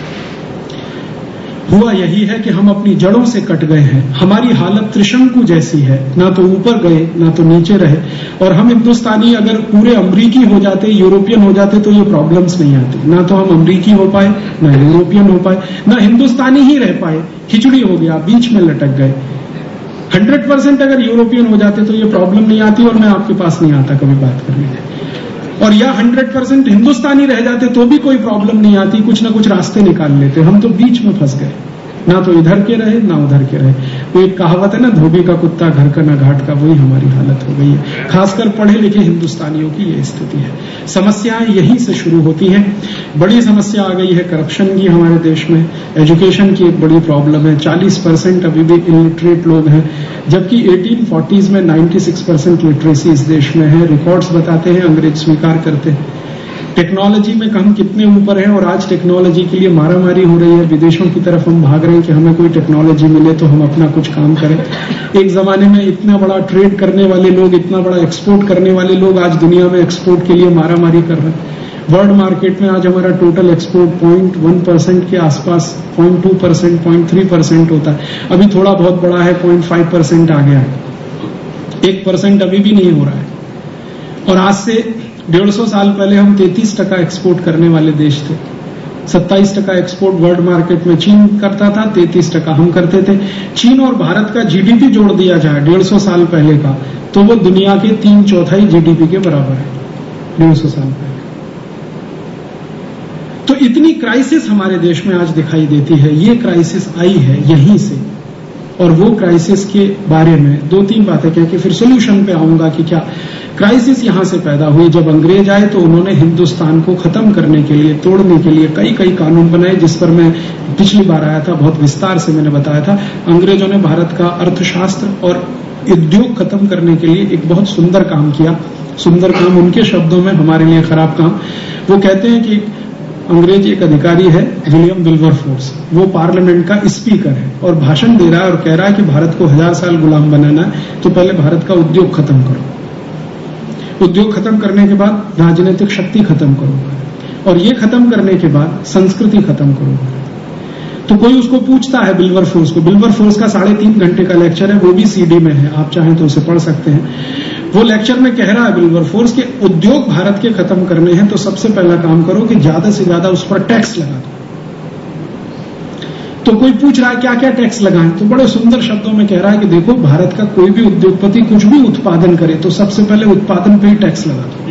हुआ यही है कि हम अपनी जड़ों से कट गए हैं। हमारी हालत त्रिशंकु जैसी है, ना तो ऊपर गए ना तो नीचे रहे। और हम हिंदुस्तानी अगर पूरे अमरीकी हो जाते, यूरोपियन हो जाते तो ये प्रॉब्लम्स नहीं आती। ना तो हम अमरीकी हो पाए, ना यूरोपियन हो पाए, ना हिंदुस्तानी ही रह पाए, खिचड़ी हो गया, बीच में लटक गए। हंड्रेड परसेंट अगर यूरोपियन हो जाते तो ये प्रॉब्लम नहीं आती और मैं आपके पास नहीं आता कभी बात करने। और या हंड्रेड परसेंट हिंदुस्तानी रह जाते तो भी कोई प्रॉब्लम नहीं आती, कुछ ना कुछ रास्ते निकाल लेते। हम तो बीच में फंस गए, ना तो इधर के रहे ना उधर के रहे। वो एक कहावत है ना, धोबी का कुत्ता घर का ना घाट का, वही हमारी हालत हो गई है। खासकर पढ़े लिखे हिंदुस्तानियों की ये स्थिति है। समस्याएं यहीं से शुरू होती हैं। बड़ी समस्या आ गई है करप्शन की हमारे देश में। एजुकेशन की एक बड़ी प्रॉब्लम है। चालीस परसेंट अभी भी इलिटरेट लोग हैं, जबकि एटीन फोर्टीज में छियानवे परसेंट लिटरेसी इस देश में है। रिकॉर्ड्स बताते हैं, अंग्रेज स्वीकार करते हैं। टेक्नोलॉजी में हम कितने ऊपर हैं और आज टेक्नोलॉजी के लिए मारामारी हो रही है। विदेशों की तरफ हम भाग रहे हैं कि हमें कोई टेक्नोलॉजी मिले तो हम अपना कुछ काम करें। एक जमाने में इतना बड़ा ट्रेड करने वाले लोग, इतना बड़ा एक्सपोर्ट करने वाले लोग आज दुनिया में एक्सपोर्ट के लिए मारामारी कर रहे हैं। वर्ल्ड मार्केट में आज हमारा total export point one percent के आसपास, point two percent, point three percent होता है। अभी थोड़ा बहुत बड़ा है, पॉइंट फाइव परसेंट आ गया है। एक परसेंट अभी भी नहीं हो रहा है। और आज से डेढ़ सौ साल पहले हम तैंतीस टका एक्सपोर्ट करने वाले देश थे। सत्ताईस टका एक्सपोर्ट वर्ल्ड मार्केट में चीन करता था, तैंतीस टका हम करते थे। चीन और भारत का जीडीपी जोड़ दिया जाए डेढ़ सौ साल पहले का, तो वो दुनिया के तीन चौथाई जीडीपी के बराबर है डेढ़ सौ साल पहले। तो इतनी क्राइसिस हमारे देश में आज दिखाई देती है। ये क्राइसिस आई है यहीं से, और वो क्राइसिस के बारे में दो तीन बातें कह के फिर सोल्यूशन पे आऊंगा कि क्या क्राइसिस यहां से पैदा हुई। जब अंग्रेज आए तो उन्होंने हिंदुस्तान को खत्म करने के लिए, तोड़ने के लिए कई कई कानून बनाए, जिस पर मैं पिछली बार आया था, बहुत विस्तार से मैंने बताया था। अंग्रेजों ने भारत का अर्थशास्त्र और उद्योग खत्म करने के लिए एक बहुत सुंदर काम किया। सुंदर काम उनके शब्दों में, हमारे लिए खराब काम। वो कहते हैं कि अंग्रेज एक अधिकारी है, विलियम विल्बरफोर्स, वो पार्लियामेंट का स्पीकर है और भाषण दे रहा है और कह रहा है कि भारत को हजार साल गुलाम बनाना है तो पहले भारत का उद्योग खत्म करो। उद्योग खत्म करने के बाद राजनीतिक शक्ति खत्म करो, और ये खत्म करने के बाद संस्कृति खत्म करो। तो कोई उसको पूछता है विल्बरफोर्स को, विल्बरफोर्स का साढ़े तीन घंटे का लेक्चर है, वो भी सीडी में है, आप चाहें तो उसे पढ़ सकते हैं। वो लेक्चर में कह रहा है विल्बरफोर्स के उद्योग भारत के खत्म करने हैं तो सबसे पहला काम करो कि ज्यादा से ज्यादा उस पर टैक्स लगा दो। तो कोई पूछ रहा है क्या क्या टैक्स लगाएं, तो बड़े सुंदर शब्दों में कह रहा है कि देखो, भारत का कोई भी उद्योगपति कुछ भी उत्पादन करे तो सबसे पहले उत्पादन पे ही टैक्स लगा दो।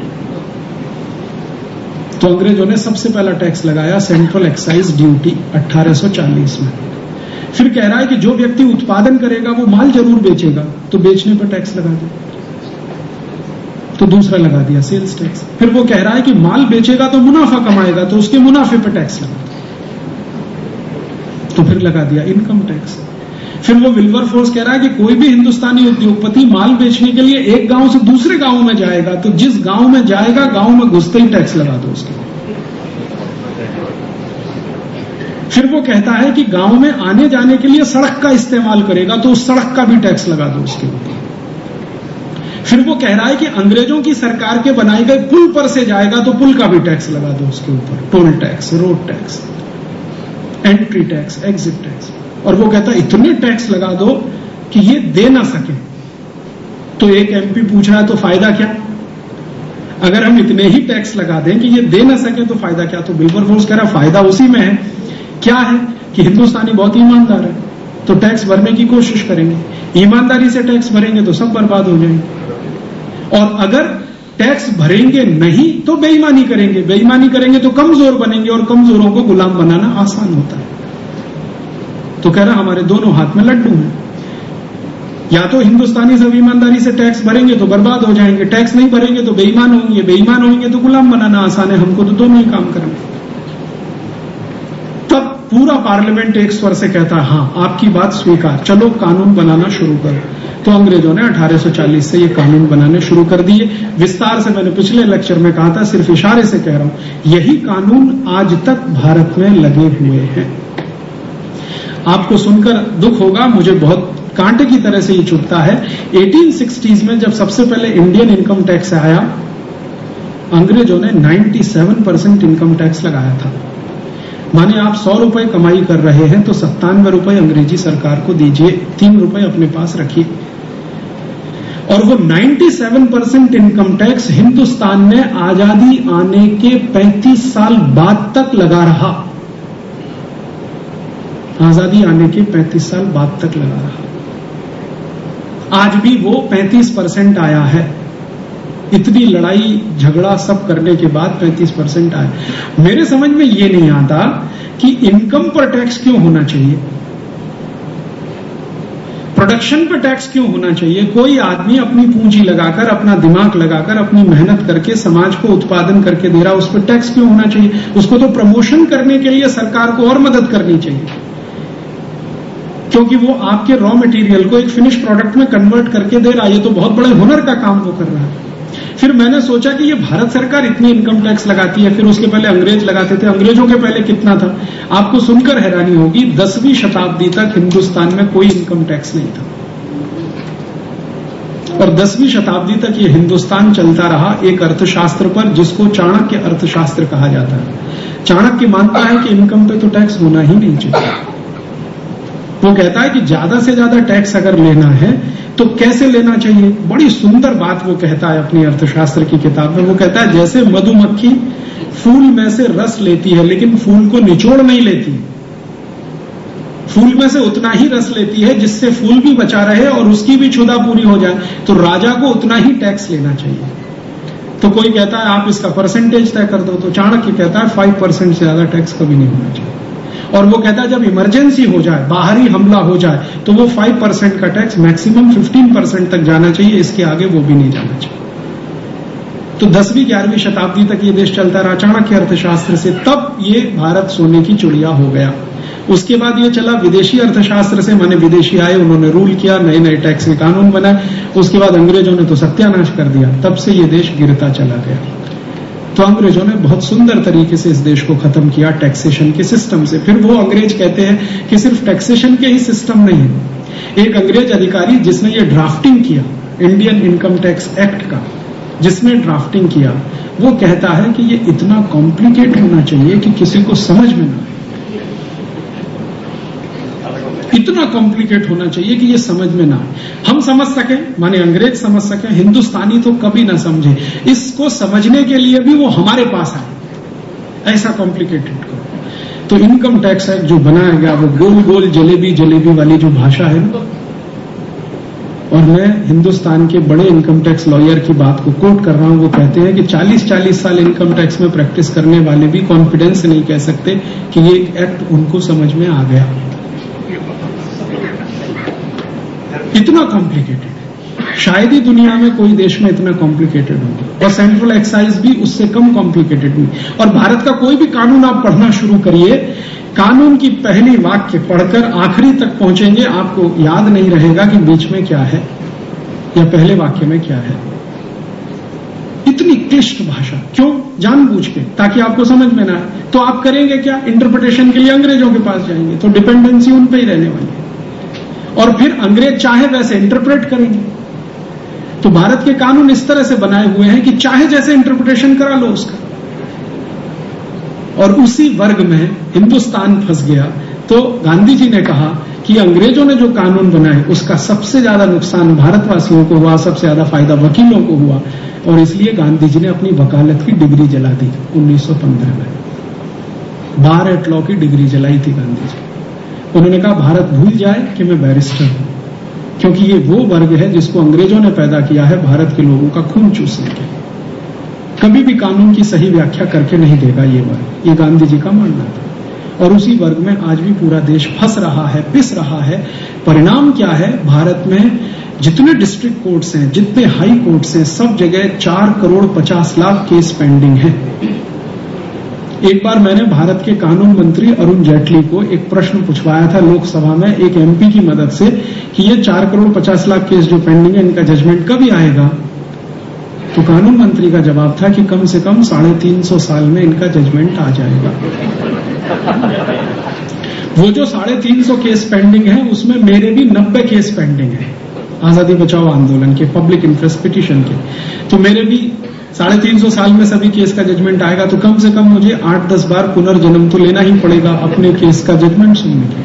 तो अंग्रेजों ने सबसे पहला टैक्स लगाया सेंट्रल एक्साइज ड्यूटी अठारह सौ चालीस में। फिर कह रहा है कि जो व्यक्ति उत्पादन करेगा वो माल जरूर बेचेगा, तो बेचने पर टैक्स लगा दो। तो दूसरा लगा दिया सेल्स टैक्स। फिर वो कह रहा है कि माल बेचेगा तो मुनाफा कमाएगा, तो उसके मुनाफे पर टैक्स लगा दो। तो फिर लगा दिया इनकम टैक्स। फिर वो विल्बरफोर्स कह रहा है कि कोई भी हिंदुस्तानी उद्योगपति माल बेचने के लिए एक गांव से दूसरे गांव में जाएगा, तो जिस गांव में जाएगा गांव में घुसते ही टैक्स लगा दो उसके। फिर वो कहता है कि गांव में आने जाने के लिए सड़क का इस्तेमाल करेगा, तो उस सड़क का भी टैक्स लगा दो उसके ऊपर। फिर वो कह रहा है कि अंग्रेजों की सरकार के बनाए गए पुल पर से जाएगा तो पुल का भी टैक्स लगा दो उसके ऊपर, toll tax, road tax, entry tax, exit tax. और वो कहता है इतने टैक्स लगा दो कि ये दे ना सके। तो एक एमपी पूछ रहा है तो फायदा क्या? अगर हम इतने ही टैक्स लगा दें कि ये दे ना सके तो फायदा क्या? तो विल्बरफोर्स कह रहा फायदा उसी में है। क्या है कि हिंदुस्तानी बहुत ईमानदार है, तो टैक्स भरने की कोशिश करेंगे, ईमानदारी से टैक्स भरेंगे तो सब बर्बाद हो जाएंगे। और अगर टैक्स भरेंगे नहीं तो बेईमानी करेंगे, बेईमानी करेंगे तो कमजोर बनेंगे, और कमजोरों को गुलाम बनाना आसान होता है। तो कह रहा हमारे दोनों हाथ में लड्डू हैं, या तो हिंदुस्तानी सब ईमानदारी से टैक्स भरेंगे तो बर्बाद हो जाएंगे, टैक्स नहीं भरेंगे तो बेईमान होंगे, बेईमान होंगे तो गुलाम बनाना आसान है, हमको तो दोनों ही काम करना। तब पूरा पार्लियामेंट एक स्वर से कहता है हाँ आपकी बात स्वीकार, चलो कानून बनाना शुरू करो। तो अंग्रेजों ने अठारह सौ चालीस से ये कानून बनाने शुरू कर दिए। विस्तार से मैंने पिछले लेक्चर में कहा था, सिर्फ इशारे से कह रहा हूं, यही कानून आज तक भारत में लगे हुए हैं। आपको सुनकर दुख होगा, मुझे बहुत कांटे की तरह से ये चुभता है। अठारह सौ साठ में जब सबसे पहले इंडियन इनकम टैक्स आया, अंग्रेजों ने सत्तानवे परसेंट इनकम टैक्स लगाया था। माने आप सौ रुपए कमाई कर रहे हैं तो सत्तानवे रुपए अंग्रेजी सरकार को दीजिए, तीन रुपए अपने पास रखिए। और वो सत्तानवे परसेंट इनकम टैक्स हिंदुस्तान में आजादी आने के पैंतीस साल बाद तक लगा रहा। आजादी आने के पैंतीस साल बाद तक लगा रहा। आज भी वो पैंतीस परसेंट आया है। इतनी लड़ाई झगड़ा सब करने के बाद पैंतीस परसेंट आया। मेरे समझ में ये नहीं आता कि इनकम पर टैक्स क्यों होना चाहिए, प्रोडक्शन पर टैक्स क्यों होना चाहिए। कोई आदमी अपनी पूंजी लगाकर, अपना दिमाग लगाकर, अपनी मेहनत करके समाज को उत्पादन करके दे रहा, उस पर टैक्स क्यों होना चाहिए। उसको तो प्रमोशन करने के लिए सरकार को और मदद करनी चाहिए, क्योंकि वो आपके रॉ मटेरियल को एक फिनिश प्रोडक्ट में कन्वर्ट करके दे रहा है। ये तो बहुत बड़े हुनर का काम वो कर रहा है। फिर मैंने सोचा कि ये भारत सरकार इतनी इनकम टैक्स लगाती है, फिर उसके पहले अंग्रेज लगाते थे। अंग्रेजों के पहले कितना था? आपको सुनकर हैरानी होगी, दसवीं शताब्दी तक हिंदुस्तान में कोई इनकम टैक्स नहीं था। और दसवीं शताब्दी तक ये हिंदुस्तान चलता रहा एक अर्थशास्त्र पर जिसको चाणक्य अर्थशास्त्र कहा जाता है। चाणक्य मानता है कि इनकम पे तो टैक्स होना ही नहीं चाहिए। वो कहता है कि ज्यादा से ज्यादा टैक्स अगर लेना है तो कैसे लेना चाहिए। बड़ी सुंदर बात वो कहता है अपनी अर्थशास्त्र की किताब में। वो कहता है जैसे मधुमक्खी फूल में से रस लेती है लेकिन फूल को निचोड़ नहीं लेती, फूल में से उतना ही रस लेती है जिससे फूल भी बचा रहे और उसकी भी क्षुधा पूरी हो जाए, तो राजा को उतना ही टैक्स लेना चाहिए। तो कोई कहता है आप इसका परसेंटेज तय कर दो, तो चाणक्य कहता है फाइव परसेंट से ज्यादा टैक्स कभी नहीं होना चाहिए। और वो कहता है जब इमरजेंसी हो जाए, बाहरी हमला हो जाए, तो वो फाइव परसेंट का टैक्स मैक्सिमम फिफ्टीन परसेंट तक जाना चाहिए, इसके आगे वो भी नहीं जाना चाहिए। तो दसवीं ग्यारहवीं शताब्दी तक ये देश चलता रहा चाणक्य अर्थशास्त्र से। तब ये भारत सोने की चिड़िया हो गया। उसके बाद ये चला विदेशी अर्थशास्त्र से, माने विदेशी आए, उन्होंने रूल किया, नए नए टैक्स के कानून बनाए। उसके बाद अंग्रेजों ने तो सत्यानाश कर दिया, तब से ये देश गिरता चला गया। तो अंग्रेजों ने बहुत सुंदर तरीके से इस देश को खत्म किया टैक्सेशन के सिस्टम से। फिर वो अंग्रेज कहते हैं कि सिर्फ टैक्सेशन के ही सिस्टम नहीं है। एक अंग्रेज अधिकारी जिसने ये ड्राफ्टिंग किया इंडियन इनकम टैक्स एक्ट का, जिसने ड्राफ्टिंग किया, वो कहता है कि ये इतना कॉम्प्लिकेट होना चाहिए कि किसी को समझ में ना आए, इतना कॉम्प्लिकेट होना चाहिए कि ये समझ में ना आए। हम समझ सके, माने अंग्रेज समझ सके, हिंदुस्तानी तो कभी ना समझे। इसको समझने के लिए भी वो हमारे पास आए, ऐसा कॉम्प्लिकेटेड करो। तो इनकम टैक्स एक्ट जो बनाया गया वो गोल गोल जलेबी जलेबी वाली जो भाषा है ना, और मैं हिंदुस्तान के बड़े इनकम टैक्स लॉयर की बात को कोट कर रहा हूं। वो कहते हैं कि चालीस चालीस साल इनकम टैक्स में प्रैक्टिस करने वाले भी कॉन्फिडेंस से नहीं कह सकते कि ये एक्ट उनको समझ में आ गया। इतना कॉम्प्लिकेटेड, शायद ही दुनिया में कोई देश में इतना कॉम्प्लिकेटेड होगा। और सेंट्रल एक्साइज भी उससे कम कॉम्प्लिकेटेड हुई। और भारत का कोई भी कानून आप पढ़ना शुरू करिए, कानून की पहली वाक्य पढ़कर आखिरी तक पहुंचेंगे, आपको याद नहीं रहेगा कि बीच में क्या है या पहले वाक्य में क्या है। इतनी क्लिष्ट भाषा, क्यों? जानबूझ के, ताकि आपको समझ में ना आए। तो आप करेंगे क्या? इंटरप्रिटेशन के लिए अंग्रेजों के पास जाएंगे, तो डिपेंडेंसी उन पर ही रहने वाली है। और फिर अंग्रेज चाहे वैसे इंटरप्रेट करेंगे। तो भारत के कानून इस तरह से बनाए हुए हैं कि चाहे जैसे इंटरप्रिटेशन करा लो उसका, और उसी वर्ग में हिंदुस्तान फंस गया। तो गांधी जी ने कहा कि अंग्रेजों ने जो कानून बनाए उसका सबसे ज्यादा नुकसान भारतवासियों को हुआ, सबसे ज्यादा फायदा वकीलों को हुआ, और इसलिए गांधी जी ने अपनी वकालत की डिग्री जला दी उन्नीस सौ पंद्रह में। बार एट लॉ की डिग्री जलाई थी गांधी जी। उन्होंने कहा भारत भूल जाए कि मैं बैरिस्टर हूं, क्योंकि ये वो वर्ग है जिसको अंग्रेजों ने पैदा किया है भारत के लोगों का खून चूसने के। कभी भी कानून की सही व्याख्या करके नहीं देगा ये वर्ग, ये गांधी जी का मानना था। और उसी वर्ग में आज भी पूरा देश फंस रहा है, पिस रहा है। परिणाम क्या है? भारत में जितने डिस्ट्रिक्ट कोर्ट्स हैं, जितने हाई कोर्ट्स हैं, सब जगह चार करोड़ पचास लाख केस पेंडिंग हैं। एक बार मैंने भारत के कानून मंत्री अरुण जेटली को एक प्रश्न पूछवाया था लोकसभा में एक एमपी की मदद से कि ये चार करोड़ पचास लाख केस जो पेंडिंग है, इनका जजमेंट कभी आएगा? तो कानून मंत्री का जवाब था कि कम से कम साढ़े तीन सौ साल में इनका जजमेंट आ जाएगा। वो जो साढ़े तीन सौ केस पेंडिंग है, उसमें मेरे भी नब्बे केस पेंडिंग है आजादी बचाओ आंदोलन के, पब्लिक इंटरेस्ट पिटीशन के। तो मेरे भी साढ़े तीन सौ साल में सभी केस का जजमेंट आएगा, तो कम से कम मुझे आठ दस बार पुनर्जन्म तो लेना ही पड़ेगा अपने केस का जजमेंट सुनने के।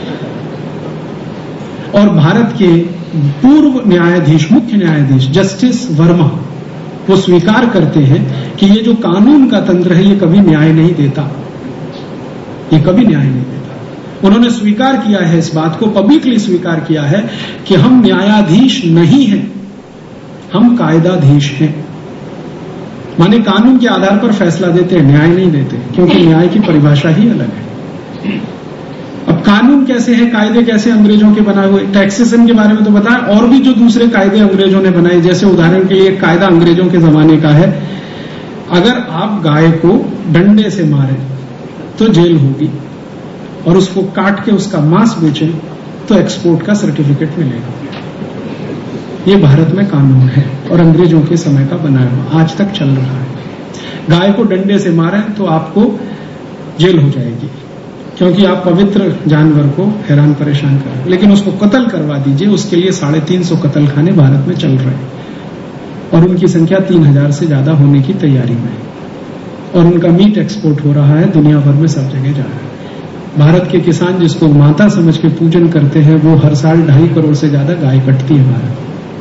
और भारत के पूर्व न्यायाधीश, मुख्य न्यायाधीश जस्टिस वर्मा, वो स्वीकार करते हैं कि ये जो कानून का तंत्र है ये कभी न्याय नहीं देता, ये कभी न्याय नहीं देता। उन्होंने स्वीकार किया है इस बात को, पब्लिकली स्वीकार किया है कि हम न्यायाधीश नहीं हैं, हम कायदाधीश हैं। माने कानून के आधार पर फैसला देते हैं, न्याय नहीं देते, क्योंकि न्याय की परिभाषा ही अलग है। अब कानून कैसे है, कायदे कैसे अंग्रेजों के बनाए हुए, टैक्सेशन के बारे में तो बताया, और भी जो दूसरे कायदे अंग्रेजों ने बनाए, जैसे उदाहरण के लिए एक कायदा अंग्रेजों के जमाने का है, अगर आप गाय को डंडे से मारें तो जेल होगी, और उसको काट के उसका मांस बेचें तो एक्सपोर्ट का सर्टिफिकेट मिलेगा। ये भारत में कानून है और अंग्रेजों के समय का बनाया हुआ, आज तक चल रहा है। गाय को डंडे से मारें तो आपको जेल हो जाएगी, क्योंकि आप पवित्र जानवर को हैरान परेशान करें, लेकिन उसको कत्ल करवा दीजिए, उसके लिए साढ़े तीन सौ कत्ल खाने भारत में चल रहे हैं, और उनकी संख्या तीन हजार से ज्यादा होने की तैयारी में, और उनका मीट एक्सपोर्ट हो रहा है दुनिया भर में, सब जगह जा रहा है। भारत के किसान जिसको माता समझ के पूजन करते हैं, वो हर साल ढाई करोड़ से ज्यादा गाय कटती है भारत।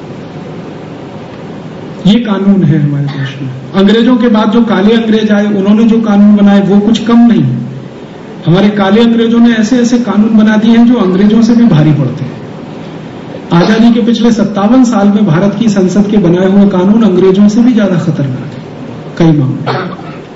ये कानून है हमारे देश में। अंग्रेजों के बाद जो काले अंग्रेज आए, उन्होंने जो कानून बनाए वो कुछ कम नहीं है। हमारे काले अंग्रेजों ने ऐसे ऐसे कानून बना दिए हैं जो अंग्रेजों से भी भारी पड़ते हैं। आजादी के पिछले सत्तावन साल में भारत की संसद के बनाए हुए कानून अंग्रेजों से भी ज्यादा खतरनाक है कई मामले,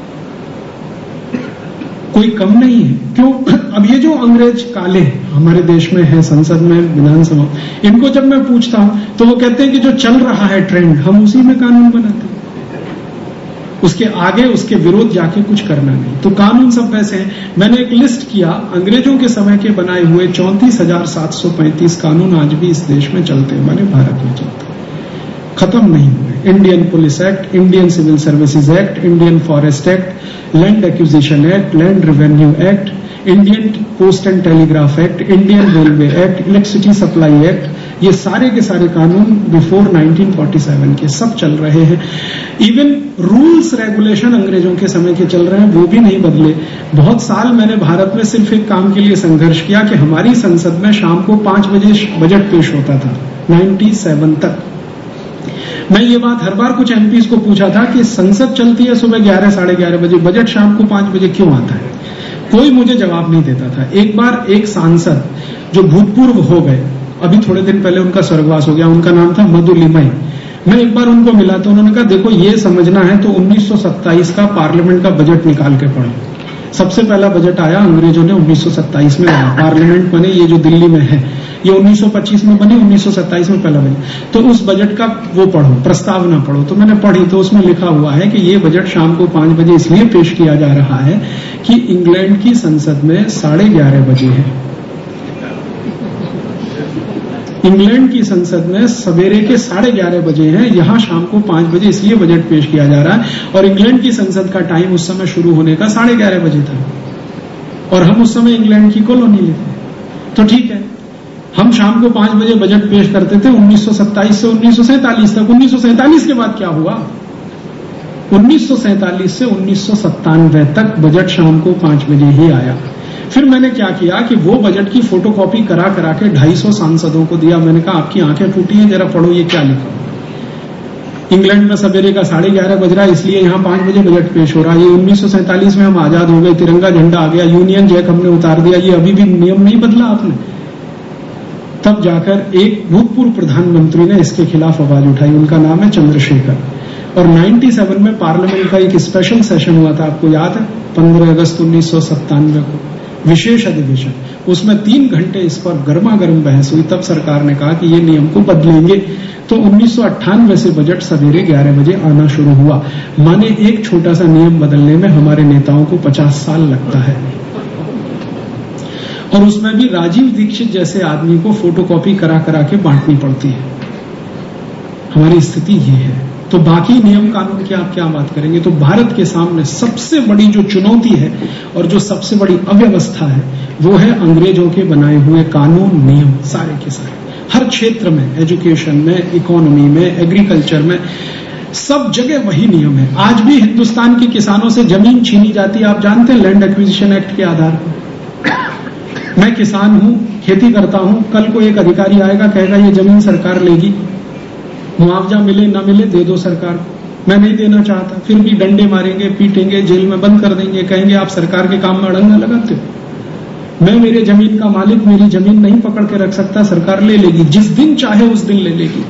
कोई कम नहीं है। क्यों? अब ये जो अंग्रेज काले हमारे देश में है, संसद में, विधानसभा, इनको जब मैं पूछता हूं तो वो कहते हैं कि जो चल रहा है ट्रेंड, हम उसी में कानून बनाते हैं, उसके आगे उसके विरोध जाके कुछ करना नहीं। तो कानून सब वैसे हैं। मैंने एक लिस्ट किया, अंग्रेजों के समय के बनाए हुए चौंतीस हजार सात सौ पैंतीस कानून आज भी इस देश में चलते हैं, माने भारत में चलते हैं, खत्म नहीं हुए। Indian police act, Indian civil services act, Indian forest act, land acquisition act, land revenue act, Indian post and telegraph act, Indian railway act, electricity supply act, ये सारे के सारे कानून बिफोर नाइनटीन फोर्टी सेवन के सब चल रहे हैं। इवन रूल्स रेगुलेशन अंग्रेजों के समय के चल रहे हैं, वो भी नहीं बदले। बहुत साल मैंने भारत में सिर्फ एक काम के लिए संघर्ष किया कि हमारी संसद में शाम को पांच बजे बजट पेश होता था, सत्तानवे तक। मैं ये बात हर बार कुछ एमपीज को पूछा था कि संसद चलती है सुबह ग्यारह साढ़े ग्यारह बजे, बजट शाम को पांच बजे क्यों आता है? कोई मुझे जवाब नहीं देता था। एक बार एक सांसद जो भूतपूर्व हो गए, अभी थोड़े दिन पहले उनका स्वर्गवास हो गया, उनका नाम था मधु लिमई। मैं एक बार उनको मिला तो उन्होंने कहा, देखो ये समझना है तो उन्नीस सौ सत्ताईस का पार्लियामेंट का बजट निकाल के पढ़ो। सबसे पहला बजट आया अंग्रेजों ने उन्नीस सौ सत्ताईस में आया, पार्लियामेंट बने, ये जो दिल्ली में है, ये उन्नीस सौ पच्चीस में बनी, उन्नीस सौ सत्ताईस में पहला बजट। तो उस बजट का वो पढ़ो, प्रस्तावना पढ़ो। तो मैंने पढ़ी तो उसमें लिखा हुआ है कि ये बजट शाम को पांच बजे इसलिए पेश किया जा रहा है कि इंग्लैंड की संसद में साढ़े ग्यारह बजे है, इंग्लैंड की संसद में सवेरे के साढ़े ग्यारह बजे हैं, यहां शाम को पांच बजे इसलिए बजट पेश किया जा रहा है। और इंग्लैंड की संसद का टाइम उस समय शुरू होने का साढ़े ग्यारह बजे था, और हम उस समय इंग्लैंड की कॉलोनी थे। तो ठीक है, हम शाम को पांच बजे बजट पेश करते थे उन्नीस सौ सत्ताईस से उन्नीस सौ सैंतालीस तक। उन्नीस सौ सैंतालीस के बाद क्या हुआ? उन्नीस सौ सैंतालीस से उन्नीस सौ सत्तानवे तक बजट शाम को पांच बजे ही आया। फिर मैंने क्या किया कि वो बजट की फोटोकॉपी करा करा के ढाई सौ सांसदों को दिया। मैंने कहा आपकी आंखें फूटी हैं, जरा पढ़ो ये क्या लिखा। इंग्लैंड में सवेरे का साढ़े ग्यारह बज रहा है, इसलिए यहाँ पांच बजे बजट पेश हो रहा है। ये उन्नीस सौ सैंतालीस में हम आजाद हो गए, तिरंगा झंडा आ गया, यूनियन जैक हमने उतार दिया, ये अभी भी नियम नहीं बदला आपने। तब जाकर एक भूतपूर्व प्रधानमंत्री ने इसके खिलाफ आवाज उठाई, उनका नाम है चंद्रशेखर। और सत्तानवे में पार्लियामेंट का एक स्पेशल सेशन हुआ था, आपको याद है, पंद्रह अगस्त उन्नीस सौ सत्तानवे को विशेष अधिवेशन। उसमें तीन घंटे इस पर गर्मा गर्म बहस हुई। तब सरकार ने कहा कि ये नियम को बदलेंगे। तो उन्नीस सौ अट्ठानवे से बजट सवेरे ग्यारह बजे आना शुरू हुआ। माने एक छोटा सा नियम बदलने में हमारे नेताओं को पचास साल लगता है, और उसमें भी राजीव दीक्षित जैसे आदमी को फोटोकॉपी करा करा के बांटनी पड़ती है। हमारी स्थिति ये है। तो बाकी नियम कानून की आप क्या बात करेंगे? तो भारत के सामने सबसे बड़ी जो चुनौती है और जो सबसे बड़ी अव्यवस्था है वो है अंग्रेजों के बनाए हुए कानून नियम, सारे के सारे, हर क्षेत्र में, एजुकेशन में, इकोनॉमी में, एग्रीकल्चर में, सब जगह वही नियम है। आज भी हिंदुस्तान के किसानों से जमीन छीनी जाती है, आप जानते हैं, लैंड एक्विजिशन एक्ट के आधार पर। मैं किसान हूं, खेती करता हूं, कल को एक अधिकारी आएगा, कहेगा ये जमीन सरकार लेगी, मुआवजा मिले ना मिले दे दो सरकार को। मैं नहीं देना चाहता, फिर भी डंडे मारेंगे, पीटेंगे, जेल में बंद कर देंगे, कहेंगे आप सरकार के काम में अड़ंगा लगाते हो। मैं मेरे जमीन का मालिक, मेरी जमीन नहीं पकड़ के रख सकता, सरकार ले लेगी, जिस दिन चाहे उस दिन ले लेगी।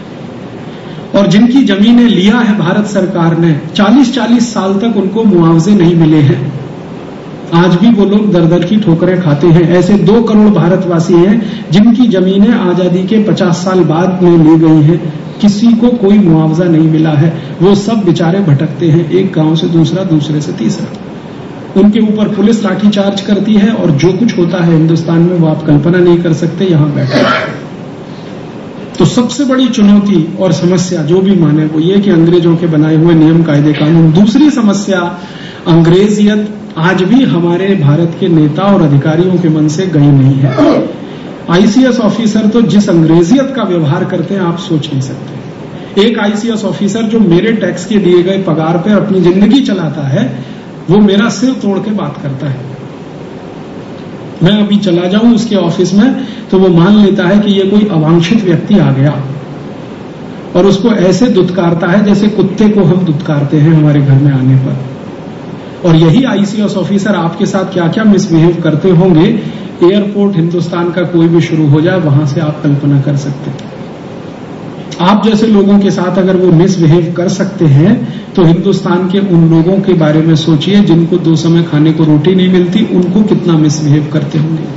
और जिनकी जमीनें लिया है भारत सरकार ने, चालीस चालीस साल तक उनको मुआवजे नहीं मिले हैं। आज भी वो लोग दर दर की ठोकरें खाते हैं। ऐसे दो करोड़ भारतवासी हैं जिनकी जमीनें आजादी के पचास साल बाद में ली गई हैं, किसी को कोई मुआवजा नहीं मिला है। वो सब बेचारे भटकते हैं, एक गांव से दूसरा, दूसरे से तीसरा। उनके ऊपर पुलिस लाठीचार्ज करती है, और जो कुछ होता है हिंदुस्तान में वो आप कल्पना नहीं कर सकते यहां बैठे। तो सबसे बड़ी चुनौती और समस्या जो भी माने वो ये कि अंग्रेजों के बनाए हुए नियम, कायदे, कानून। दूसरी समस्या, अंग्रेजियत आज भी हमारे भारत के नेता और अधिकारियों के मन से गई नहीं है। आईसीएस ऑफिसर तो जिस अंग्रेजियत का व्यवहार करते हैं आप सोच नहीं सकते। एक आईसीएस ऑफिसर जो मेरे टैक्स के दिए गए पगार पर अपनी जिंदगी चलाता है, वो मेरा सिर तोड़ के बात करता है। मैं अभी चला जाऊं उसके ऑफिस में तो वो मान लेता है कि ये कोई अवांछित व्यक्ति आ गया, और उसको ऐसे दुत्कारता है जैसे कुत्ते को हम दुत्कारते हैं हमारे घर में आने पर। और यही आईसीएस ऑफिसर आपके साथ क्या क्या मिसबिहेव करते होंगे, एयरपोर्ट हिंदुस्तान का कोई भी शुरू हो जाए वहां से आप कल्पना कर सकते हैं। आप जैसे लोगों के साथ अगर वो मिसबिहेव कर सकते हैं तो हिंदुस्तान के उन लोगों के बारे में सोचिए जिनको दो समय खाने को रोटी नहीं मिलती, उनको कितना मिसबिहेव करते होंगे।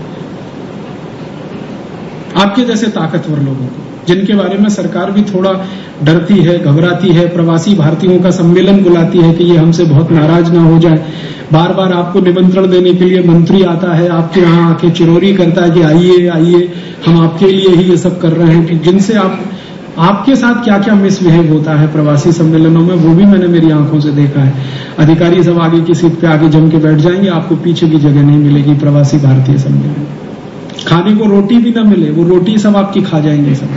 आपके जैसे ताकतवर लोगों को, जिनके बारे में सरकार भी थोड़ा डरती है, घबराती है, प्रवासी भारतीयों का सम्मेलन बुलाती है कि ये हमसे बहुत नाराज ना हो जाए। बार बार आपको निमंत्रण देने के लिए मंत्री आता है, आपके यहाँ आके चिरौरी करता है कि आइए आइए, हम आपके लिए ही ये सब कर रहे हैं। कि जिनसे आप आपके साथ क्या क्या मिसबिहेव होता है प्रवासी सम्मेलनों में, वो भी मैंने मेरी आंखों से देखा है। अधिकारी सब आगे की सीट पे आगे जम के बैठ जाएंगे, आपको पीछे भी जगह नहीं मिलेगी प्रवासी भारतीय सम्मेलन। खाने को रोटी भी ना मिले, वो रोटी सब आपकी खा जाएंगे सब।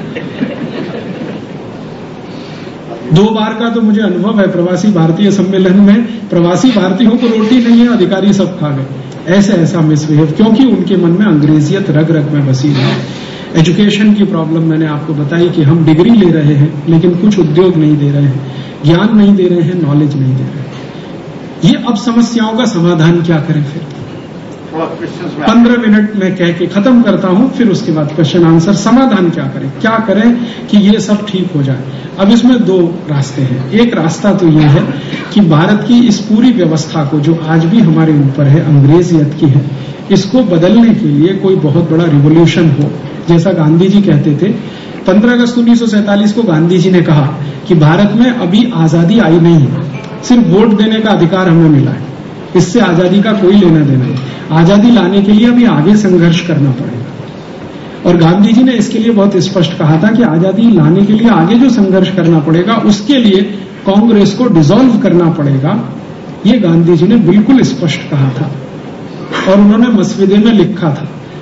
दो बार का तो मुझे अनुभव है प्रवासी भारतीय सम्मेलन में, प्रवासी भारतीयों को रोटी नहीं है, अधिकारी सब खा गए। ऐसे ऐसा मिसबिहेव, क्योंकि उनके मन में अंग्रेजियत रग रग में बसी है। एजुकेशन की प्रॉब्लम मैंने आपको बताई कि हम डिग्री ले रहे हैं लेकिन कुछ उद्योग नहीं दे रहे हैं, ज्ञान नहीं दे रहे हैं, नॉलेज नहीं दे रहे हैं। ये अब समस्याओं का समाधान क्या करें? फिर पंद्रह मिनट में कह के खत्म करता हूं, फिर उसके बाद क्वेश्चन आंसर। समाधान क्या करें, क्या करें कि ये सब ठीक हो जाए? अब इसमें दो रास्ते हैं। एक रास्ता तो ये है कि भारत की इस पूरी व्यवस्था को, जो आज भी हमारे ऊपर है, अंग्रेजियत की है, इसको बदलने के लिए कोई बहुत बड़ा रिवोल्यूशन हो। जैसा गांधी जी कहते थे, पंद्रह अगस्त उन्नीस सौ सैंतालीस को गांधी जी ने कहा कि भारत में अभी आजादी आई नहीं है, सिर्फ वोट देने का अधिकार हमें मिला है, इससे आजादी का कोई लेना देना नहीं। आजादी लाने के लिए अभी आगे संघर्ष करना पड़ेगा। और गांधी जी ने इसके लिए बहुत स्पष्ट कहा था कि आजादी लाने के लिए आगे जो संघर्ष करना पड़ेगा उसके लिए कांग्रेस को डिसॉल्व करना पड़ेगा। ये गांधी जी ने बिल्कुल स्पष्ट कहा था और उन्होंने मसविदे में लिखा था।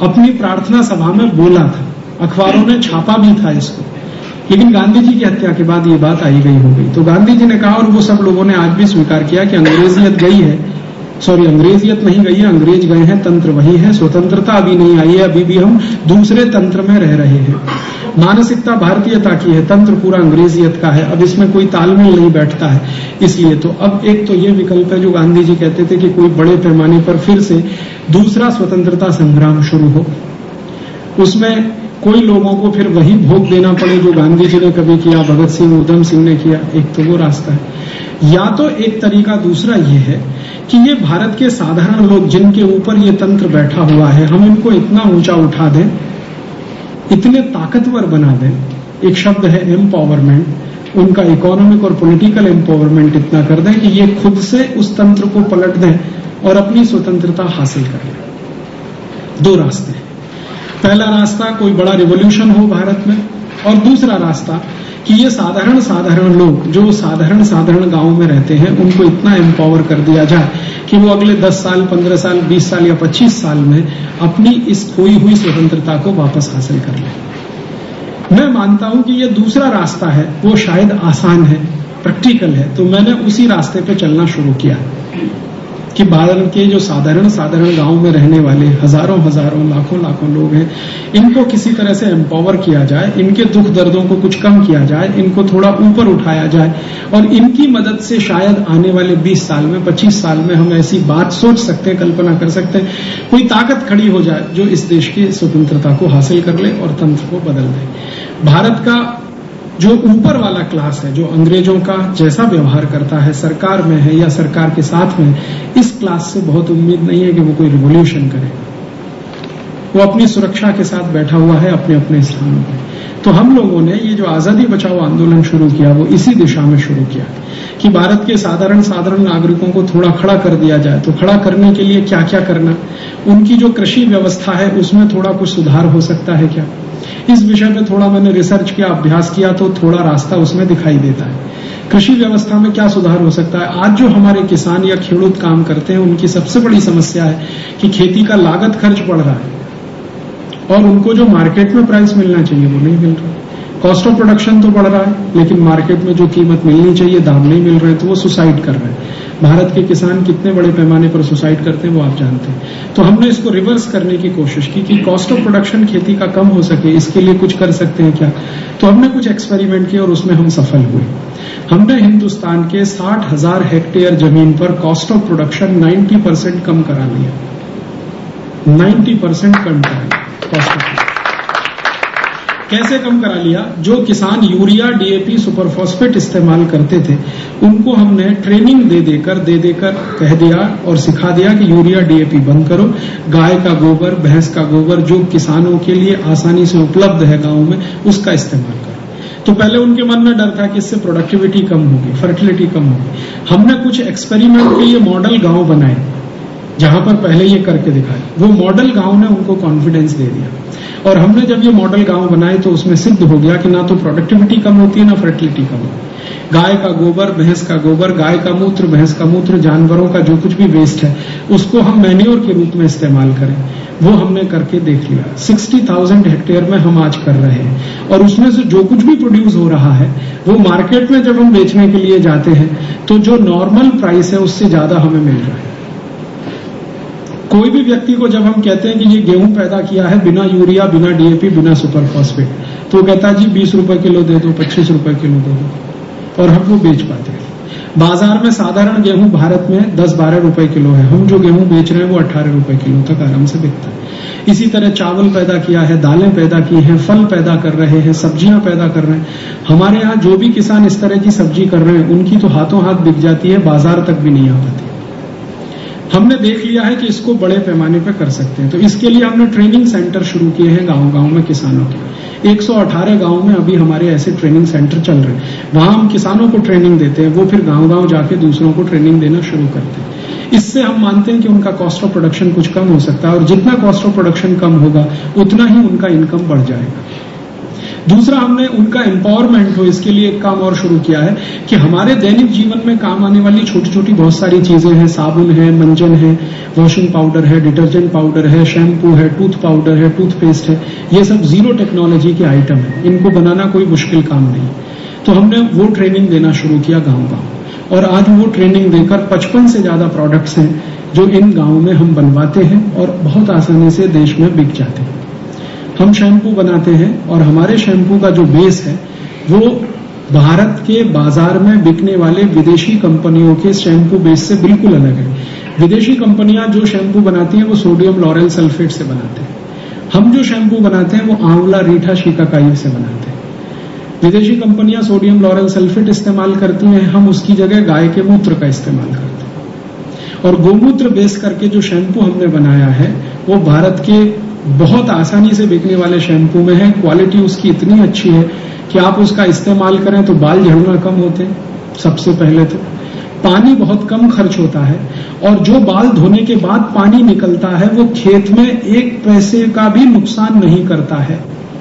अपनी प्रार्थना सभा में बोला था, अखबारों ने छापा भी था इसको, लेकिन गांधी जी की हत्या के बाद ये बात आई गई हो गई। तो गांधी जी ने कहा, और वो सब लोगों ने आज भी स्वीकार किया कि अंग्रेजियत गई है, सॉरी अंग्रेजियत नहीं गई है, अंग्रेज गए हैं, तंत्र वही है, स्वतंत्रता अभी नहीं आई है, अभी भी हम दूसरे तंत्र में रह रहे हैं। मानसिकता भारतीयता की है, तंत्र पूरा अंग्रेजियत का है, अब इसमें कोई तालमेल नहीं बैठता है। इसलिए तो अब एक तो ये विकल्प है जो गांधी जी कहते थे कि कोई बड़े पैमाने पर फिर से दूसरा स्वतंत्रता संग्राम शुरू हो, उसमें कोई लोगों को फिर वही भोग देना पड़े जो गांधी जी ने कभी किया, भगत सिंह उधम सिंह ने किया। एक तो वो रास्ता है। या तो एक तरीका दूसरा ये है कि ये भारत के साधारण लोग जिनके ऊपर ये तंत्र बैठा हुआ है, हम इनको इतना ऊंचा उठा दें, इतने ताकतवर बना दें, एक शब्द है एम्पावरमेंट, उनका इकोनॉमिक और पॉलिटिकल एम्पावरमेंट इतना कर दें कि ये खुद से उस तंत्र को पलट दें और अपनी स्वतंत्रता हासिल कर लें। दो रास्ते हैं। पहला रास्ता कोई बड़ा रिवॉल्यूशन हो भारत में, और दूसरा रास्ता कि ये साधारण साधारण लोग जो साधारण साधारण गांव में रहते हैं उनको इतना एम्पावर कर दिया जाए कि वो अगले दस साल, पंद्रह साल, बीस साल या पच्चीस साल में अपनी इस खोई हुई स्वतंत्रता को वापस हासिल कर लें। मैं मानता हूं कि ये दूसरा रास्ता है, वो शायद आसान है, प्रैक्टिकल है, तो मैंने उसी रास्ते पे चलना शुरू किया कि भारत के जो साधारण साधारण गांव में रहने वाले हजारों हजारों लाखों लाखों लोग हैं, इनको किसी तरह से एम्पावर किया जाए, इनके दुख दर्दों को कुछ कम किया जाए, इनको थोड़ा ऊपर उठाया जाए, और इनकी मदद से शायद आने वाले बीस साल में, पच्चीस साल में हम ऐसी बात सोच सकते हैं, कल्पना कर सकते हैं, कोई ताकत खड़ी हो जाए जो इस देश की स्वतंत्रता को हासिल कर ले और तंत्र को बदल दे। भारत का जो ऊपर वाला क्लास है, जो अंग्रेजों का जैसा व्यवहार करता है, सरकार में है या सरकार के साथ में, इस क्लास से बहुत उम्मीद नहीं है कि वो कोई रिवॉल्यूशन करे। वो अपनी सुरक्षा के साथ बैठा हुआ है अपने अपने स्थानों पर। तो हम लोगों ने ये जो आजादी बचाओ आंदोलन शुरू किया वो इसी दिशा में शुरू किया कि भारत के साधारण साधारण नागरिकों को थोड़ा खड़ा कर दिया जाए। तो खड़ा करने के लिए क्या क्या करना, उनकी जो कृषि व्यवस्था है उसमें थोड़ा कुछ सुधार हो सकता है क्या, इस विषय में थोड़ा मैंने रिसर्च किया, अभ्यास किया, तो थोड़ा रास्ता उसमें दिखाई देता है। कृषि व्यवस्था में क्या सुधार हो सकता है। आज जो हमारे किसान या खेडूत काम करते हैं उनकी सबसे बड़ी समस्या है कि खेती का लागत खर्च बढ़ रहा है और उनको जो मार्केट में प्राइस मिलना चाहिए वो नहीं मिल रहा। कॉस्ट ऑफ प्रोडक्शन तो बढ़ रहा है लेकिन मार्केट में जो कीमत मिलनी चाहिए, दाम नहीं मिल रहे, तो वो सुसाइड कर रहे हैं। भारत के किसान कितने बड़े पैमाने पर सुसाइड करते हैं वो आप जानते हैं। तो हमने इसको रिवर्स करने की कोशिश की कि कॉस्ट ऑफ प्रोडक्शन खेती का कम हो सके, इसके लिए कुछ कर सकते हैं क्या। तो हमने कुछ एक्सपेरिमेंट किए और उसमें हम सफल हुए। हमने हिंदुस्तान के साठ हजार हेक्टेयर जमीन पर cost of production ninety percent कम करा लिया। नाइन्टी परसेंट कम करा लिया कॉस्ट ऑफ। कैसे कम करा लिया, जो किसान यूरिया, डीएपी, सुपरफॉस्फेट इस्तेमाल करते थे उनको हमने ट्रेनिंग दे देकर दे देकर कह दिया और सिखा दिया कि यूरिया डीएपी बंद करो, गाय का गोबर, भैंस का गोबर जो किसानों के लिए आसानी से उपलब्ध है गांव में, उसका इस्तेमाल करो। तो पहले उनके मन में डर था कि इससे प्रोडक्टिविटी कम होगी, फर्टिलिटी कम होगी। हमने कुछ एक्सपेरिमेंट के लिए मॉडल गांव बनाए जहां पर पहले ये करके दिखाए। वो मॉडल गांव ने उनको कॉन्फिडेंस दे दिया और हमने जब ये मॉडल गांव बनाए तो उसमें सिद्ध हो गया कि ना तो प्रोडक्टिविटी कम होती है ना फर्टिलिटी कम होती है। गाय का गोबर, भैंस का गोबर, गाय का मूत्र, भैंस का मूत्र, जानवरों का जो कुछ भी वेस्ट है उसको हम मैन्योर के रूप में इस्तेमाल करें, वो हमने करके देख लिया। सिक्सटी थाउजेंड हेक्टेयर में हम आज कर रहे हैं और उसमें से जो कुछ भी प्रोड्यूस हो रहा है वो मार्केट में जब हम बेचने के लिए जाते हैं तो जो नॉर्मल प्राइस है उससे ज्यादा हमें मिल रहा है। कोई भी व्यक्ति को जब हम कहते हैं कि ये गेहूं पैदा किया है बिना यूरिया, बिना डीएपी, बिना सुपर फॉस्फेट, तो वो कहता है जी बीस रुपए किलो दे दो, पच्चीस रुपए किलो दे दो, और हम वो बेच पाते हैं। बाजार में साधारण गेहूं भारत में दस बारह रुपए किलो है, हम जो गेहूं बेच रहे हैं वो अठारह रुपए किलो तक आराम से बिकता है। इसी तरह चावल पैदा किया है, दालें पैदा की हैं, फल पैदा कर रहे हैं, सब्जियां पैदा कर रहे हैं। हमारे यहाँ जो भी किसान इस तरह की सब्जी कर रहे हैं उनकी तो हाथों हाथ बिक जाती है, बाजार तक भी नहीं आ पाती। हमने देख लिया है कि इसको बड़े पैमाने पर कर सकते हैं, तो इसके लिए हमने ट्रेनिंग सेंटर शुरू किए हैं गांव-गांव में किसानों के। एक सौ अठारह गांव में अभी हमारे ऐसे ट्रेनिंग सेंटर चल रहे हैं। वहां हम किसानों को ट्रेनिंग देते हैं, वो फिर गांव-गांव जाके दूसरों को ट्रेनिंग देना शुरू करते हैं। इससे हम मानते हैं कि उनका कॉस्ट ऑफ प्रोडक्शन कुछ कम हो सकता है और जितना कॉस्ट ऑफ प्रोडक्शन कम होगा उतना ही उनका इनकम बढ़ जाएगा। दूसरा, हमने उनका एम्पावरमेंट हो इसके लिए एक काम और शुरू किया है कि हमारे दैनिक जीवन में काम आने वाली छोटी छोटी बहुत सारी चीजें हैं, साबुन है, मंजन है, वॉशिंग पाउडर है, डिटर्जेंट पाउडर है, शैम्पू है, टूथ पाउडर है, टूथपेस्ट है, ये सब जीरो टेक्नोलॉजी के आइटम है, इनको बनाना कोई मुश्किल काम नहीं। तो हमने वो ट्रेनिंग देना शुरू किया गांव गांव, और आज वो ट्रेनिंग देकर पचपन से ज्यादा प्रोडक्ट्स हैं जो इन गांवों में हम बनवाते हैं और बहुत आसानी से देश में बिक जाते हैं। हम शैम्पू बनाते हैं और हमारे शैम्पू का जो बेस है वो भारत के बाजार में बिकने वाले विदेशी कंपनियों के शैम्पू बेस से बिल्कुल अलग है। विदेशी कंपनियां जो शैम्पू बनाती हैं वो सोडियम लॉरेल सल्फेट से बनाते हैं, हम जो शैम्पू बनाते हैं वो आंवला रीठा शिकाकाई से बनाते हैं। विदेशी कंपनियां सोडियम लॉरेल सल्फेट इस्तेमाल करती हैं, हम उसकी जगह गाय के मूत्र का इस्तेमाल करते हैं। और गोमूत्र बेस करके जो शैम्पू हमने बनाया है वो भारत के बहुत आसानी से बिकने वाले शैम्पू में है। क्वालिटी उसकी इतनी अच्छी है कि आप उसका इस्तेमाल करें तो बाल झड़ना कम होते हैं। सबसे पहले तो पानी बहुत कम खर्च होता है, और जो बाल धोने के बाद पानी निकलता है वो खेत में एक पैसे का भी नुकसान नहीं करता है।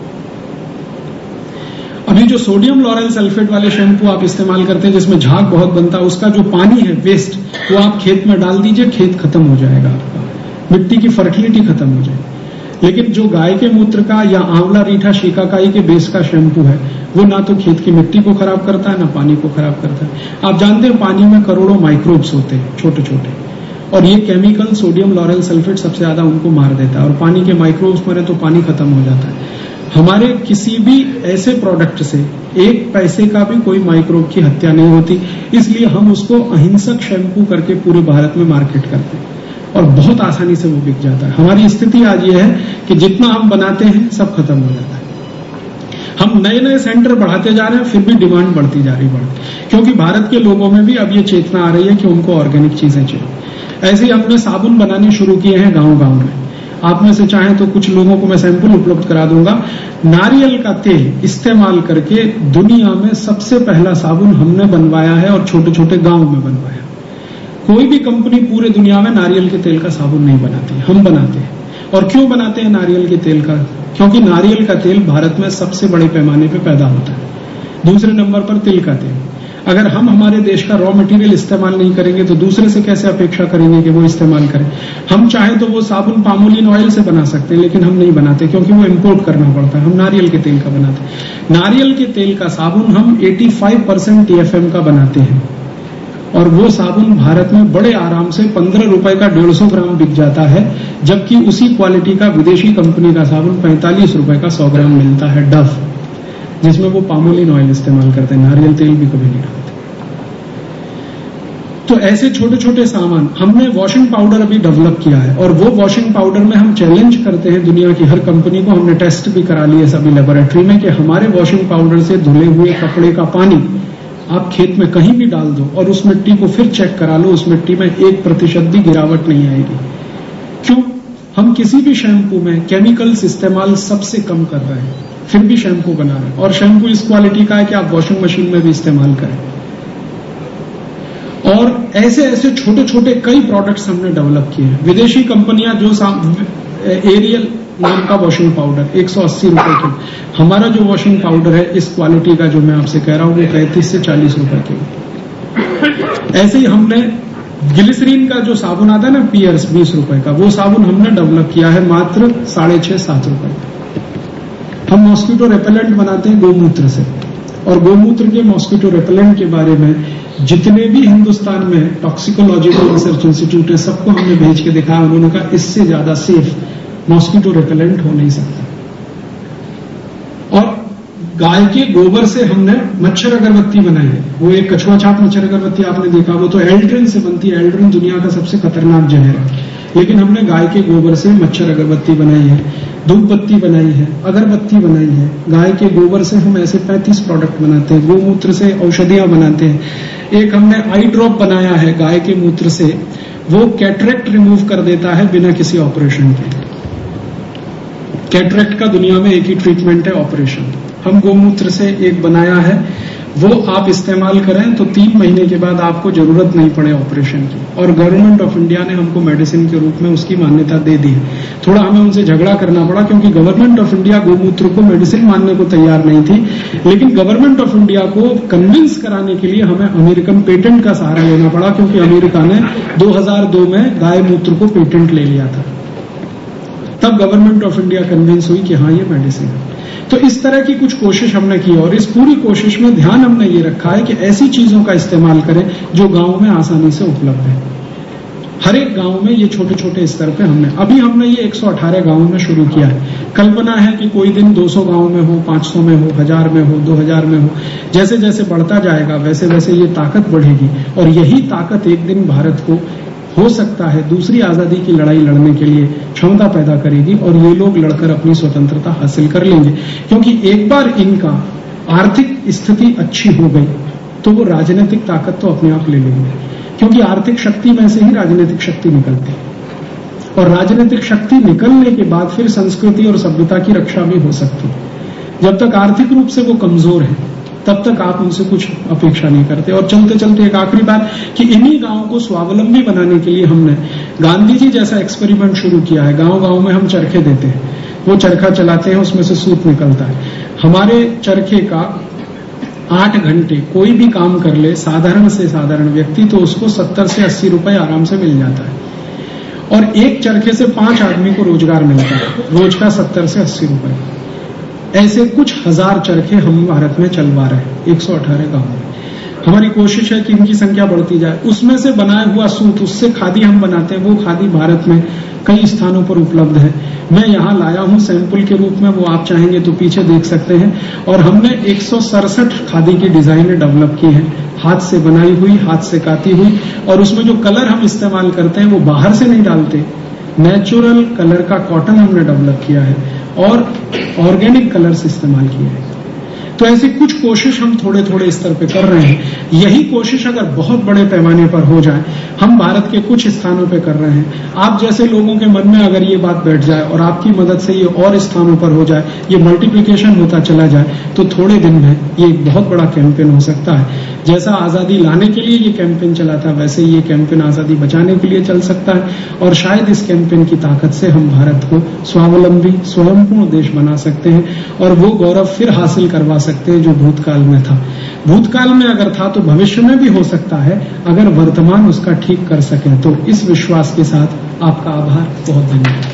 अभी जो सोडियम लॉरेल सल्फेट वाले शैम्पू आप इस्तेमाल करते हैं जिसमें झाग बहुत बनता है, उसका जो पानी है वेस्ट, वो आप खेत में डाल दीजिए, खेत खत्म हो जाएगा आपका, मिट्टी की फर्टिलिटी खत्म हो जाएगी। लेकिन जो गाय के मूत्र का या आंवला रीठा शिकाकाई के बेस का शैम्पू है वो ना तो खेत की मिट्टी को खराब करता है ना पानी को खराब करता है। आप जानते हैं पानी में करोड़ों माइक्रोब्स होते हैं छोटे छोटे, और ये केमिकल सोडियम लॉरेल सल्फेट सबसे ज्यादा उनको मार देता है, और पानी के माइक्रोब्स मरे तो पानी खत्म हो जाता है। हमारे किसी भी ऐसे प्रोडक्ट से एक पैसे का भी कोई माइक्रोब की हत्या नहीं होती, इसलिए हम उसको अहिंसक शैम्पू करके पूरे भारत में मार्केट करते हैं और बहुत आसानी से वो बिक जाता है। हमारी स्थिति आज ये है कि जितना हम बनाते हैं सब खत्म हो जाता है। हम नए नए सेंटर बढ़ाते जा रहे हैं, फिर भी डिमांड बढ़ती जा रही है, क्योंकि भारत के लोगों में भी अब ये चेतना आ रही है कि उनको ऑर्गेनिक चीजें चाहिए। ऐसे ही हमने साबुन बनाने शुरू किए हैं गांव गांव में। आप में से चाहें तो कुछ लोगों को मैं सैंपल उपलब्ध करा दूंगा। नारियल का तेल इस्तेमाल करके दुनिया में सबसे पहला साबुन हमने बनवाया है, और छोटे छोटे गांव में बनवाया। कोई भी कंपनी पूरे दुनिया में नारियल के तेल का साबुन नहीं बनाती, हम बनाते हैं। और क्यों बनाते हैं नारियल के तेल का? क्योंकि नारियल का तेल भारत में सबसे बड़े पैमाने पे पैदा होता है। दूसरे नंबर पर तिल का तेल। अगर हम हमारे देश का रॉ मटेरियल इस्तेमाल नहीं करेंगे तो दूसरे से कैसे अपेक्षा करेंगे कि वो इस्तेमाल करें? हम चाहें तो वो साबुन पामोलिन ऑयल से बना सकते हैं, लेकिन हम नहीं बनाते क्योंकि वो इम्पोर्ट करना पड़ता है। हम नारियल के तेल का बनाते हैं। नारियल के तेल का साबुन हम पचासी परसेंट टीएफएम का बनाते हैं, और वो साबुन भारत में बड़े आराम से पंद्रह रुपए का डेढ़ सौ ग्राम बिक जाता है, जबकि उसी क्वालिटी का विदेशी कंपनी का साबुन पैंतालीस रुपए का सौ ग्राम मिलता है, डव, जिसमें वो पामोलिन ऑयल इस्तेमाल करते हैं, नारियल तेल भी कभी नहीं डालते। तो ऐसे छोटे छोटे सामान हमने वॉशिंग पाउडर अभी डेवलप किया है, और वो वॉशिंग पाउडर में हम चैलेंज करते हैं दुनिया की हर कंपनी को। हमने टेस्ट भी करा लिए सभी लेबोरेटरी में कि हमारे वॉशिंग पाउडर से धुले हुए कपड़े का पानी आप खेत में कहीं भी डाल दो और उस मिट्टी को फिर चेक करा लो, उस मिट्टी में एक प्रतिशत भी गिरावट नहीं आएगी। क्यों? हम किसी भी शैम्पू में केमिकल्स इस्तेमाल सबसे कम कर रहे हैं, फिर भी शैम्पू बना रहे हैं, और शैम्पू इस क्वालिटी का है कि आप वॉशिंग मशीन में भी इस्तेमाल करें। और ऐसे ऐसे छोटे छोटे कई प्रोडक्ट्स हमने डेवलप किए हैं। विदेशी कंपनियां जो एरियल नाम का वॉशिंग पाउडर एक सौ अस्सी रुपए की, हमारा जो वॉशिंग पाउडर है इस क्वालिटी का जो मैं आपसे कह रहा हूं वो पैंतीस से चालीस रुपए की। ऐसे ही हमने ग्लिसरीन का जो साबुन आता है ना पियर्स बीस रुपए का, वो साबुन हमने डेवलप किया है मात्र साढ़े छह सात रुपए का। हम मॉस्किटो रेपेलेंट बनाते हैं गोमूत्र से, और गोमूत्र के मॉस्किटो रेपेलेंट के बारे में जितने भी हिंदुस्तान में टॉक्सिकोलॉजिकल रिसर्च इंस्टीट्यूट है सबको हमने भेज के दिखाया। उन्होंने कहा इससे ज्यादा सेफ मॉस्किटो रेपेलेंट हो नहीं सकता। और गाय के गोबर से हमने मच्छर अगरबत्ती बनाई है। वो एक कछुआ छाप मच्छर अगरबत्ती आपने देखा, वो तो एल्ड्रिन से बनती है। एल्ड्रिन दुनिया का सबसे खतरनाक जहर है, लेकिन हमने गाय के गोबर से मच्छर अगरबत्ती बनाई है, धूप बत्ती बनाई है, अगरबत्ती बनाई है। गाय के गोबर से हम ऐसे पैंतीस प्रोडक्ट बनाते हैं। गोमूत्र से औषधियां बनाते हैं। एक हमने आई ड्रॉप बनाया है गाय के मूत्र से, वो कैटरेक्ट रिमूव कर देता है बिना किसी ऑपरेशन के। कैटरेक्ट का दुनिया में एक ही ट्रीटमेंट है, ऑपरेशन। हम गोमूत्र से एक बनाया है वो आप इस्तेमाल करें तो तीन महीने के बाद आपको जरूरत नहीं पड़े ऑपरेशन की। और गवर्नमेंट ऑफ इंडिया ने हमको मेडिसिन के रूप में उसकी मान्यता दे दी है। थोड़ा हमें उनसे झगड़ा करना पड़ा क्योंकि गवर्नमेंट ऑफ इंडिया गोमूत्र को मेडिसिन मानने को तैयार नहीं थी, लेकिन गवर्नमेंट ऑफ इंडिया को कन्विंस कराने के लिए हमें अमेरिकन पेटेंट का सहारा लेना पड़ा, क्योंकि अमेरिका ने दो हज़ार दो में गाय मूत्र को पेटेंट ले लिया था। तब गवर्नमेंट ऑफ इंडिया कन्विंस हुई कि हाँ ये मेडिसिन है। तो इस तरह की कुछ कोशिश हमने की और इस पूरी कोशिश में ध्यान हमने ये रखा है कि ऐसी चीजों का इस्तेमाल करें जो गांव में आसानी से उपलब्ध है। हर एक गांव में ये छोटे छोटे स्तर पे हमने अभी हमने ये एक सौ अठारह गांवों में शुरू किया है। कल्पना है कि कोई दिन दो सौ गांव में हो, पांच सौ में हो, हजार में हो, दो हज़ार में हो। जैसे जैसे बढ़ता जाएगा वैसे वैसे ये ताकत बढ़ेगी और यही ताकत एक दिन भारत को हो सकता है दूसरी आजादी की लड़ाई लड़ने के लिए क्षमता पैदा करेगी और ये लोग लड़कर अपनी स्वतंत्रता हासिल कर लेंगे। क्योंकि एक बार इनका आर्थिक स्थिति अच्छी हो गई तो वो राजनीतिक ताकत तो अपने आप ले लेंगे, क्योंकि आर्थिक शक्ति में से ही राजनीतिक शक्ति निकलती है और राजनीतिक शक्ति निकलने के बाद फिर संस्कृति और सभ्यता की रक्षा भी हो सकती है। जब तक आर्थिक रूप से वो कमजोर है तब तक आप उनसे कुछ अपेक्षा नहीं करते। और चलते चलते एक आखिरी बात कि इन्हीं गांवों को स्वावलंबी बनाने के लिए हमने गांधी जी जैसा एक्सपेरिमेंट शुरू किया है। गांव गांव में हम चरखे देते हैं, वो चरखा चलाते हैं, उसमें से सूत निकलता है। हमारे चरखे का आठ घंटे कोई भी काम कर ले साधारण से साधारण व्यक्ति तो उसको सत्तर से अस्सी रुपए आराम से मिल जाता है और एक चरखे से पांच आदमी को रोजगार मिलता है, रोज का सत्तर से अस्सी रुपए। ऐसे कुछ हजार चरखे हम भारत में चलवा रहे हैं एक सौ अठारह गांव में। हमारी कोशिश है कि इनकी संख्या बढ़ती जाए। उसमें से बनाया हुआ सूत, उससे खादी हम बनाते हैं, वो खादी भारत में कई स्थानों पर उपलब्ध है। मैं यहाँ लाया हूँ सैंपल के रूप में, वो आप चाहेंगे तो पीछे देख सकते हैं। और हमने एक सौ सड़सठ खादी की डिजाइनें डेवलप की हैं, हाथ से बनाई हुई, हाथ से काती हुई। और उसमें जो कलर हम इस्तेमाल करते हैं वो बाहर से नहीं डालते, नेचुरल कलर का कॉटन हमने डेवलप किया है और ऑर्गेनिक कलर्स इस्तेमाल किए हैं। तो ऐसी कुछ कोशिश हम थोड़े थोड़े स्तर पे कर रहे हैं। यही कोशिश अगर बहुत बड़े पैमाने पर हो जाए, हम भारत के कुछ स्थानों पे कर रहे हैं, आप जैसे लोगों के मन में अगर ये बात बैठ जाए और आपकी मदद से ये और स्थानों पर हो जाए, ये मल्टीप्लिकेशन होता चला जाए, तो थोड़े दिन में ये एक बहुत बड़ा कैंपेन हो सकता है। जैसा आजादी लाने के लिए ये कैंपेन चला था, वैसे ये कैंपेन आजादी बचाने के लिए चल सकता है। और शायद इस कैंपेन की ताकत से हम भारत को स्वावलंबी स्वयंपूर्ण देश बना सकते हैं और वो गौरव फिर हासिल करवा सकते हैं जो भूतकाल में था। भूतकाल में अगर था तो भविष्य में भी हो सकता है, अगर वर्तमान उसका ठीक कर सकें तो। इस विश्वास के साथ आपका आभार, बहुत धन्यवाद।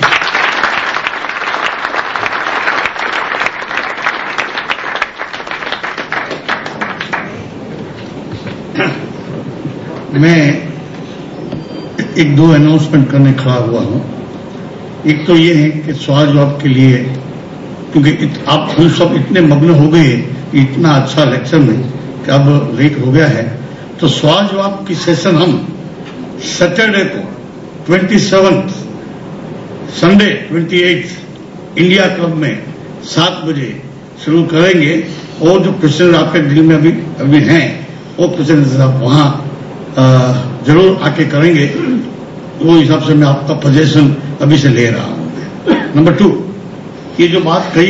मैं एक दो अनाउंसमेंट करने खड़ा हुआ हूं। एक तो ये है कि सवाल जवाब के लिए, क्योंकि इत, आप हम सब इतने मग्न हो गए इतना अच्छा लेक्चर में कि अब लेट हो गया है, तो सवाल जवाब की सेशन हम सैटरडे को twenty seventh Sunday twenty eighth India club में सात बजे शुरू करेंगे। और जो क्वेश्चन आपके दिल में अभी अभी हैं वो क्वेश्चन आप वहां जरूर आके करेंगे। वो हिसाब से मैं आपका सजेशन अभी से ले रहा हूं। नंबर टू, ये जो बात कही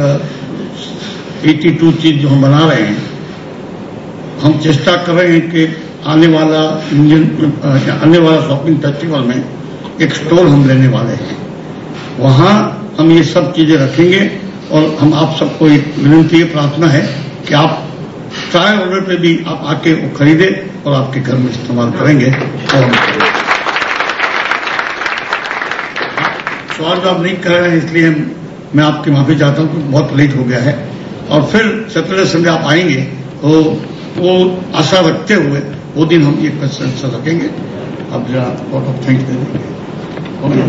एटी टू चीज जो हम बना रहे हैं, हम चेष्टा कर रहे हैं कि आने वाला इंडियन आने वाला शॉपिंग फेस्टिवल में एक स्टॉल हम लेने वाले हैं। वहां हम ये सब चीजें रखेंगे और हम आप सबको एक विनती प्रार्थना है कि आप ट्रायल ऑर्डर पे भी आप आके वो खरीदे और आपके घर में इस्तेमाल करेंगे। और सवाल जवाब नहीं कर रहे हैं इसलिए मैं आपकी माफी चाहता हूं कि बहुत लेट हो गया है। और फिर सैटरडे संडे आप आएंगे तो वो आशा रखते हुए वो दिन हम ये क्वेश्चन रखेंगे। अब जरा लॉट ऑफ थैंक्स दे देंगे।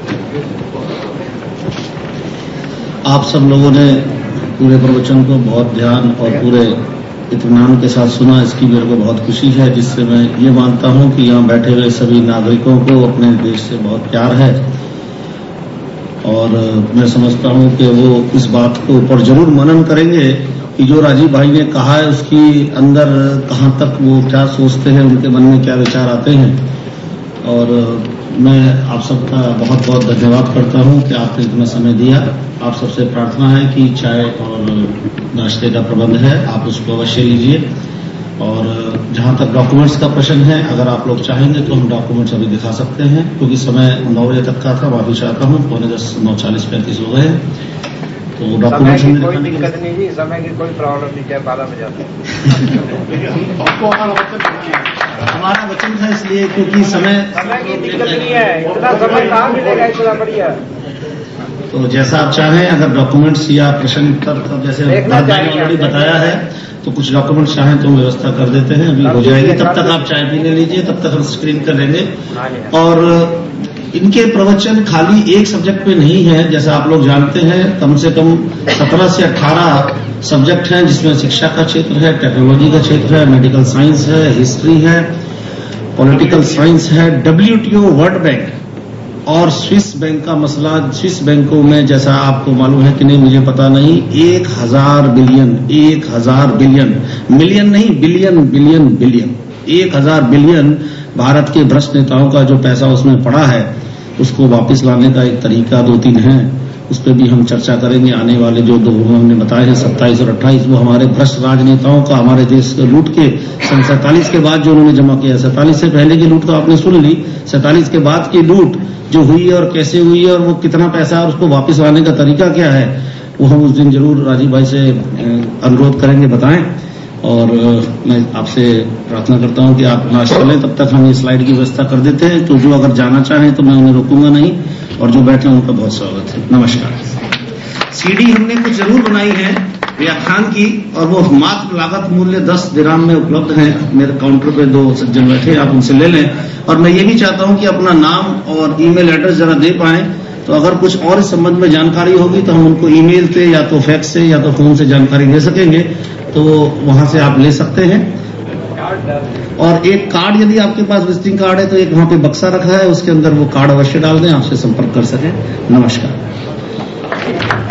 आप सब लोगों ने पूरे प्रवचन को बहुत ध्यान और पूरे इत्मीनान के साथ सुना, इसकी मेरे को बहुत खुशी है, जिससे मैं ये मानता हूं कि यहाँ बैठे हुए सभी नागरिकों को अपने देश से बहुत प्यार है। और मैं समझता हूं कि वो इस बात के ऊपर जरूर मनन करेंगे कि जो राजीव भाई ने कहा है उसकी अंदर कहां तक वो क्या सोचते हैं, उनके मन में क्या विचार आते हैं। और मैं आप सबका बहुत बहुत धन्यवाद करता हूं कि आपने इतना समय दिया। आप सबसे प्रार्थना है कि चाय और नाश्ते का प्रबंध है, आप उसको अवश्य लीजिए। और जहां तक डॉक्यूमेंट्स का प्रश्न है, अगर आप लोग चाहेंगे तो हम डॉक्यूमेंट्स अभी दिखा सकते हैं, क्योंकि समय नौ बजे तक का था। माफी चाहता हूं, पौने दस नौ चालीस पैंतीस हो गए, तो डॉक्यूमेंट्स में कोई दिक्कत नहीं जी, समय की कोई प्रॉब्लम नहीं, चाहे बारह बजे हमारा वचन था इसलिए, क्योंकि समय समय की दिक्कत नहीं है, इतना समय कहाँ मिलेगा, इतना बढ़िया। तो जैसा आप चाहें, अगर डॉक्यूमेंट्स या प्रश्न उत्तर जैसे ऑलरेडी बताया है, तो कुछ डॉक्यूमेंट्स चाहें तो व्यवस्था कर देते हैं, अभी हो जाएगी। तब तक आप चाय पीने लीजिए, तब तक हम स्क्रीन कर लेंगे। और इनके प्रवचन खाली एक सब्जेक्ट पे नहीं है, जैसा आप लोग जानते हैं, कम से कम सत्रह से अठारह सब्जेक्ट हैं, जिसमें शिक्षा का क्षेत्र है, टेक्नोलॉजी का क्षेत्र है, मेडिकल साइंस है, हिस्ट्री है, पॉलिटिकल साइंस है, डब्ल्यूटीओ, वर्ल्ड बैंक और स्विस बैंक का मसला। स्विस बैंकों में, जैसा आपको मालूम है कि नहीं मुझे पता नहीं, एक हजार बिलियन एक हजार बिलियन मिलियन नहीं, बिलियन बिलियन बिलियन एक हजार बिलियन भारत के भ्रष्ट नेताओं का जो पैसा उसमें पड़ा है, उसको वापस लाने का एक तरीका दो तीन है, उस पर भी हम चर्चा करेंगे। आने वाले जो दो हमने बताए हैं सत्ताईस और अट्ठाईस, वो हमारे भ्रष्ट राजनेताओं का हमारे देश के लूट के सन सैंतालीस के बाद जो उन्होंने जमा किया। सैंतालीस से पहले की लूट तो आपने सुन ली, सैंतालीस के बाद की लूट जो हुई है और कैसे हुई है और वो कितना पैसा है और उसको वापस लाने का तरीका क्या है, वो हम उस दिन जरूर राजीव भाई से अनुरोध करेंगे, बताएं। और मैं आपसे प्रार्थना करता हूं कि आप नाश्ता चलें, तब तक हम ये स्लाइड की व्यवस्था कर देते हैं, तो जो अगर जाना चाहें तो मैं उन्हें रोकूंगा नहीं, और जो बैठे उनका बहुत स्वागत है। नमस्कार। सीडी हमने कुछ जरूर बनाई है व्याख्यान की, और वो मात्र लागत मूल्य दस दिराम में उपलब्ध है। मेरे काउंटर पे दो सज्जन बैठे, आप उनसे ले लें। और मैं ये भी चाहता हूं कि अपना नाम और ईमेल एड्रेस जरा दे पाएं, तो अगर कुछ और इस संबंध में जानकारी होगी तो हम उनको ईमेल से या तो फैक्स से या तो फोन से जानकारी दे सकेंगे, तो वहां से आप ले सकते हैं। और एक कार्ड, यदि आपके पास विजिटिंग कार्ड है तो एक वहां पे बक्सा रखा है, उसके अंदर वो कार्ड अवश्य डाल दें, आपसे संपर्क कर सकें। नमस्कार।